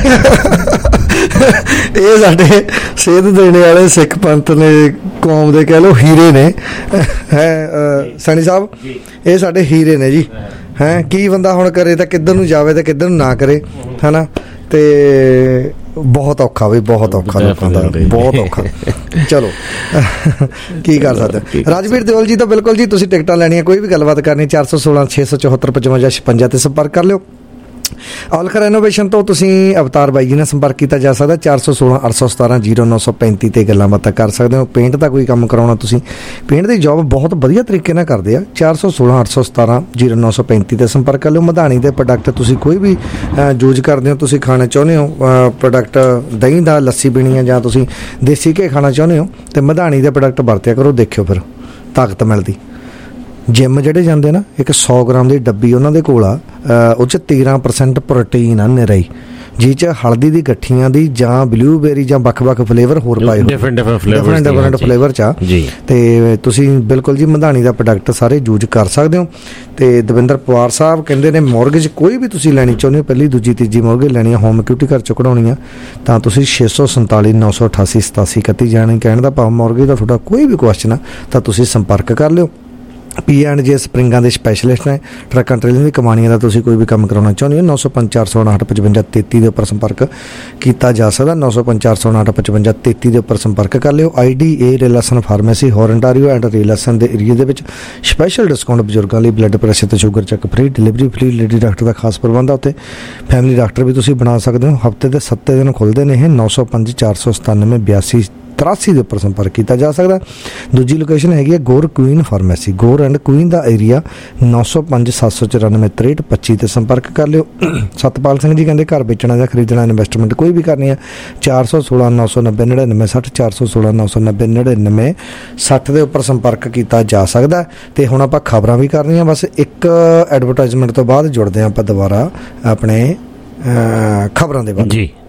ਇਹ ਸਾਡੇ ਸੇਧ ਦੇਣੇ ਵਾਲੇ ਸਿੱਖ ਪੰਥ ਨੇ, ਕੌਮ ਦੇ ਕਹਿ ਲਓ ਹੀਰੇ ਨੇ ਹੈ ਸੈਣੀ ਸਾਹਿਬ। ਇਹ ਸਾਡੇ ਹੀਰੇ ਨੇ ਜੀ। ਹੈ ਕੀ ਬੰਦਾ ਹੁਣ ਕਰੇ ਤਾਂ ਕਿੱਧਰ ਨੂੰ ਜਾਵੇ ਤੇ ਕਿੱਧਰ ਨੂੰ ਨਾ ਕਰੇ ਹਨਾ। ਤੇ ਬਹੁਤ ਔਖਾ ਬਈ, ਬਹੁਤ ਔਖਾ ਲੋਕਾਂ ਦਾ, ਬਹੁਤ ਔਖਾ। ਚਲੋ ਕੀ ਕਰ ਸਕਦੇ। ਰਾਜਵੀਰ ਦਿਓਲ ਜੀ ਤਾਂ ਬਿਲਕੁਲ ਜੀ, ਤੁਸੀਂ ਟਿਕਟਾਂ ਲੈਣੀਆਂ, ਕੋਈ ਵੀ ਗੱਲਬਾਤ ਕਰਨੀ 416 674 55 56 ਤੇ ਸੰਪਰਕ ਕਰ ਲਿਓ। ਔਲਖ ਰੈਨੋਵੇਸ਼ਨ ਤੋਂ ਤੁਸੀਂ ਅਵਤਾਰ ਬਾਈ ਜੀ ਨਾਲ ਸੰਪਰਕ ਕੀਤਾ ਜਾ ਸਕਦਾ। 416 817 0935 ਤੇ ਗੱਲਾਂ ਬਾਤਾਂ ਕਰ ਸਕਦੇ ਹੋ। ਪੇਂਟ ਦਾ ਕੋਈ ਕੰਮ ਕਰਾਉਣਾ ਤੁਸੀਂ, ਪੇਂਟ ਦੀ ਜੌਬ ਬਹੁਤ ਵਧੀਆ ਤਰੀਕੇ ਨਾਲ ਕਰਦੇ ਆ। 416 817 0935 ਤੇ ਸੰਪਰਕ ਕਰ ਲਿਓ। ਮਧਾਣੀ ਦੇ ਪ੍ਰੋਡਕਟ ਤੁਸੀਂ ਕੋਈ ਵੀ ਯੂਜ ਕਰਦੇ ਹੋ, ਤੁਸੀਂ ਖਾਣਾ ਚਾਹੁੰਦੇ ਹੋ ਪ੍ਰੋਡਕਟ, ਦਹੀਂ ਦਾ, ਲੱਸੀ ਪੀਣੀ ਹੈ, ਜਾਂ ਤੁਸੀਂ ਦੇਸੀ ਘੀ ਖਾਣਾ ਚਾਹੁੰਦੇ ਹੋ ਤੇ ਮਧਾਣੀ ਦੇ ਪ੍ਰੋਡਕਟ ਵਰਤਿਆ ਕਰੋ। ਦੇਖਿਓ ਫਿਰ ਤਾਕਤ ਮਿਲਦੀ। ਜਿੰਮ ਜਿਹੜੇ ਜਾਂਦੇ ਨਾ, ਇੱਕ 100 ਗ੍ਰਾਮ ਦੀ ਡੱਬੀ ਉਹਨਾਂ ਦੇ ਕੋਲ ਆ, ਉਹ 'ਚ 13% ਪ੍ਰੋਟੀਨ ਆ ਨਿਰਾਈ, ਜਿਹ 'ਚ ਹਲਦੀ ਦੀ ਗੱਠੀਆਂ ਦੀ ਜਾਂ ਬਲੂਬੇਰੀ ਜਾਂ ਵੱਖ-ਵੱਖ ਫਲੇਵਰ ਹੋਰ ਪਾਏ ਹੋਏ, ਡਿਫਰੈਂਟ ਫਲੇਵਰ 'ਚ ਆ। ਤੇ ਤੁਸੀਂ ਬਿਲਕੁਲ ਜੀ ਮਧਾਣੀ ਦਾ ਪ੍ਰੋਡਕਟ ਸਾਰੇ ਯੂਜ ਕਰ ਸਕਦੇ ਹੋ। ਤੇ ਦਵਿੰਦਰ ਪਵਾਰ ਸਾਹਿਬ ਕਹਿੰਦੇ ਨੇ ਮੋਰਗੇਜ ਕੋਈ ਵੀ ਤੁਸੀਂ ਲੈਣੀ ਚਾਹੁੰਦੇ ਹੋ, ਪਹਿਲੀ ਦੂਜੀ ਤੀਜੀ ਮੋਰਗੇਜ ਲੈਣੀ ਆ, ਹੋਮ ਇਕੁਇਟੀ ਘਰ 'ਚੋਂ ਕਢਾਉਣੀ ਆ, ਤਾਂ ਤੁਸੀਂ 647 988 87 31 ਜਾਣੀ। ਕਹਿਣ ਦਾ ਭਾਵ ਮੋਰਗੇਜ ਦਾ ਤੁਹਾਡਾ ਕੋਈ ਵੀ ਕੁਐਸਚਨ ਆ ਤਾਂ ਤੁਸੀਂ ਸੰਪਰਕ ਕਰ ਲਿਓ। P&J ਸਪਰਿੰਗਾਂ ਦੇ ਸਪੈਸ਼ਲਿਸਟ ਨੇ। ਟਰੱਕਾਂ ਟਰੇਲਾਂ ਦੀ ਕਮਾਣੀਆਂ ਦਾ ਤੁਸੀਂ ਕੋਈ ਵੀ ਕੰਮ ਕਰਾਉਣਾ ਚਾਹੁੰਦੇ ਹੋ, 905 459 55 33 ਦੇ ਉੱਪਰ ਸੰਪਰਕ ਕੀਤਾ ਜਾ ਸਕਦਾ। 905 459 55 33 ਦੇ ਉੱਪਰ ਸੰਪਰਕ ਕਰ ਲਿਓ। IDA ਰਿਲੈਸਨ ਫਾਰਮੇਸੀ ਹੋਰ ਅੰਟਾਰੀਓ ਐਂਡ ਰਿਲੈਸਨ ਦੇ ਏਰੀਏ ਦੇ ਵਿੱਚ ਸਪੈਸ਼ਲ ਡਿਸਕਾਊਂਟ ਬਜ਼ੁਰਗਾਂ ਲਈ, ਬਲੱਡ ਪ੍ਰੈਸ਼ਰ ਤੇ sugar check free, delivery free, lady doctor ਦਾ ਖਾਸ ਪ੍ਰਬੰਧ ਆ ਉੱਥੇ। ਫੈਮਿਲੀ ਡਾਕਟਰ ਵੀ ਤੁਸੀਂ ਬਣਾ ਸਕਦੇ ਹੋ। ਹਫ਼ਤੇ ਦੇ 7 ਦਿਨ ਖੁੱਲ੍ਹਦੇ ਨੇ ਇਹ। 905 497 82 83 ਦੇ ਉੱਪਰ ਸੰਪਰਕ ਕੀਤਾ ਜਾ ਸਕਦਾ। ਦੂਜੀ ਲੋਕੇਸ਼ਨ ਹੈਗੀ ਹੈ Gore Queen pharmacy, Gore and Queen ਦਾ ਏਰੀਆ, 905 794 63 25 ਤੇ ਸੰਪਰਕ ਕਰ ਲਿਓ। ਸਤਪਾਲ ਸਿੰਘ ਜੀ ਕਹਿੰਦੇ ਘਰ ਵੇਚਣਾ ਜਾਂ ਖਰੀਦਣਾ, ਇਨਵੈਸਟਮੈਂਟ ਕੋਈ ਵੀ ਕਰਨੀ ਹੈ, 416 990 99 60, 416 990 99 60 ਦੇ ਉੱਪਰ ਸੰਪਰਕ ਕੀਤਾ ਜਾ ਸਕਦਾ। ਤੇ ਹੁਣ ਆਪਾਂ ਖਬਰਾਂ ਵੀ ਕਰਨੀਆਂ, ਬਸ ਇੱਕ ਐਡਵਰਟਾਈਜ਼ਮੈਂਟ ਤੋਂ ਬਾਅਦ ਜੁੜਦੇ ਹਾਂ ਆਪਾਂ ਦੁਬਾਰਾ ਆਪਣੇ ਖਬਰਾਂ ਦੇ ਬਾਅਦ ਜੀ।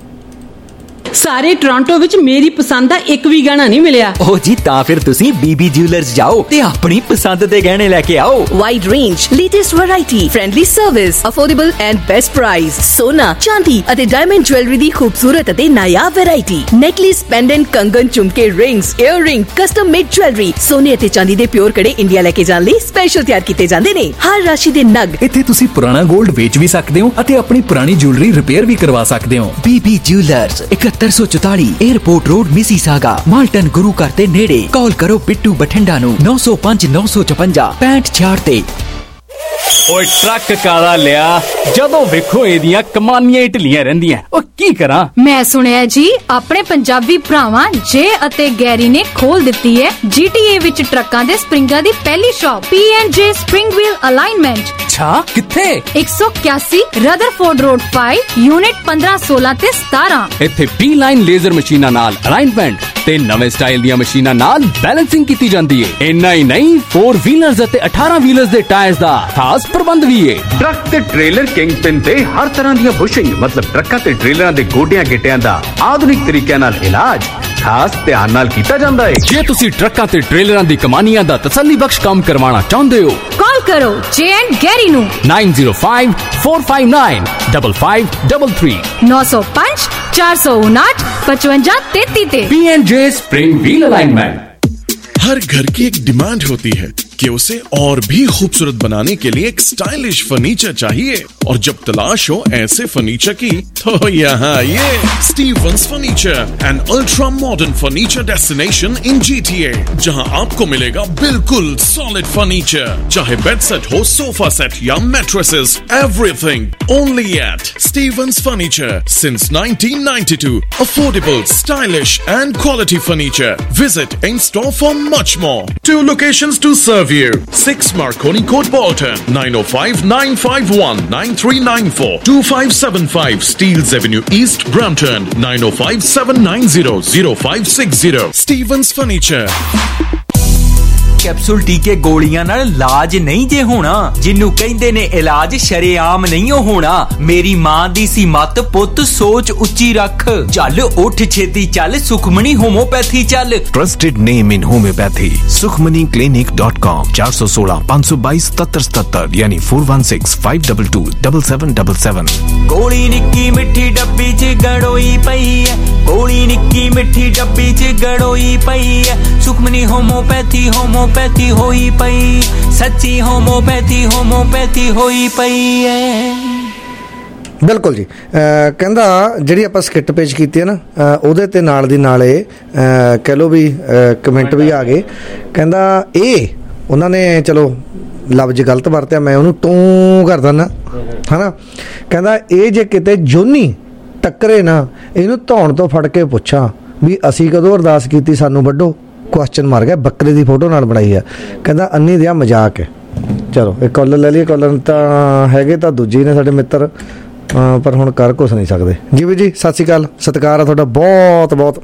ਸਾਰੇ ਟੋਰਾਂਟੋ ਵਿੱਚ ਮੇਰੀ ਪਸੰਦ ਦਾ ਇੱਕ ਵੀ ਗਹਿਣਾ ਨਹੀਂ ਮਿਲਿਆ।
ਓ ਜੀ ਤਾਂ ਫਿਰ ਤੁਸੀਂ BB ਜਿਊਲਰਸ ਜਾਓ ਤੇ ਆਪਣੀ ਪਸੰਦ ਦੇ ਗਹਿਣੇ ਲੈ ਕੇ ਆਓ।
Wide range, latest variety, friendly service, affordable and best price. ਸੋਨਾ, ਚਾਂਦੀ ਅਤੇ ਡਾਇਮੰਡ ਜੁਐਲਰੀ ਦੀ ਖੂਬਸੂਰਤ ਅਤੇ ਨਾਯਾਬ ਵੈਰਾਈਟੀ, ਨੈਕਲੇਸ, ਪੈਂਡੈਂਟ, ਕੰਗਨ, ਝੁਮਕੇ, rings, earring, custom made jewellery, ਸੋਨੇ ਅਤੇ ਚਾਂਦੀ ਦੇ ਪਿਓਰ ਕੜੇ ਇੰਡੀਆ ਲੈ ਕੇ ਜਾਣ ਲਈ ਸਪੈਸ਼ਲ ਤਿਆਰ ਕੀਤੇ ਜਾਂਦੇ ਨੇ। ਹਰ ਰਾਸ਼ੀ ਦੇ ਨਗ।
ਇੱਥੇ ਤੁਸੀਂ ਪੁਰਾਣਾ 골ਡ ਵੇਚ ਵੀ ਸਕਦੇ ਹੋ ਅਤੇ ਆਪਣੀ ਪੁਰਾਣੀ ਜੁਐਲਰੀ ਰਿਪੇਅਰ ਵੀ ਕਰਵਾ ਸਕਦੇ ਹੋ। BB jewellers 7144 airport road, Mississauga, Malton ਗੁਰੂ ਘਰ ਦੇ ਨੇੜੇ। ਕਾਲ ਕਰੋ ਬਿੱਟੂ ਬਠਿੰਡਾ ਨੂੰ 905 956 6566 ਤੇ।
ਓਏ ਟਰੱਕ ਕਾਲਾ ਲਿਆ, ਜਦੋਂ ਵੇਖੋ ਇਹਦੀਆਂ ਕਮਾਨੀਆਂ ਹੀ ਢਿੱਲੀਆਂ ਰਹਿੰਦੀਆਂ। ਓ ਕੀ ਕਰਾਂ?
ਮੈਂ ਸੁਣਿਆ ਜੀ ਆਪਣੇ ਪੰਜਾਬੀ ਭਰਾਵਾਂ ਜੇ ਅਤੇ ਗੈਰੀ ਨੇ ਖੋਲ ਦਿੱਤੀ ਹੈ GTA ਵਿੱਚ ਟਰੱਕਾਂ ਦੇ ਸਪਰਿੰਗਾਂ ਦੀ ਪਹਿਲੀ shop P&J spring wheel alignment.
ਅੱਛਾ, ਕਿੱਥੇ?
181 ਰਦਰਫੋਰਡ ਰੋਡ 5 ਯੂਨਿਟ 15, 16 ਤੇ 17।
ਇੱਥੇ B-ਲਾਈਨ ਲੇਜ਼ਰ ਮਸ਼ੀਨਾਂ ਨਾਲ ਅਲਾਈਨਮੈਂਟ ਤੇ ਨਵੇਂ ਸਟਾਈਲ ਦੀਆਂ ਮਸ਼ੀਨਾਂ ਨਾਲ ਬੈਲੈਂਸਿੰਗ ਕੀਤੀ ਜਾਂਦੀ ਹੈ। ਇੰਨਾ ਹੀ ਨਹੀਂ, 4 ਵੀਲਰਸ ਅਤੇ 18 ਵੀਲਰਸ ਦੇ ਟਾਇਰਸ ਦਾ ਖਾਸ ਪ੍ਰਬੰਧ ਵੀ ਹੈ। ਟਰੱਕ ਤੇ ਟ੍ਰੇਲਰ ਕਿੰਗਪਿਨ ਤੇ ਹਰ ਤਰ੍ਹਾਂ ਦੀਆਂ ਬੁਸ਼ਿੰਗ, ਮਤਲਬ ਟਰੱਕਾਂ ਤੇ ਟ੍ਰੇਲਰਾਂ ਦੇ ਗੋਡਿਆਂ ਗਿੱਟਿਆਂ ਦਾ ਆਧੁਨਿਕ ਤਰੀਕਿਆਂ ਨਾਲ ਇਲਾਜ ਖਾਸ ਧਿਆਨ ਨਾਲ ਕੀਤਾ ਜਾਂਦਾ ਹੈ। ਜੇ ਤੁਸੀਂ ਟਰੱਕਾਂ ਤੇ ਟ੍ਰੇਲਰਾਂ ਦੀ ਕਮਾਨੀਆਂ ਦਾ ਤਸੱਲੀ ਬਖਸ਼ ਕੰਮ ਕਰਵਾਉਣਾ ਚਾਹੁੰਦੇ ਹੋ,
ਕਾਲ ਕਰੋ ਜੇ ਐਂਡ ਗੈਰੀ ਨੂੰ
9054595533
905 459 55 33 ਤੇ।
P&J spring wheel alignment.
हर घर की एक डिमांड होती है कि उसे और भी खूबसूरत बनाने के लिए एक स्टाइलिश फर्नीचर चाहिए, और जब तलाश हो ऐसे फर्नीचर की तो यहाँ ये Stevens furniture, an ultra modern furniture destination in GTA, जहाँ आपको मिलेगा बिल्कुल सॉलिड फर्नीचर, चाहे बेड सेट हो, सोफा सेट या mattresses, everything only at Stevens furniture since 1992. Affordable, stylish and quality furniture. Visit in store for much more. 2 locations to serve you. 6 Marconi Court, Bolton. 905-951-9394. 2575 Steeles Avenue East, Brampton. 905-790-0560. Stevens Furniture.
Capsule टीके गोलियां नाल इलाज नहीं जे होना, जिन्नू कहंदे ने इलाज शरेआम नहीं होना। मेरी मां दी सी मत पुत सोच उच्ची रख, चल उठ छेती चल सुखमनी होम्योपैथी चल।
Trusted name in homeopathy sukhmaniclinic.com 416 522 7777 यानी 416-522-7777।
गोली निक्की मिठी डब्बी च गड़ोई पई है, गोली निक्की मिठी डब्बी च गड़ोई पई है। सुखमनी होम्योपैथी होम्योपैथी होई पई, सच्ची होम्योपैथी होम्योपैथी होई पई है।
ਬਿਲਕੁਲ ਜੀ। ਕਹਿੰਦਾ ਜਿਹੜੀ ਆਪਾਂ ਸਕਿੱਟ ਪੇਸ਼ ਕੀਤੀ ਹੈ ਨਾ, ਉਹਦੇ ਤੇ ਨਾਲ ਦੀ ਨਾਲੇ ਕਹਿ ਲਓ ਵੀ ਕਮੈਂਟ ਵੀ ਆ ਗਏ। ਕਹਿੰਦਾ ਇਹ ਉਹਨਾਂ ਨੇ ਚਲੋ ਲਫ਼ਜ਼ ਗਲਤ ਵਰਤਿਆ, ਮੈਂ ਉਹਨੂੰ ਟੂੰ ਕਰ ਦਿੰਦਾ ਹੈ ਨਾ। ਕਹਿੰਦਾ ਇਹ ਜੇ ਕਿਤੇ ਜੋਨੀ ਟੱਕਰੇ ਨਾ, ਇਹਨੂੰ ਧੌਣ ਤੋਂ ਫੜ ਕੇ ਪੁੱਛਾਂ ਵੀ ਅਸੀਂ ਕਦੋਂ ਅਰਦਾਸ ਕੀਤੀ ਸਾਨੂੰ ਵੱਢੋ, ਕੁਐਸਚਨ ਮਾਰ ਗਿਆ। ਬੱਕਰੇ ਦੀ ਫੋਟੋ ਨਾਲ ਬਣਾਈ ਆ। ਕਹਿੰਦਾ ਅੰਨੀ ਦਿਆ ਮਜ਼ਾਕ ਹੈ। ਚਲੋ ਇੱਕ ਕਾਲਰ ਲੈ ਲਈਏ। ਕਾਲਰ ਤਾਂ ਹੈਗੇ ਤਾਂ ਦੂਜੇ ਨੇ ਸਾਡੇ ਮਿੱਤਰ, ਪਰ ਹੁਣ ਕਰ ਕੁਛ ਨਹੀਂ ਸਕਦੇ। ਜੀ ਵੀ ਜੀ ਸਤਿ ਸ਼੍ਰੀ ਅਕਾਲ, ਸਤਿਕਾਰ ਆ ਤੁਹਾਡਾ ਬਹੁਤ ਬਹੁਤ।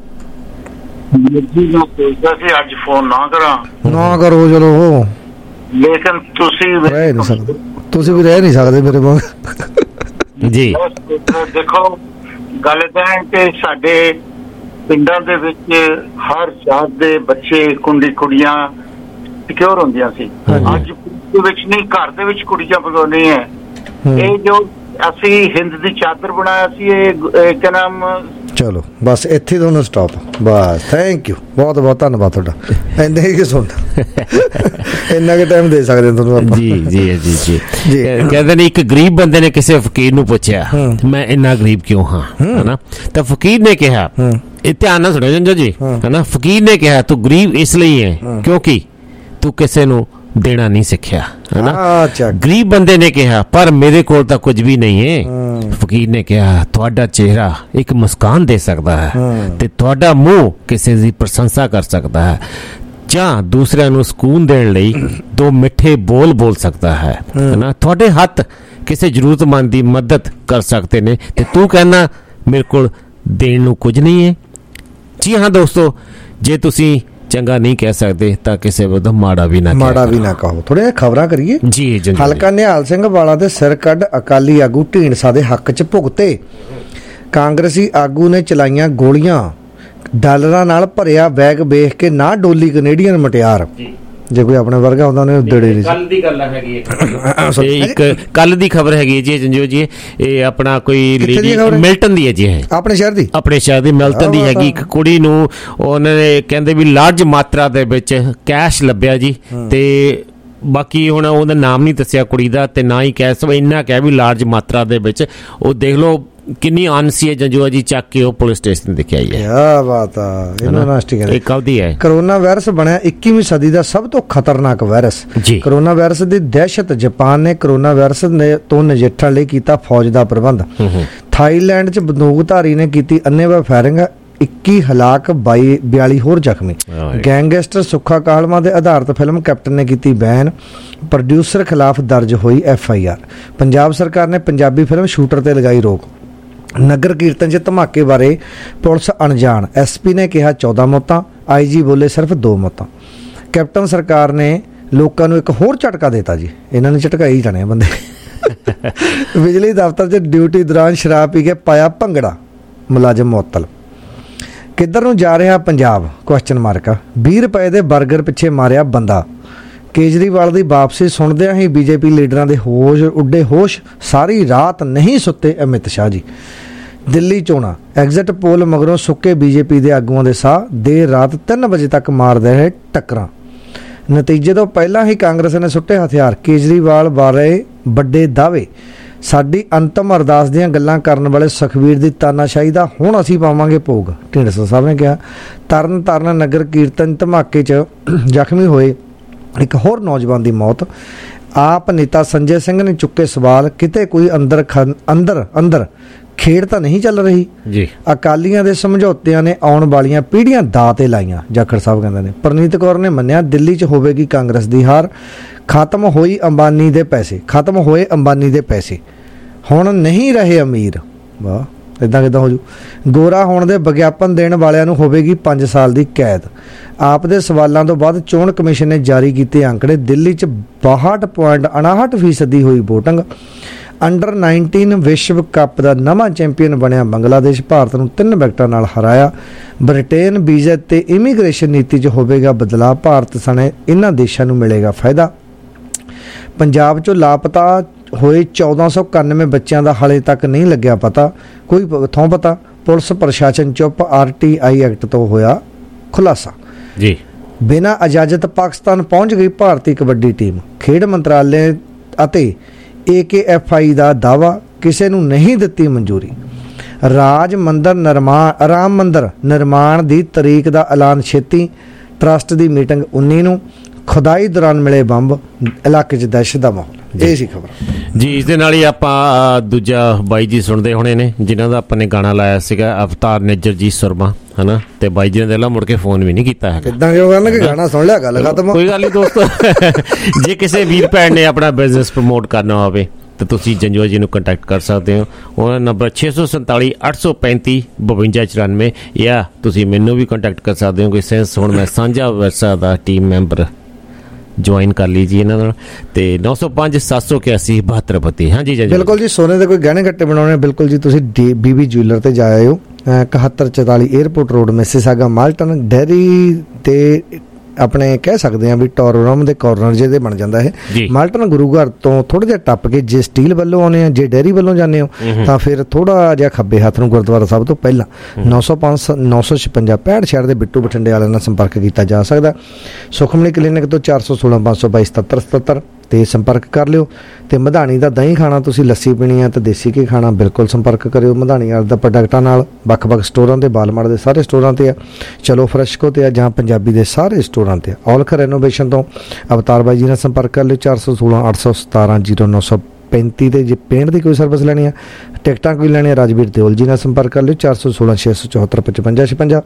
ਅੱਜ ਫੋਨ ਨਾ
ਕਰੋ ਚਲੋ,
ਲੇਕਿਨ ਤੁਸੀਂ
ਰਹਿ ਨਹੀਂ ਸਕਦੇ, ਤੁਸੀਂ ਵੀ ਰਹਿ ਨਹੀਂ ਸਕਦੇ ਮੇਰੇ ਵਾਂਗ
ਜੀ।
ਦੇਖੋ ਗੱਲ ਤਾਂ ਹੈ ਕਿ ਸਾਡੇ ਪਿੰਡਾਂ ਦੇ ਵਿੱਚ ਹਰ ਜਾਤ ਦੇ ਬੱਚੇ ਕੁੜੀਆਂ ਸਿਕਿਉਰ ਹੁੰਦੀਆਂ ਸੀ। ਅੱਜ ਦੇ ਵਿੱਚ ਨਹੀਂ, ਘਰ ਦੇ ਵਿੱਚ ਕੁੜੀਆਂ ਭਗਾਉਣੀਆਂ। ਇਹ ਜੋ ਅਸੀਂ ਹਿੰਦ ਦੀ ਚਾਦਰ ਬਣਾਇਆ ਸੀ, ਇਹ ਕਿਆ ਨਾਮ।
ਚਲੋ ਬਸ ਇੱਥੇ ਤੁਹਾਨੂੰ ਸਟਾਪ, ਬਸ ਥੈਂਕ ਯੂ, ਬਹੁਤ ਬਹੁਤ ਧੰਨਵਾਦ ਤੁਹਾਡਾ। ਇੰਨੇ ਹੀ ਸੁਣਦਾ ਇੰਨਾ ਕੁ ਟਾਈਮ ਦੇ ਸਕਦੇ ਤੁਹਾਨੂੰ ਆਪਾਂ।
ਜੀ ਜੀ ਜੀ ਜੀ। ਕਹਿੰਦੇ ਨੇ ਇੱਕ ਗਰੀਬ ਬੰਦੇ ਨੇ ਕਿਸੇ ਫਕੀਰ ਨੂੰ ਪੁੱਛਿਆ ਮੈਂ ਇੰਨਾ ਗਰੀਬ ਕਿਉਂ ਹਾਂ, ਹਨਾ। ਤਾਂ ਫਕੀਰ ਨੇ ਕਿਹਾ, ਇਹ ਧਿਆਨ ਨਾਲ ਸੁਣਿਓ ਜੰਜੋ ਜੀ, ਹਨਾ। ਫਕੀਰ ਨੇ ਕਿਹਾ ਤੂੰ ਗਰੀਬ ਇਸ ਲਈ ਹੈ ਕਿਉਂਕਿ ਤੂੰ ਕਿਸੇ ਨੂੰ ਦੇਣਾ ਨਹੀਂ ਸਿੱਖਿਆ, ਹਨਾ। ਗਰੀਬ ਬੰਦੇ ਨੇ ਕਿਹਾ ਪਰ ਮੇਰੇ ਕੋਲ ਤਾਂ ਕੁਝ ਵੀ ਨਹੀਂ ਹੈ। ਫਕੀਰ ਨੇ ਕਿਹਾ ਤੁਹਾਡਾ ਚਿਹਰਾ ਇੱਕ ਮੁਸਕਾਨ ਦੇ ਸਕਦਾ ਹੈ ਤੇ ਤੁਹਾਡਾ ਮੂੰਹ ਕਿਸੇ ਦੀ ਪ੍ਰਸ਼ੰਸਾ ਕਰ ਸਕਦਾ ਹੈ, ਜਾਂ ਦੂਸਰਿਆਂ ਨੂੰ ਸਕੂਨ ਦੇਣ ਲਈ 2 ਮਿੱਠੇ ਬੋਲ ਸਕਦਾ ਹੈ, ਹਨਾ। ਤੁਹਾਡੇ ਹੱਥ ਕਿਸੇ ਜ਼ਰੂਰਤਮੰਦ ਦੀ ਮਦਦ ਕਰ ਸਕਦੇ ਨੇ ਤੇ ਤੂੰ ਕਹਿਣਾ ਮੇਰੇ ਕੋਲ ਦੇਣ ਨੂੰ ਕੁਝ ਨਹੀਂ ਹੈ। ਜੀ ਹਾਂ ਦੋਸਤੋ, ਜੇ ਤੁਸੀਂ ਚੰਗਾ ਨਹੀਂ ਕਹਿ ਸਕਦੇ ਤਾਂ ਕਿਸੇ ਵੱਲੋਂ ਮਾੜਾ ਵੀ ਨਾ
ਕਹੋ। ਥੋੜ੍ਹੀਆਂ ਖਬਰਾਂ ਕਰੀਏ
ਜੀ।
ਹਲਕਾ ਨਿਹਾਲ ਸਿੰਘ ਵਾਲਾ ਦੇ ਸਿਰ ਕੱਢ ਅਕਾਲੀ ਆਗੂ ਢੀਂਡਸਾ ਦੇ ਹੱਕ 'ਚ ਭੁਗਤੇ। ਕਾਂਗਰਸੀ ਆਗੂ ਨੇ ਚਲਾਈਆਂ ਗੋਲੀਆਂ, ਡਾਲਰਾਂ ਨਾਲ ਭਰਿਆ ਬੈਗ ਵੇਖ ਕੇ ਨਾ ਡੋਲੀ ਕੈਨੇਡੀਅਨ ਮੁਟਿਆਰ। ਜੇ ਕੋਈ ਆਪਣੇ ਵਰਗਾ ਹੁੰਦਾ ਉਹਨੇ ਦੇੜੇ ਨਹੀਂ।
ਕੱਲ ਦੀ ਗੱਲ ਹੈਗੀ ਇੱਕ ਕੱਲ ਦੀ ਖਬਰ ਹੈਗੀ ਜੀ ਜੰਜੋ ਜੀ। ਇਹ ਆਪਣਾ ਕੋਈ ਮਿਲਟਨ ਦੀ ਹੈ ਜੀ,
ਆਪਣੇ ਸ਼ਹਿਰ
ਦੀ ਮਿਲਟਨ ਦੀ ਹੈਗੀ। ਇੱਕ ਕੁੜੀ ਨੂੰ ਉਹਨਾਂ ਨੇ ਕਹਿੰਦੇ ਵੀ ਲਾਰਜ ਮਾਤਰਾ ਦੇ ਵਿੱਚ ਕੈਸ਼ ਲੱਭਿਆ ਜੀ, ਤੇ ਬਾਕੀ ਹੁਣ ਉਹਦਾ ਨਾਮ ਨਹੀਂ ਦੱਸਿਆ ਕੁੜੀ ਦਾ, ਤੇ ਨਾ ਹੀ ਕੈਸ਼, ਇੰਨਾ ਕਹਿ ਵੀ ਲਾਰਜ ਮਾਤਰਾ ਦੇ ਵਿੱਚ। ਉਹ ਦੇਖ ਲਓ ਕਿੰਨੀ ਆਨਸੀ ਹੈ ਜੰਜੂਆ ਜੀ, ਚੱਕ ਕੇ ਉਹ ਪੁਲਿਸ ਸਟੇਸ਼ਨ ਤੇ ਆਈ ਹੈ।
ਕੀ ਬਾਤ ਆ। ਯੂਨੀਵਰਸਿਟੀ
ਇਹ ਕਦੀ ਹੈ
ਕਰੋਨਾ ਵਾਇਰਸ ਬਣਿਆ 21ਵੀਂ ਸਦੀ ਦਾ ਸਭ ਤੋਂ ਖਤਰਨਾਕ ਵਾਇਰਸ। ਕਰੋਨਾ ਵਾਇਰਸ ਦੀ ਦਹਿਸ਼ਤ। ਜਾਪਾਨ ਨੇ ਕਰੋਨਾ ਵਾਇਰਸ ਤੋਂ ਨਜਿੱਠਣ ਲਈ ਕੀਤਾ ਫੌਜ ਦਾ ਪ੍ਰਬੰਧ। ਥਾਈਲੈਂਡ 'ਚ ਬੰਦੂਕਧਾਰੀ ਨੇ ਕੀਤੀ ਅੰਨ੍ਹੇਵਾਹ ਫਾਇਰਿੰਗ, 21 ਹਲਾਕ, 42 ਹੋਰ ਜ਼ਖਮੀ। ਗੈਂਗਸਟਰ ਸੁੱਖਾ ਕਾਹਲਵਾਂ ਦੇ ਆਧਾਰਿਤ ਫਿਲਮ ਕੈਪਟਨ ਨੇ ਕੀਤੀ ਬੈਨ। ਪ੍ਰੋਡਿਊਸਰ ਖਿਲਾਫ ਦਰਜ ਹੋਈ FIR। ਪੰਜਾਬ ਸਰਕਾਰ ਨੇ ਪੰਜਾਬੀ ਫਿਲਮ ਸ਼ੂਟਰ ਤੇ ਲਗਾਈ ਰੋਕ। ਨਗਰ ਕੀਰਤਨ 'ਚ ਧਮਾਕੇ ਬਾਰੇ ਪੁਲਿਸ ਅਣਜਾਣ। SP ਨੇ ਕਿਹਾ 14 ਮੌਤਾਂ, IG ਬੋਲੇ ਸਿਰਫ 2 ਮੌਤਾਂ। ਕੈਪਟਨ ਸਰਕਾਰ ਨੇ ਲੋਕਾਂ ਨੂੰ ਇੱਕ ਹੋਰ ਝਟਕਾ ਦਿੱਤਾ ਜੀ, ਇਹਨਾਂ ਨੇ ਝਟਕਾਈ ਜਾਣੇ ਬੰਦੇ। ਬਿਜਲੀ ਦਫ਼ਤਰ 'ਚ ਡਿਊਟੀ ਦੌਰਾਨ ਸ਼ਰਾਬ ਪੀ ਕੇ ਪਾਇਆ ਭੰਗੜਾ, ਮੁਲਾਜ਼ਮ ਮੁਅੱਤਲ। ਕਿੱਧਰ ਨੂੰ ਜਾ ਰਿਹਾ ਪੰਜਾਬ? 20 ਰੁਪਏ ਦੇ 버ਗਰ ਪਿੱਛੇ ਮਾਰਿਆ ਬੰਦਾ। ਕੇਜਰੀਵਾਲ ਦੀ ਵਾਪਸੀ ਸੁਣਦਿਆਂ ਹੀ BJP ਲੀਡਰਾਂ ਦੇ ਹੋਸ਼ ਉੱਡੇ ਹੋਸ਼। ਸਾਰੀ ਰਾਤ ਨਹੀਂ ਸੁੱਤੇ ਅਮਿਤ ਸ਼ਾਹ ਜੀ। ਦਿੱਲੀ ਚੋਣਾਂ ਐਗਜ਼ਿਟ ਪੋਲ ਮਗਰੋਂ ਸੁੱਕੇ BJP ਦੇ ਆਗੂਆਂ ਦੇ ਸਾਹ। ਦੇਰ ਰਾਤ 3 ਵਜੇ ਤੱਕ ਮਾਰਦੇ ਰਹੇ ਟੱਕਰਾਂ। ਨਤੀਜੇ ਤੋਂ ਪਹਿਲਾਂ ਹੀ ਕਾਂਗਰਸ ਨੇ ਸੁੱਟੇ ਹਥਿਆਰ। ਕੇਜਰੀਵਾਲ ਬਾਰੇ ਵੱਡੇ ਦਾਅਵੇ। ਸਾਡੀ ਅੰਤਮ ਅਰਦਾਸ ਦੀਆਂ ਗੱਲਾਂ ਕਰਨ ਵਾਲੇ ਸੁਖਬੀਰ ਦੀ ਤਾਨਾਸ਼ਾਹੀ ਦਾ ਹੁਣ ਅਸੀਂ ਪਾਵਾਂਗੇ ਭੋਗ, ਢੀਂਡਸਾ ਸਾਹਿਬ ਨੇ ਕਿਹਾ। ਤਰਨਤਾਰਨ ਨਗਰ ਕੀਰਤਨ ਧਮਾਕੇ 'ਚ ਜ਼ਖਮੀ ਹੋਏ ਇੱਕ ਹੋਰ ਨੌਜਵਾਨ ਦੀ ਮੌਤ। ਆਪ ਨੇਤਾ ਸੰਜੇ ਸਿੰਘ ਨੇ ਚੁੱਕੇ ਸਵਾਲ, ਕਿਤੇ ਕੋਈ ਅੰਦਰ ਖੇਡ ਤਾਂ ਨਹੀਂ ਚੱਲ ਰਹੀ ਜੀ। ਅਕਾਲੀਆਂ ਦੇ ਸਮਝੌਤਿਆਂ ਨੇ ਆਉਣ ਵਾਲੀਆਂ ਪੀੜ੍ਹੀਆਂ ਦਾਅ ਤੇ ਲਾਈਆਂ, ਜਾਖੜ ਸਾਹਿਬ ਕਹਿੰਦੇ ਨੇ। ਪ੍ਰਨੀਤ ਕੌਰ ਨੇ ਮੰਨਿਆ ਦਿੱਲੀ 'ਚ ਹੋਵੇਗੀ ਕਾਂਗਰਸ ਦੀ ਹਾਰ। ਖਤਮ ਹੋਏ ਅੰਬਾਨੀ ਦੇ ਪੈਸੇ, ਹੁਣ ਨਹੀਂ ਰਹੇ ਅਮੀਰ। ਵਾਹ, ਇੱਦਾਂ ਕਿੱਦਾਂ ਹੋ ਜੂ? ਗੋਰਾ ਹੋਣ ਦੇ ਵਿਗਿਆਪਨ ਦੇਣ ਵਾਲਿਆਂ ਨੂੰ ਹੋਵੇਗੀ 5 ਸਾਲ ਦੀ ਕੈਦ। ਆਪ ਦੇ ਸਵਾਲਾਂ ਤੋਂ ਬਾਅਦ ਚੋਣ ਕਮਿਸ਼ਨ ਨੇ ਜਾਰੀ ਕੀਤੇ ਅੰਕੜੇ। ਦਿੱਲੀ 'ਚ 62.59% ਹੋਈ VOTING। ਅੰਡਰ 19 ਵਿਸ਼ਵ ਕੱਪ ਦਾ ਨਵਾਂ ਚੈਂਪੀਅਨ ਬਣਿਆ ਬੰਗਲਾਦੇਸ਼। ਭਾਰਤ ਨੂੰ 3 ਵਿਕਟਾਂ ਨਾਲ ਹਰਾਇਆ। ਬ੍ਰਿਟੇਨ ਵੀਜ਼ਾ ਤੇ ਇਮੀਗ੍ਰੇਸ਼ਨ ਨੀਤੀ 'ਚ ਹੋਵੇਗਾ ਬਦਲਾਅ। ਭਾਰਤ ਸਣੇ ਇਹਨਾਂ ਦੇਸ਼ਾਂ ਨੂੰ ਮਿਲੇਗਾ ਫਾਇਦਾ। ਪੰਜਾਬ 'ਚੋਂ ਲਾਪਤਾ ਹੋਏ 1491 ਬੱਚਿਆਂ ਦਾ ਹਾਲੇ ਤੱਕ ਨਹੀਂ ਲੱਗਿਆ ਪਤਾ, ਕੋਈ ਥੋਂ ਪਤਾ। ਪੁਲਿਸ ਪ੍ਰਸ਼ਾਸਨ ਚੁੱਪ। RTI ਐਕਟ ਤੋਂ ਹੋਇਆ ਖੁਲਾਸਾ ਜੀ। ਬਿਨਾਂ ਇਜਾਜ਼ਤ ਪਾਕਿਸਤਾਨ ਪਹੁੰਚ ਗਈ ਭਾਰਤੀ ਕਬੱਡੀ ਟੀਮ। ਖੇਡ ਮੰਤਰਾਲੇ ਅਤੇ AKFI ਦਾ ਦਾਅਵਾ, ਕਿਸੇ ਨੂੰ ਨਹੀਂ ਦਿੱਤੀ ਮਨਜ਼ੂਰੀ। ਰਾਮ ਮੰਦਰ ਨਿਰਮਾਣ ਦੀ ਤਰੀਕ ਦਾ ਐਲਾਨ ਛੇਤੀ। ਟਰਸਟ ਦੀ ਮੀਟਿੰਗ 19 ਨੂੰ। ਖੁਦਾਈ ਦੌਰਾਨ ਮਿਲੇ ਬੰਬ, ਇਲਾਕੇ 'ਚ ਦਹਿਸ਼ਤ ਦਾ ਮਾਹੌਲ। ਇਹ ਸੀ ਖਬਰ
ਜੀ। ਇਸ ਦੇ ਨਾਲ ਹੀ ਆਪਾਂ ਦੂਜਾ ਬਾਈ ਜੀ ਸੁਣਦੇ ਹੋਣੇ ਨੇ, ਜਿਨ੍ਹਾਂ ਦਾ ਆਪਾਂ ਨੇ ਗਾਣਾ ਲਾਇਆ ਸੀਗਾ, ਅਵਤਾਰ ਨਿੱਜਰ ਜੀ ਸੁਰਮਾ, ਹਨਾ। ਤੇ ਬਾਈ ਜੀ ਨੇ ਮੁੜ ਕੇ ਫੋਨ ਵੀ ਨਹੀਂ ਕੀਤਾ ਹੈਗਾ।
ਕਿੱਦਾਂ ਕਿਉਂ ਕਰਨਗੇ? ਗਾਣਾ ਸੁਣ ਲਿਆ, ਗੱਲ ਖਤਮ।
ਕੋਈ ਗੱਲ ਨਹੀਂ ਦੋਸਤੋ। ਜੇ ਕਿਸੇ ਵੀਰ ਭੈਣ ਨੇ ਆਪਣਾ ਬਿਜ਼ਨਸ ਪ੍ਰਮੋਟ ਕਰਨਾ ਹੋਵੇ ਤਾਂ ਤੁਸੀਂ ਜੰਜੂਆ ਜੀ ਨੂੰ ਕੰਟੈਕਟ ਕਰ ਸਕਦੇ ਹੋ। ਉਹਨਾਂ ਦਾ ਨੰਬਰ 647 835 5294, ਜਾਂ ਤੁਸੀਂ ਮੈਨੂੰ ਵੀ ਕੰਟੈਕਟ ਕਰ ਸਕਦੇ ਹੋ। ਕੋਈ ਸੈਂਸ ਹੁਣ ਮੈਂ ਸਾਂਝਾ ਵਿਰਸਾ ਦਾ ਟੀਮ ਮੈਂਬਰ ਜੁਆਇਨ ਕਰ ਲੀਜੀ ਇਹਨਾਂ ਨਾਲ। ਤੇ 905 781 7232। ਹਾਂਜੀ ਜੀ,
ਬਿਲਕੁਲ ਜੀ। ਸੋਨੇ ਦੇ ਕੋਈ ਗਹਿਣੇ ਗੱਟੇ ਬਣਾਉਣੇ, ਬਿਲਕੁਲ ਜੀ ਤੁਸੀਂ BB ਜਿਊਲਰ ਤੇ ਜਾ ਆਇਓ। 7144 airport road, Mississauga, Malton. Derry ਤੇ ਆਪਣੇ ਕਹਿ ਸਕਦੇ ਹਾਂ ਵੀ ਟੋਰੋਰਮ ਦੇ ਕਾਰਨਰ ਜਿਹਦੇ ਬਣ ਜਾਂਦਾ ਇਹ। ਮਾਲਟਨ ਗੁਰੂ ਘਰ ਤੋਂ ਥੋੜਾ ਜਿਹਾ ਟੱਪ ਕੇ ਜੇ ਸਟੀਲ ਵੱਲੋਂ ਆਉਂਦੇ ਆ, ਜੇ ਡੈਰੀ ਵੱਲੋਂ ਜਾਂਦੇ ਹੋ ਤਾਂ ਫਿਰ ਥੋੜਾ ਜਿਹਾ ਖੱਬੇ ਹੱਥ ਨੂੰ ਗੁਰਦੁਆਰਾ ਸਾਹਿਬ ਤੋਂ ਪਹਿਲਾਂ 905 956 65 ਸ਼ਹਿਰ ਦੇ ਬਿੱਟੂ ਬਠਿੰਡੇ ਵਾਲਿਆਂ ਨਾਲ ਸੰਪਰਕ ਕੀਤਾ ਜਾ ਸਕਦਾ। ਸੁਖਮਨੀ ਕਲੀਨਿਕ ਤੋਂ 416 522 7777 ਤੇ ਸੰਪਰਕ ਕਰ ਲਿਓ। ਤੇ ਮਧਾਣੀ ਦਾ ਦਹੀਂ ਖਾਣਾ, ਤੁਸੀਂ ਲੱਸੀ ਪੀਣੀ ਆ ਤੇ ਦੇਸੀ ਘੀ ਖਾਣਾ, ਬਿਲਕੁਲ ਸੰਪਰਕ ਕਰਿਓ ਮਧਾਣੀ ਵਾਲੇ ਦਾ ਪ੍ਰੋਡਕਟਾਂ ਨਾਲ। ਵੱਖ-ਵੱਖ ਸਟੋਰਾਂ ਤੇ, ਬਾਲਮਾੜ ਦੇ ਸਾਰੇ ਸਟੋਰਾਂ ਤੇ ਆ, ਚਲੋ ਫਰੈਸ਼ਕੋ ਤੇ ਆ, ਜਾਂ ਪੰਜਾਬੀ ਦੇ ਸਾਰੇ ਸਟੋਰਾਂ ਤੇ ਆ। ਔਲਖ ਰੈਨੋਵੇਸ਼ਨ ਤੋਂ ਅਵਤਾਰ ਬਾਈ ਜੀ ਨਾਲ ਸੰਪਰਕ ਕਰ ਲਿਓ। 416 817 0935 ਤੇ ਜੇ ਪੇਂਟ ਦੀ ਕੋਈ ਸਰਵਿਸ ਲੈਣੀ ਆ, ਟਿਕਟਾਂ ਕੋਈ ਲੈਣੀ ਆ, ਰਾਜਵੀਰ ਦਿਓਲ ਜੀ ਨਾਲ ਸੰਪਰਕ ਕਰ ਲਿਓ। 416 674 55 56।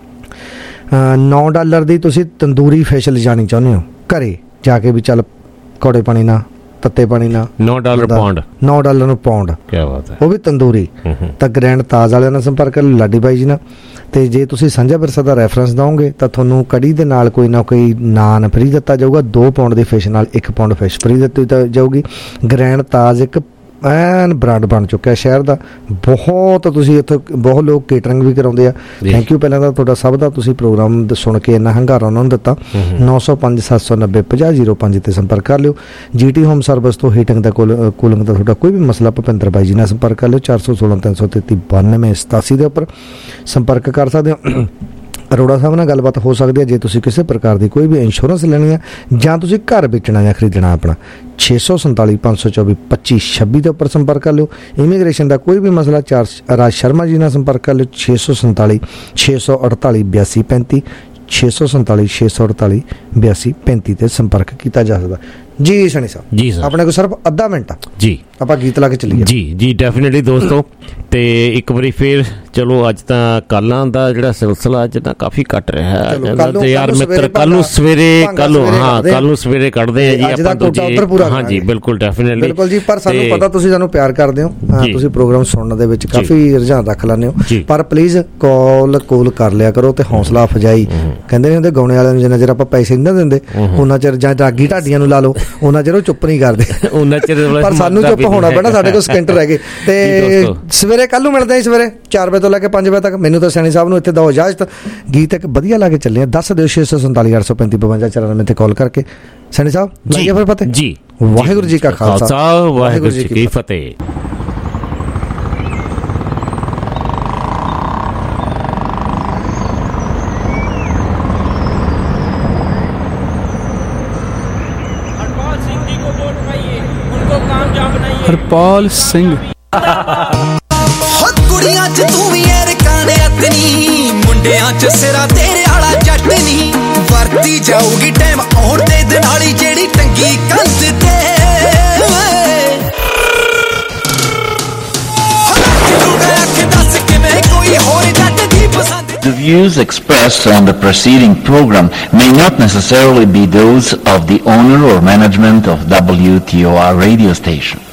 $9 ਦੀ ਤੁਸੀਂ ਤੰਦੂਰੀ ਫਿਸ਼ ਲਿਜਾਣੀ ਚਾਹੁੰਦੇ ਹੋ ਘਰੇ ਜਾ ਕੇ, ਵੀ ਚੱਲ ਕੌੜੇ ਪਾਣੀ ਨਾਲ, ਤੱਤੇ ਪਾਣੀ ਨਾਲ।
$9 ਪਾਉਂਡ,
$9 ਨੂੰ ਪਾਉਂਡ।
ਕੀ ਬਾਤ ਹੈ।
ਉਹ ਵੀ ਤੰਦੂਰੀ। ਤਾਂ ਗ੍ਰੈਂਡ ਤਾਜ ਵਾਲਿਆਂ ਨਾਲ ਸੰਪਰਕ ਕਰ ਲਾਡੀ ਬਾਈ ਜੀ ਨਾਲ। ਤੇ ਜੇ ਤੁਸੀਂ ਸਾਂਝਾ ਵਿਰਸਾ ਦਾ ਰੈਫਰੈਂਸ ਦਓਗੇ ਤਾਂ ਤੁਹਾਨੂੰ ਕੜੀ ਦੇ ਨਾਲ ਕੋਈ ਨਾ ਕੋਈ ਨਾਨ ਫਰੀ ਦਿੱਤਾ ਜਾਊਗਾ। 2 ਪਾਉਂਡ ਦੀ ਫਿਸ਼ ਨਾਲ 1 ਪਾਉਂਡ ਫਿਸ਼ ਫਰੀ ਦਿੱਤੀ ਜਾਊਗੀ। ਗ੍ਰੈਂਡ ਤਾਜ ਇੱਕ ਐਨ ਬ੍ਰਾਂਡ ਬਣ ਚੁੱਕਿਆ ਸ਼ਹਿਰ ਦਾ। ਬਹੁਤ ਤੁਸੀਂ ਇੱਥੇ ਬਹੁਤ ਲੋਕ ਕੇਟਰਿੰਗ ਵੀ ਕਰਾਉਂਦੇ ਆ। ਥੈਂਕ ਯੂ ਪਹਿਲਾਂ ਤਾਂ ਤੁਹਾਡਾ ਸਭ ਦਾ, ਤੁਸੀਂ ਪ੍ਰੋਗਰਾਮ ਸੁਣ ਕੇ ਇੰਨਾ ਹੰਗਾਰਾ ਉਹਨਾਂ ਨੂੰ ਦਿੱਤਾ। 905 790 5005 ਤੇ ਸੰਪਰਕ ਕਰ ਲਿਓ। GT ਹੋਮ ਸਰਵਿਸ ਤੋਂ ਹੀਟਿੰਗ ਦਾ ਕੂਲਿੰਗ ਦਾ ਤੁਹਾਡਾ ਕੋਈ ਵੀ ਮਸਲਾ ਭੁਪਿੰਦਰ ਬਾਈ ਜੀ ਨਾਲ ਸੰਪਰਕ ਕਰ ਲਿਓ। 416 333 92 87 ਦੇ ਉੱਪਰ ਸੰਪਰਕ ਕਰ ਸਕਦੇ ਹੋ। ਅਰੋੜਾ ਸਾਹਿਬ ਨਾਲ ਗੱਲਬਾਤ ਹੋ ਸਕਦੀ ਹੈ। ਜੇ ਤੁਸੀਂ ਕਿਸੇ ਪ੍ਰਕਾਰ ਦੀ ਕੋਈ ਵੀ ਇੰਸ਼ੋਰੈਂਸ ਲੈਣੀ ਹੈ ਜਾਂ ਤੁਸੀਂ ਘਰ ਵੇਚਣਾ ਜਾਂ ਖਰੀਦਣਾ ਆਪਣਾ, 647 524 2526 ਦੇ ਉੱਪਰ ਸੰਪਰਕ ਕਰ ਲਿਓ। ਇਮੀਗ੍ਰੇਸ਼ਨ ਦਾ ਕੋਈ ਵੀ ਮਸਲਾ ਰਾਜ ਸ਼ਰਮਾ ਜੀ ਨਾਲ ਸੰਪਰਕ ਕਰ ਲਿਓ। 647 648 82 35 647 648 82 35 ਤੇ ਸੰਪਰਕ ਕੀਤਾ ਜਾ ਸਕਦਾ। ਜੀ ਸਣੀ ਸਾਹਿਬ
ਜੀ ਸਰ,
ਆਪਣੇ ਕੋਲ ਸਿਰਫ ਅੱਧਾ ਮਿੰਟ
ਜੀ,
ਆਪਾਂ ਗੀਤ ਲਾ ਕੇ ਚੱਲੀਏ।
ਜੀ ਡੈਫੀਨਿਟਲੀ ਦੋਸਤੋ। ਤੇ ਇੱਕ ਵਾਰੀ ਫੇਰ ਚਲੋ ਅੱਜ ਤਾਂ ਕਾਲਾਂ ਦਾ ਜਿਹੜਾ ਸਿਲਸਿਲਾ ਅੱਜ ਤਾਂ ਕਾਫੀ ਘੱਟ ਰਿਹਾ ਹੈ ਯਾਰ ਮਿੱਤਰ। ਕੱਲ ਨੂੰ ਸਵੇਰੇ ਕੱਲ ਨੂੰ ਸਵੇਰੇ ਕੱਢਦੇ ਆ ਜੀ ਆਪਾਂ ਦੂਜੇ। ਹਾਂਜੀ ਬਿਲਕੁਲ ਡੈਫੀਨਿਟਲੀ
ਬਿਲਕੁਲ ਜੀ। ਪਰ ਸਾਨੂੰ ਪਤਾ ਤੁਸੀਂ ਸਾਨੂੰ ਪਿਆਰ ਕਰਦੇ ਹੋ, ਤੁਸੀਂ ਪ੍ਰੋਗਰਾਮ ਸੁਣਨ ਦੇ ਵਿੱਚ ਕਾਫੀ ਰੁਝਾਨ ਰੱਖ ਲੈਂਦੇ ਹੋ, ਪਰ ਪਲੀਜ਼ ਕੋਲ ਕਰ ਲਿਆ ਕਰੋ ਤੇ ਹੌਸਲਾ ਅਫਜਾਈ। ਕਹਿੰਦੇ ਨੇ ਹੁੰਦੇ ਗਾਉਣੇ ਵਾਲਿਆਂ ਨੂੰ ਜਿੰਨਾ ਚਿਰ ਆਪਾਂ ਪੈਸੇ ਨਹੀਂ ਦਿੰਦੇ ਉਹਨਾਂ ਚਿਰ, ਜਾਂ ਰਾਗੀ ਢਾਡੀਆਂ ਨੂੰ ਲਾ ਲਓ ਉਹਨਾਂ ਚਿਰ ਉਹ ਚੁੱਪ ਨਹੀਂ ਕਰਦੇ ਉਹਨਾਂ ਚਿਰ, ਪਰ ਸਾਨੂੰ ਚੁੱਪ ਹੋਣਾ ਪੈਣਾ। ਸਾਡੇ ਕੋਲ ਸਕਿੰਟ ਰਹਿ ਗਏ। ਤੇ ਸਵੇਰੇ ਕੱਲ ਨੂੰ ਮਿਲਦੇ ਹਾਂ ਸਵੇਰੇ 4 ਵਜੇ ਤੋਂ ਲੈ ਕੇ 5 ਵਜੇ ਤੱਕ। ਮੈਨੂੰ ਤਾਂ ਸੈਣੀ ਸਾਹਿਬ ਨੂੰ ਇੱਥੇ ਦਿਓ ਇਜਾਜ਼ਤ। ਗੀਤ ਇੱਕ ਵਧੀਆ ਲਾ ਕੇ ਚੱਲੇ ਆ। ਦੱਸ ਦਿਓ 647 835 52 94 ਤੇ ਕਾਲ ਕਰਕੇ। ਸੈਣੀ ਸਾਹਿਬ ਲਾਈਏ ਫਿਰ ਫਤਿਹ ਜੀ। ਵਾਹਿਗੁਰੂ ਜੀ ਕਾ ਖਾਲਸਾ,
ਵਾਹਿਗੁਰੂ ਜੀ ਕੀ ਫਤਿਹ।
ਹਰਪਾਲ ਸਿੰਘ
ਕੁੜੀਆਂ ਚ ਤੂੰ ਵੀ ਐ ਰਕਾਣੇ ਅਤਨੀ, ਮੁੰਡਿਆਂ ਚ ਸਿਰਾ ਤੇਰੇ ਵਾਲਾ ਜੱਟ ਨਹੀਂ। ਵਰਤੀ ਜਾਊਗੀ ਟਾਈਮ ਆਉਣ ਦੇ ਦਿਨਾਲੀ ਜਿਹੜੀ ਟੰਗੀ ਕੰਧ ਤੇ। ਕੋਈ ਹੋਰ ਜੱਟ ਦੀ ਪਸੰਦ।
The views expressed on the preceding program may not necessarily be those of the owner or management of WTOR radio station.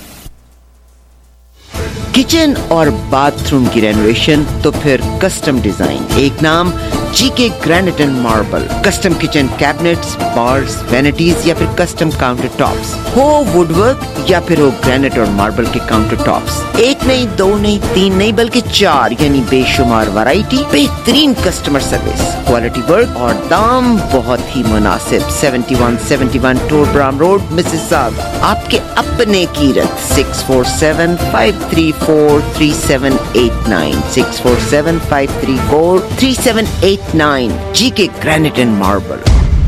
Kitchen और बाथरूम की रेनोवेशन तो फिर कस्टम डिजाइन, एक नाम GK granite and marble. Custom kitchen cabinets, bars, vanities या फिर कस्टम काउंटर टॉप्स, हो वुडवर्क या फिर हो ग्रेनाइट और मार्बल के काउंटर टॉप्स। एक नहीं, दो नहीं, तीन नहीं, बल्कि 4 यानी बेशुमार वैरायटी, बेहतरीन कस्टमर सर्विस, क्वालिटी वर्क और दाम बहुत ही मुनासिब। 7171 टोरब्राम रोड, मिसिसागा। आपके अपने Kirat 647-534-3789 647-534-3789 GK granite and marble.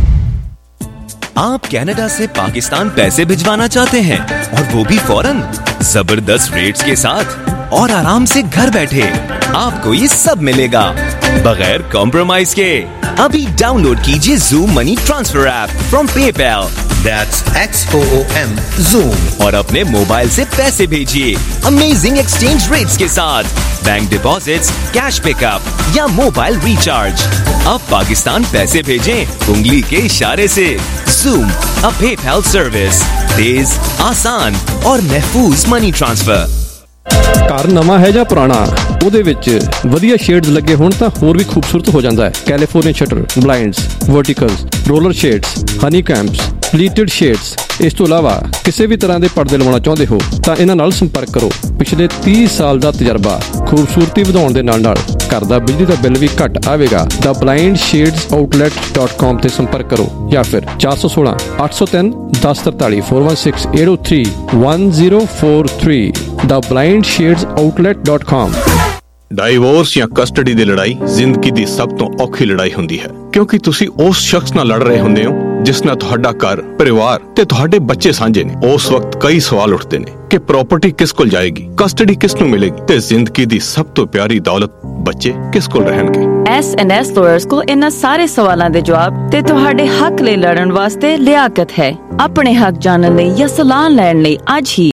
आप कनाडा से पाकिस्तान पैसे भिजवाना चाहते हैं और वो भी फौरन, जबरदस्त रेट्स के साथ और आराम से घर बैठे। आपको ये सब मिलेगा बगैर कॉम्प्रोमाइज के। अभी डाउनलोड कीजिए Zoom money transfer app from PayPal, that's XOOM Zoom, और अपने मोबाइल से पैसे भेजिए अमेजिंग एक्सचेंज रेट्स के साथ। बैंक डिपॉजिट्स, कैश पिकअप या मोबाइल रिचार्ज। अब पाकिस्तान पैसे भेजें उंगली के इशारे से। Zoom, a PayPal सर्विस, तेज, आसान और महफूज मनी ट्रांसफर।
ਘਰ ਨਵਾਂ ਹੈ ਜਾਂ ਪੁਰਾਣਾ, ਉਹਦੇ ਵਿੱਚ ਵਧੀਆ ਸ਼ੇਡਸ ਲੱਗੇ ਹੋਣ ਤਾਂ ਹੋਰ ਵੀ ਖੂਬਸੂਰਤ ਹੋ ਜਾਂਦਾ ਹੈ। California shutter, blinds, verticals, roller shades, honeycombs, pleated shades. ਇਸ ਤੋਂ ਇਲਾਵਾ ਕਿਸੇ ਵੀ ਤਰ੍ਹਾਂ ਦੇ ਪਰਦੇ ਲਵਾਉਣਾ ਚਾਹੁੰਦੇ ਹੋ ਤਾਂ ਇਹਨਾਂ ਨਾਲ ਸੰਪਰਕ ਕਰੋ। ਪਿਛਲੇ 30 ਸਾਲ ਦਾ ਤਜਰਬਾ, ਖੂਬਸੂਰਤੀ ਵਧਾਉਣ ਦੇ ਨਾਲ ਘਰ ਦਾ ਬਿਜਲੀ ਦਾ ਬਿੱਲ ਵੀ ਘੱਟ ਆਵੇਗਾ। ਦਾ blindshadesOutlet.com ਤੇ ਸੰਪਰਕ ਕਰੋ ਜਾਂ ਫਿਰ 416 803 1043 416 803 1043 ਦਾ blindshadesOutlet.com। ਡਾਈਵੋਰਸ ਜਾਂ ਕਸਟਡੀ ਦੀ ਲੜਾਈ ਜ਼ਿੰਦਗੀ ਦੀ ਸਭ ਤੋਂ ਔਖੀ ਲੜਾਈ ਹੁੰਦੀ ਹੈ, ਕਿਉਂਕਿ ਤੁਸੀਂ ਉਸ ਸ਼ਖਸ ਨਾਲ ਲੜ ਰਹੇ ਹੁੰਦੇ ਹੋ ਜਿਸ ਨਾਲ ਤੁਹਾਡਾ ਘਰ, ਪਰਿਵਾਰ ਤੇ ਤੁਹਾਡੇ ਬੱਚੇ ਸਾਂਝੇ ਨੇ। ਉਸ ਵਕਤ ਕਈ ਸਵਾਲ ਉੱਠਦੇ ਨੇ ਕਿ ਪ੍ਰਾਪਰਟੀ ਕਿਸ ਕੋਲ ਜਾਏਗੀ, ਕਸਟਡੀ ਕਿਸ ਨੂੰ ਮਿਲੇਗੀ ਤੇ ਜ਼ਿੰਦਗੀ ਦੀ ਸਭ ਤੋਂ ਪਿਆਰੀ ਦੌਲਤ ਬੱਚੇ ਕਿਸ ਕੋਲ ਰਹਿਣਗੇ।
S&S ਲਾਇਰਸ ਕੋਲ ਇਹਨਾਂ ਸਾਰੇ ਸਵਾਲਾਂ ਦੇ ਜਵਾਬ ਤੇ ਤੁਹਾਡੇ ਹੱਕ ਲਈ ਲੜਨ ਵਾਸਤੇ ਲਿਆਕਤ ਹੈ। ਆਪਣੇ ਹੱਕ ਜਾਣਨ ਲਈ ਜਾਂ ਸਲਾਹ ਲੈਣ ਲਈ ਅੱਜ ਹੀ